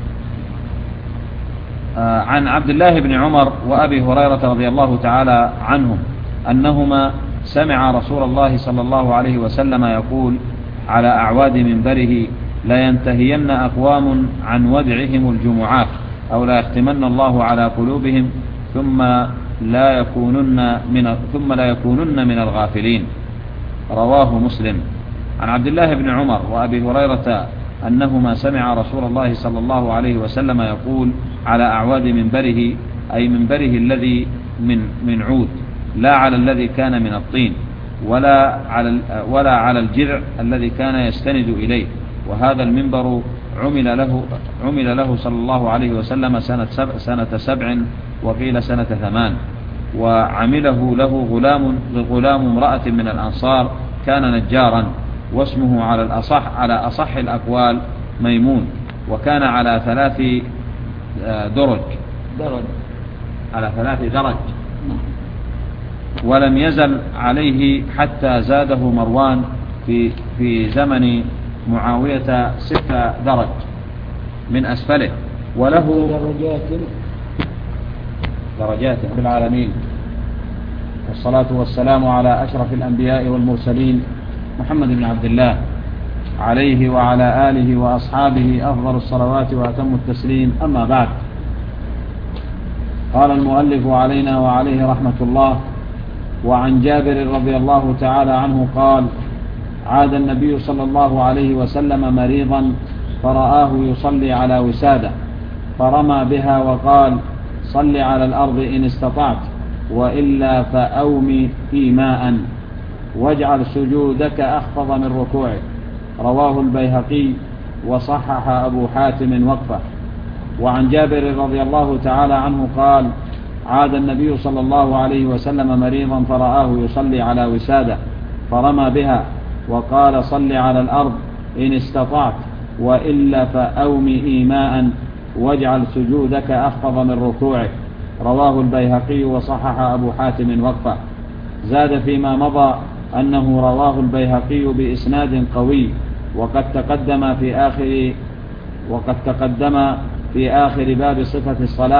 عن عبد الله بن عمر وأبي هريرة رضي الله تعالى عنهم أنهما سمع رسول الله صلى الله عليه وسلم يقول على أعواد منبره: لا ينتهين أقوام عن ودعهم الجمعات، أو لا يختمن الله على قلوبهم ثم لا يكونن من ثم لا يكونن من الغافلين. رواه مسلم. عن عبد الله بن عمر وأبي هريرة أنهما سمع رسول الله صلى الله عليه وسلم يقول على أعواد منبره، أي منبره الذي من من عود، لا على الذي كان من الطين، ولا على ولا على الجذع الذي كان يستند إليه. وهذا المنبر عمل له عمل له صلى الله عليه وسلم سنة سبع, سنة سبع وقيل سنة ثمان، وعمله له غلام غلام امرأة من الأنصار كان نجارا، واسمه على الأصح على أصح الأقوال ميمون، وكان على ثلاث درج درج على ثلاث درج ولم يزل عليه حتى زاده مروان في في زمن معاوية ستة درج من أسفله، وله درجات درجات في العالمين. والصلاة والسلام على أشرف الأنبياء والمرسلين محمد بن عبد الله عليه وعلى آله وأصحابه أفضل الصلوات وأتم التسليم. أما بعد، قال المؤلف علينا وعليه رحمة الله: وعن جابر رضي الله تعالى عنه قال: عاد النبي صلى الله عليه وسلم مريضا فرآه يصلي على وسادة، فرمى بها وقال: صل على الأرض إن استطعت، وإلا فأومي إيماء، واجعل سجودك أخفض من ركوعك. رواه البيهقي وصحح أبو حاتم وقفه. وعن جابر رضي الله تعالى عنه قال: عاد النبي صلى الله عليه وسلم مريضا فرآه يصلي على وسادة، فرمى بها وقال: صل على الأرض إن استطعت، وإلا فأومي إيماء، واجعل سجودك أخفض من ركوعك. رواه البيهقي وصحح أبو حاتم وقفه. زاد فيما مضى أنه رواه البيهقي بإسناد قوي، وقد تقدم في آخر وقد تقدم في آخر باب صفة الصلاة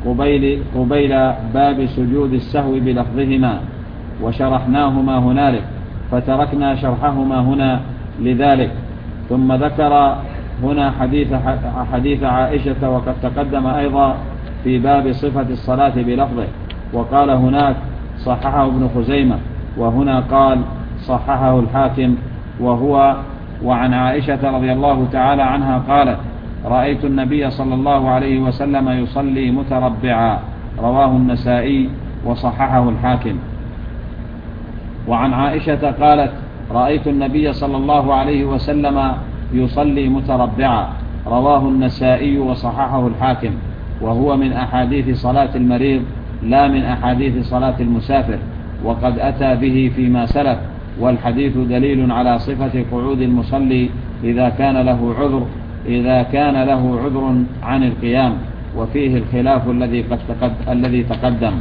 قبيل, قبيل باب سجود السهو بلفظهما وشرحناهما هنالك فتركنا شرحهما هنا لذلك. ثم ذكر هنا حديث, حديث عائشة وقد تقدم أيضا في باب صفة الصلاة بلفظه، وقال هناك صححه ابن خزيمة، وهنا قال صححه الحاكم. وهو وعن عائشة رضي الله تعالى عنها قالت رأيت النبي صلى الله عليه وسلم يصلي متربعا، رواه النسائي وصححه الحاكم. وعن عائشة قالت رأيت النبي صلى الله عليه وسلم يصلي متربعا، رواه النسائي وصححه الحاكم، وهو من أحاديث صلاة المريض لا من أحاديث صلاة المسافر، وقد أتى به فيما سلف، والحديث دليل على صفة قعود المصلي إذا كان له عذر إذا كان له عذر عن القيام، وفيه الخلاف الذي قد تقد الذي تقدم.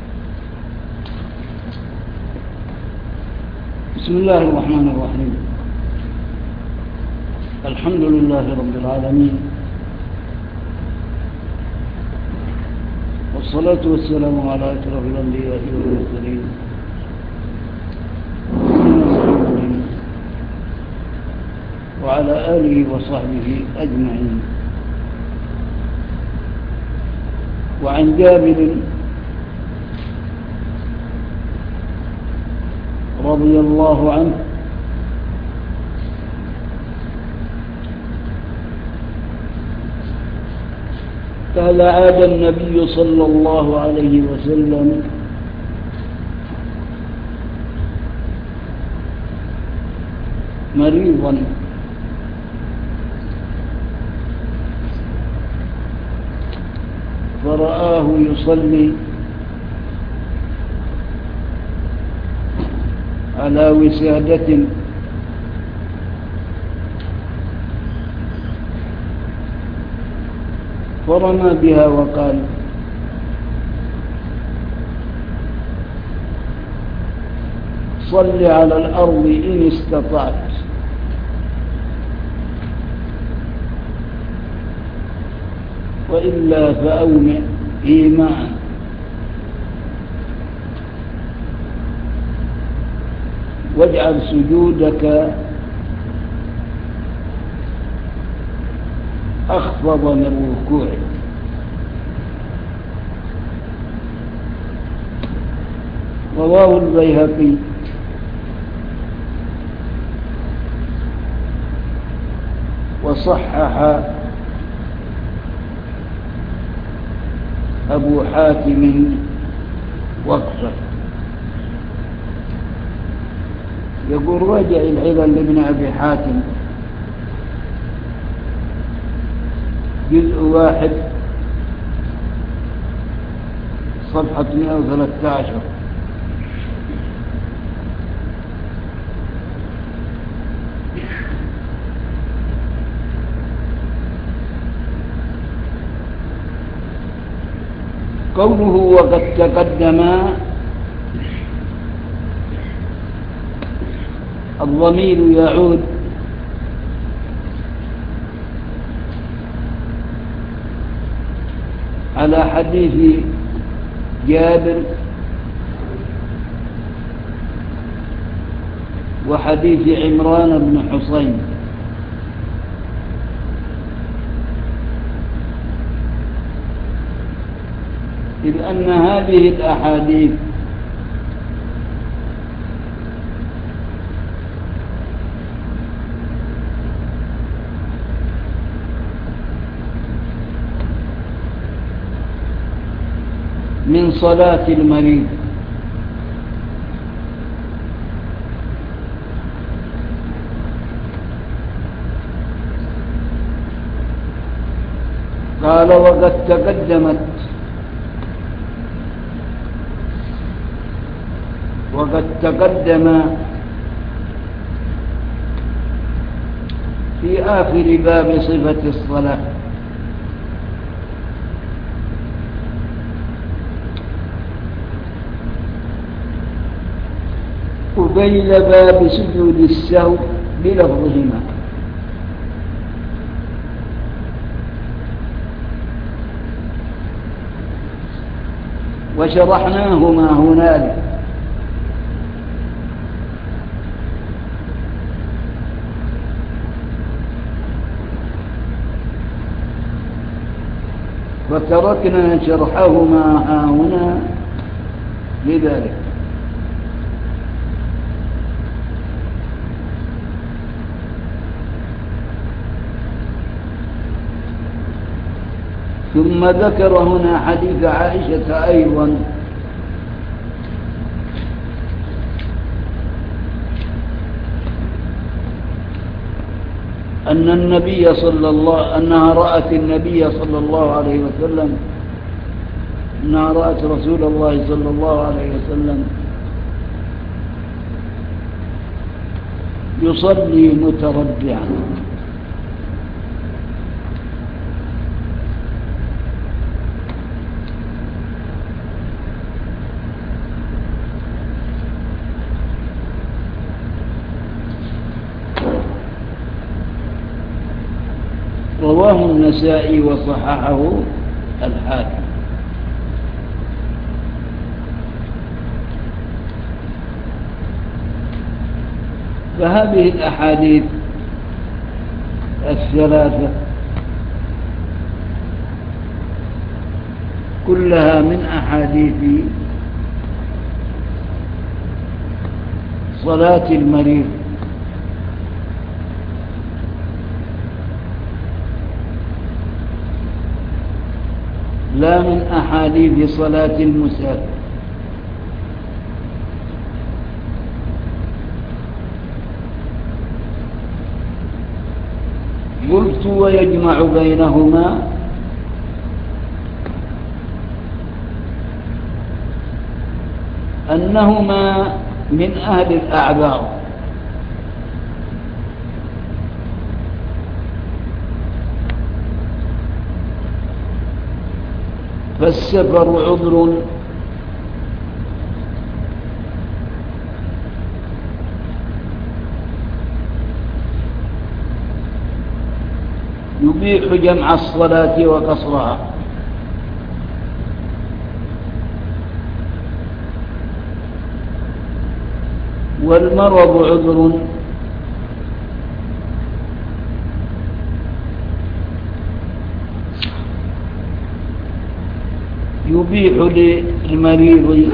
بسم الله الرحمن الرحيم. الحمد لله رب العالمين، والصلاة والسلام على أشرف الأنبياء والمرسلين وعلى آله وصحبه أجمعين. وعن جابر رضي الله عنه قال عاد النبي صلى الله عليه وسلم مريضا فرآه يصلي على وسادة فرمى بها وقال صل على الأرض إن استطعت، وإلا فأومئ إيماء. واجعل سجودك أخفض من ركوعك. رواه البيهقي وصحح أبو حاتم وقفه. يقول راجع العلل لابن أبي حاتم جزء واحد صفحة مئة وثلاثة عشر. قوله وقد تقدم، الضمير يعود على حديث جابر وحديث عمران بن حصين، إذ أن هذه الأحاديث من صلاة المريض، قال وقد تقدمت وقد تقدم في آخر باب صفة الصلاة قبيل باب سجود السهو بلفظهما. وشرحناهما هنالك. وتركنا شرحهما ها هنا لذلك. ثم ذكر هنا حديث عائشة أيضا أن النبي صلى الله أنها رأت النبي صلى الله عليه وسلم أنها رأت رسول الله صلى الله عليه وسلم يصلي متربعا. رواه النسائي وصححه الحاكم. فهذه الأحاديث الثلاثة كلها من أحاديث صلاة المريض، لا من أحاديث صلاة المسافر. قلت ويجمع بينهما أنهما من أهل الأعذار، فالسفر عذر يبيح جمع الصلاة وقصرها، والمرض عذر يبيح للمريض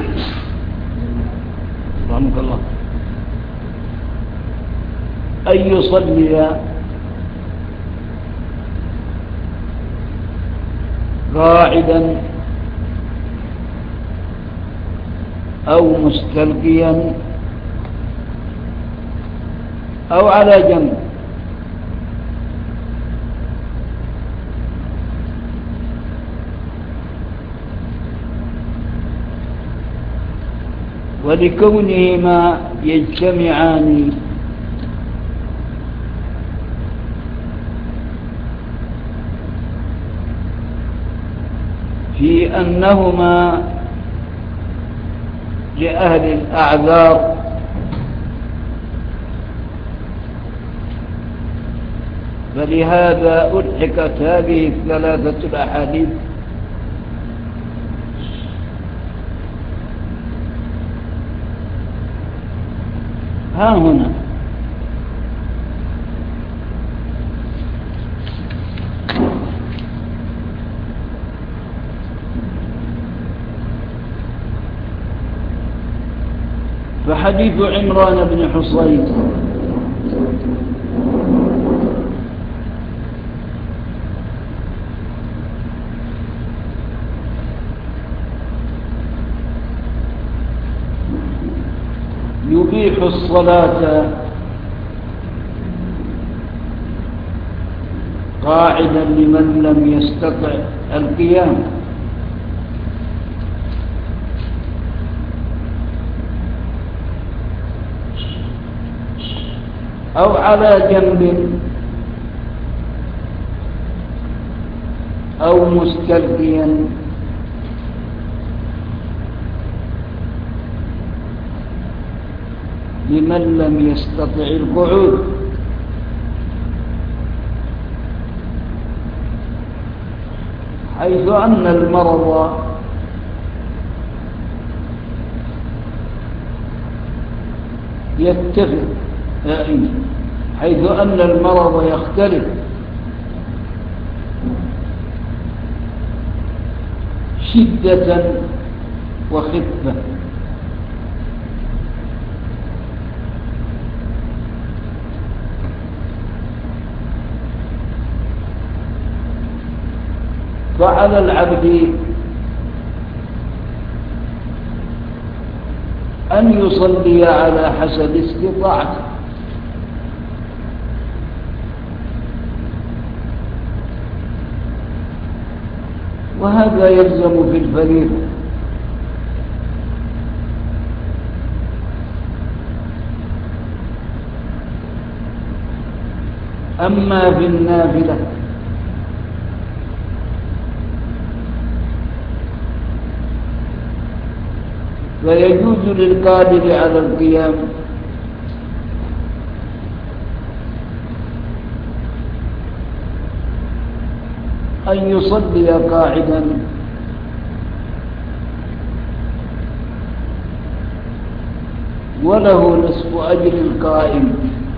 رحمك الله أن يصلي قاعدا أو مستلقيا أو على جنب. ولكونهما يجتمعان في أنهما لأهل الأعذار، فلهذا ألحقت هذه الثلاثة الأحاديث ها هنا. فحديث عمران بن حصين يبيح الصلاة قاعدا لمن لم يستطع القيام، أو على جنب أو مستلقيا لمن لم يستطع القعود. حيث أن المرض يتفق حيث أن المرض يختلف شدة وخفة. فعلى العبد أن يصلي على حسب استطاعته، وهذا يلزم في الفريضة. أما في النافلة فيجوز للقادر على القيام أن يصلي قاعدا وله نصف أجر القائم،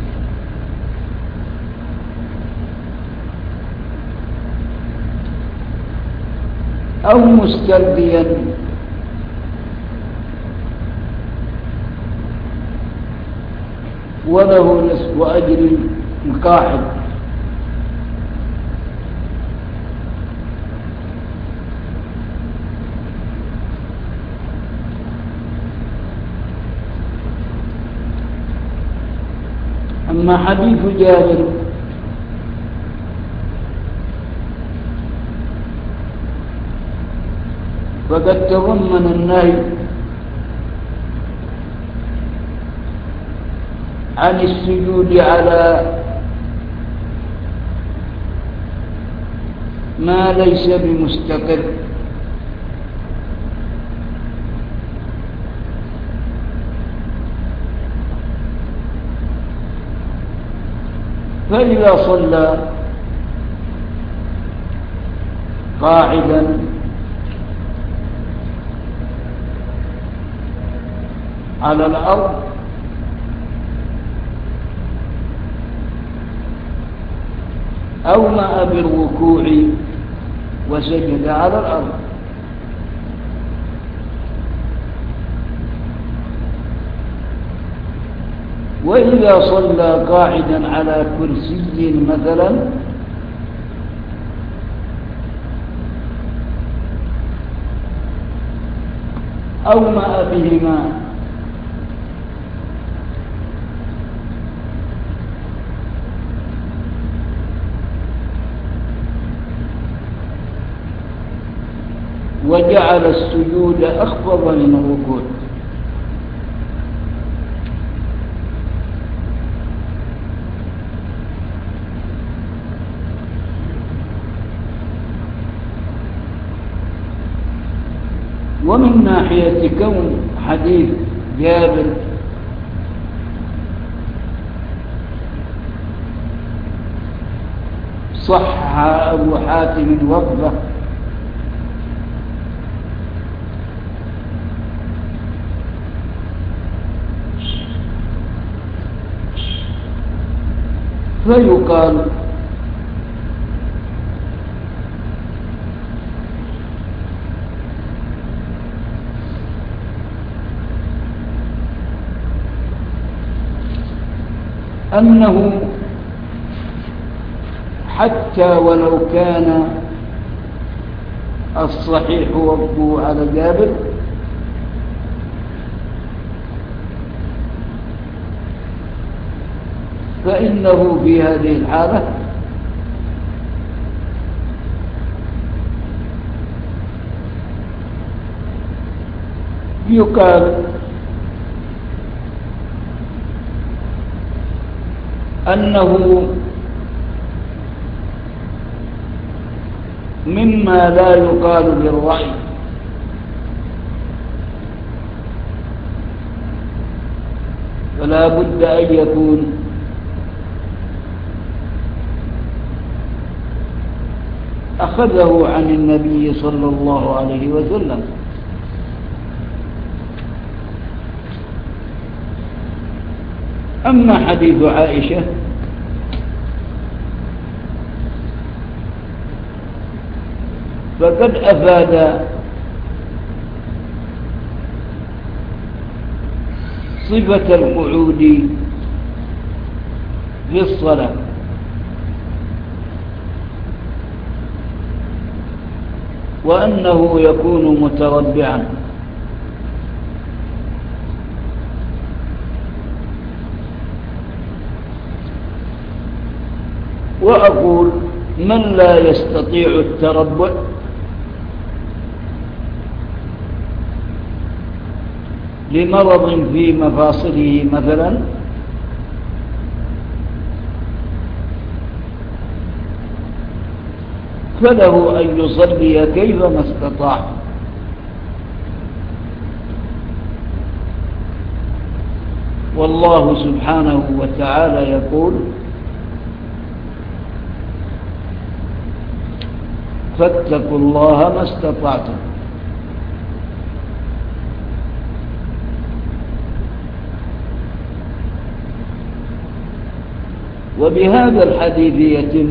أو مستلقيا وله نصف أجر القاعد. أما حديث جابر فقد تضمن النهي عن السجود على ما ليس بمستقر، فإذا صلى قاعدا على الأرض أومأ بالركوع وسجد على الأرض، وإذا صلى قاعدا على كرسي مثلا أومأ بهما وجعل السجود أخفض من الركوع. ومن ناحية كون حديث جابر صح أبو حاتم وقفه فيقال أنه حتى ولو كان الصحيح وقفه على جابر فإنه في هذه الحالة يقال أنه مما لا يقال بالرأي، فلا بد أن يكون أخذه عن النبي صلى الله عليه وسلم. أما حديث عائشة فقد أفاد صفة القعود في الصلاة، وأنه يكون متربعا، وأقول من لا يستطيع التربع لمرض في مفاصله مثلا فله أن يصلي كيفما استطاع، والله سبحانه وتعالى يقول فاتقوا الله ما استطعتم. وبهذا الحديث يتم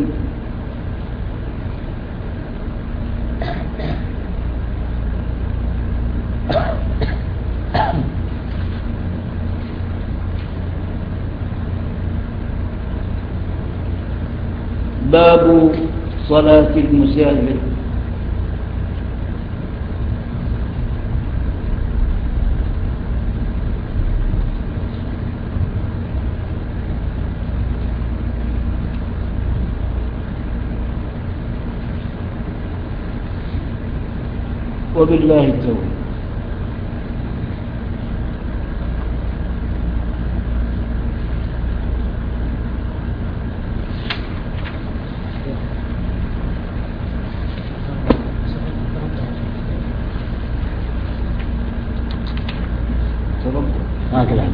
باب صلاة المسافر. وبالله التوفيق. هكذا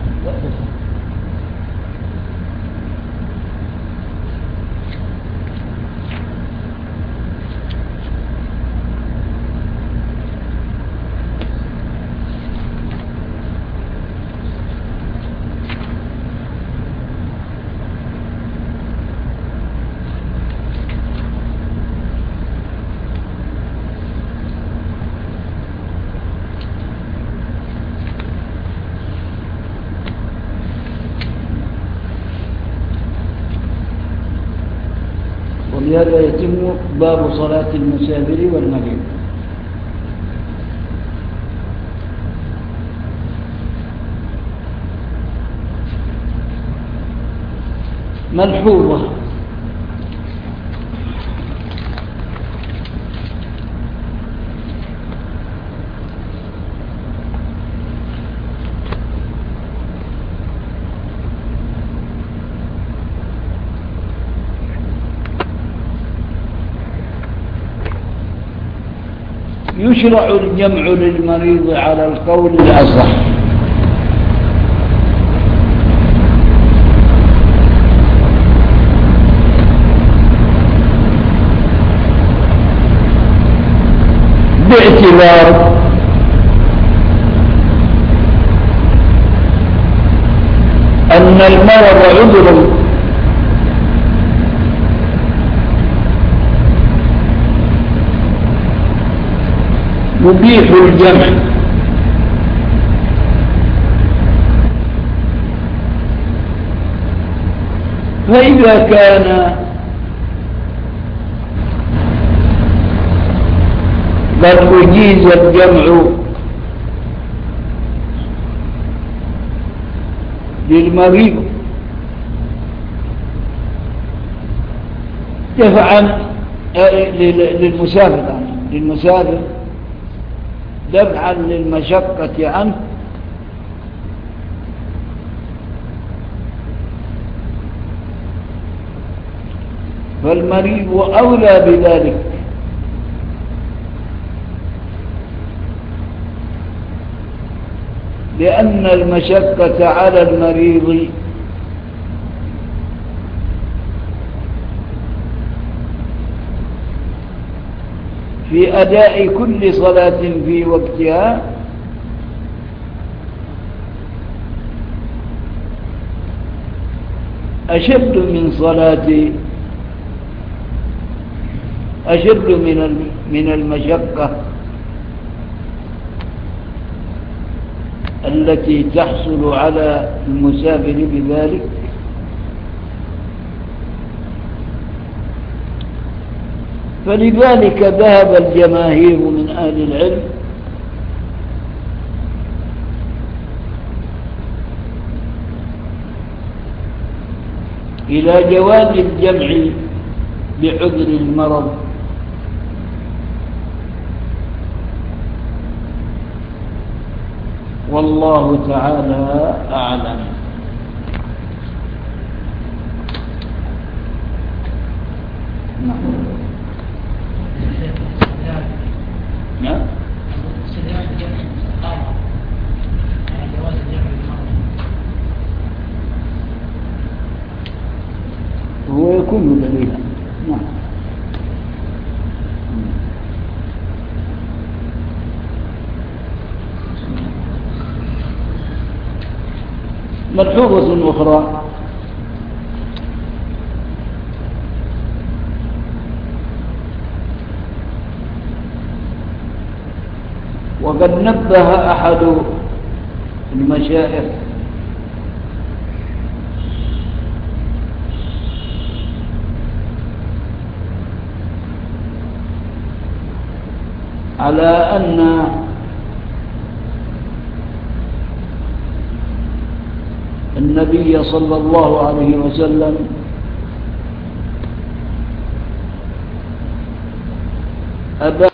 وبهذا يتم باب صلاة المسافر والمريض. ملحوظة: يشرع الجمع للمريض على القول الأصح، باعتبار أن المرض عذر يبيح الجمع، فإذا كان قد أجيز الجمع للمريض دفعا للمسافر للمسافر دفعا للمشقة عنه، فالمريض أولى بذلك، لأن المشقة على المريض في أداء كل صلاة في وقتها أشد من صلاة أشد من من المشقة التي تحصل على المسافر بذلك. فلذلك ذهب الجماهير من أهل العلم إلى جواز الجمع بعذر المرض، والله تعالى أعلم. نعم. نعم. هو يكون دليلا. نعم. ملحوظة أخرى: وقد نبه أحد المشايخ على أن النبي صلى الله عليه وسلم أبى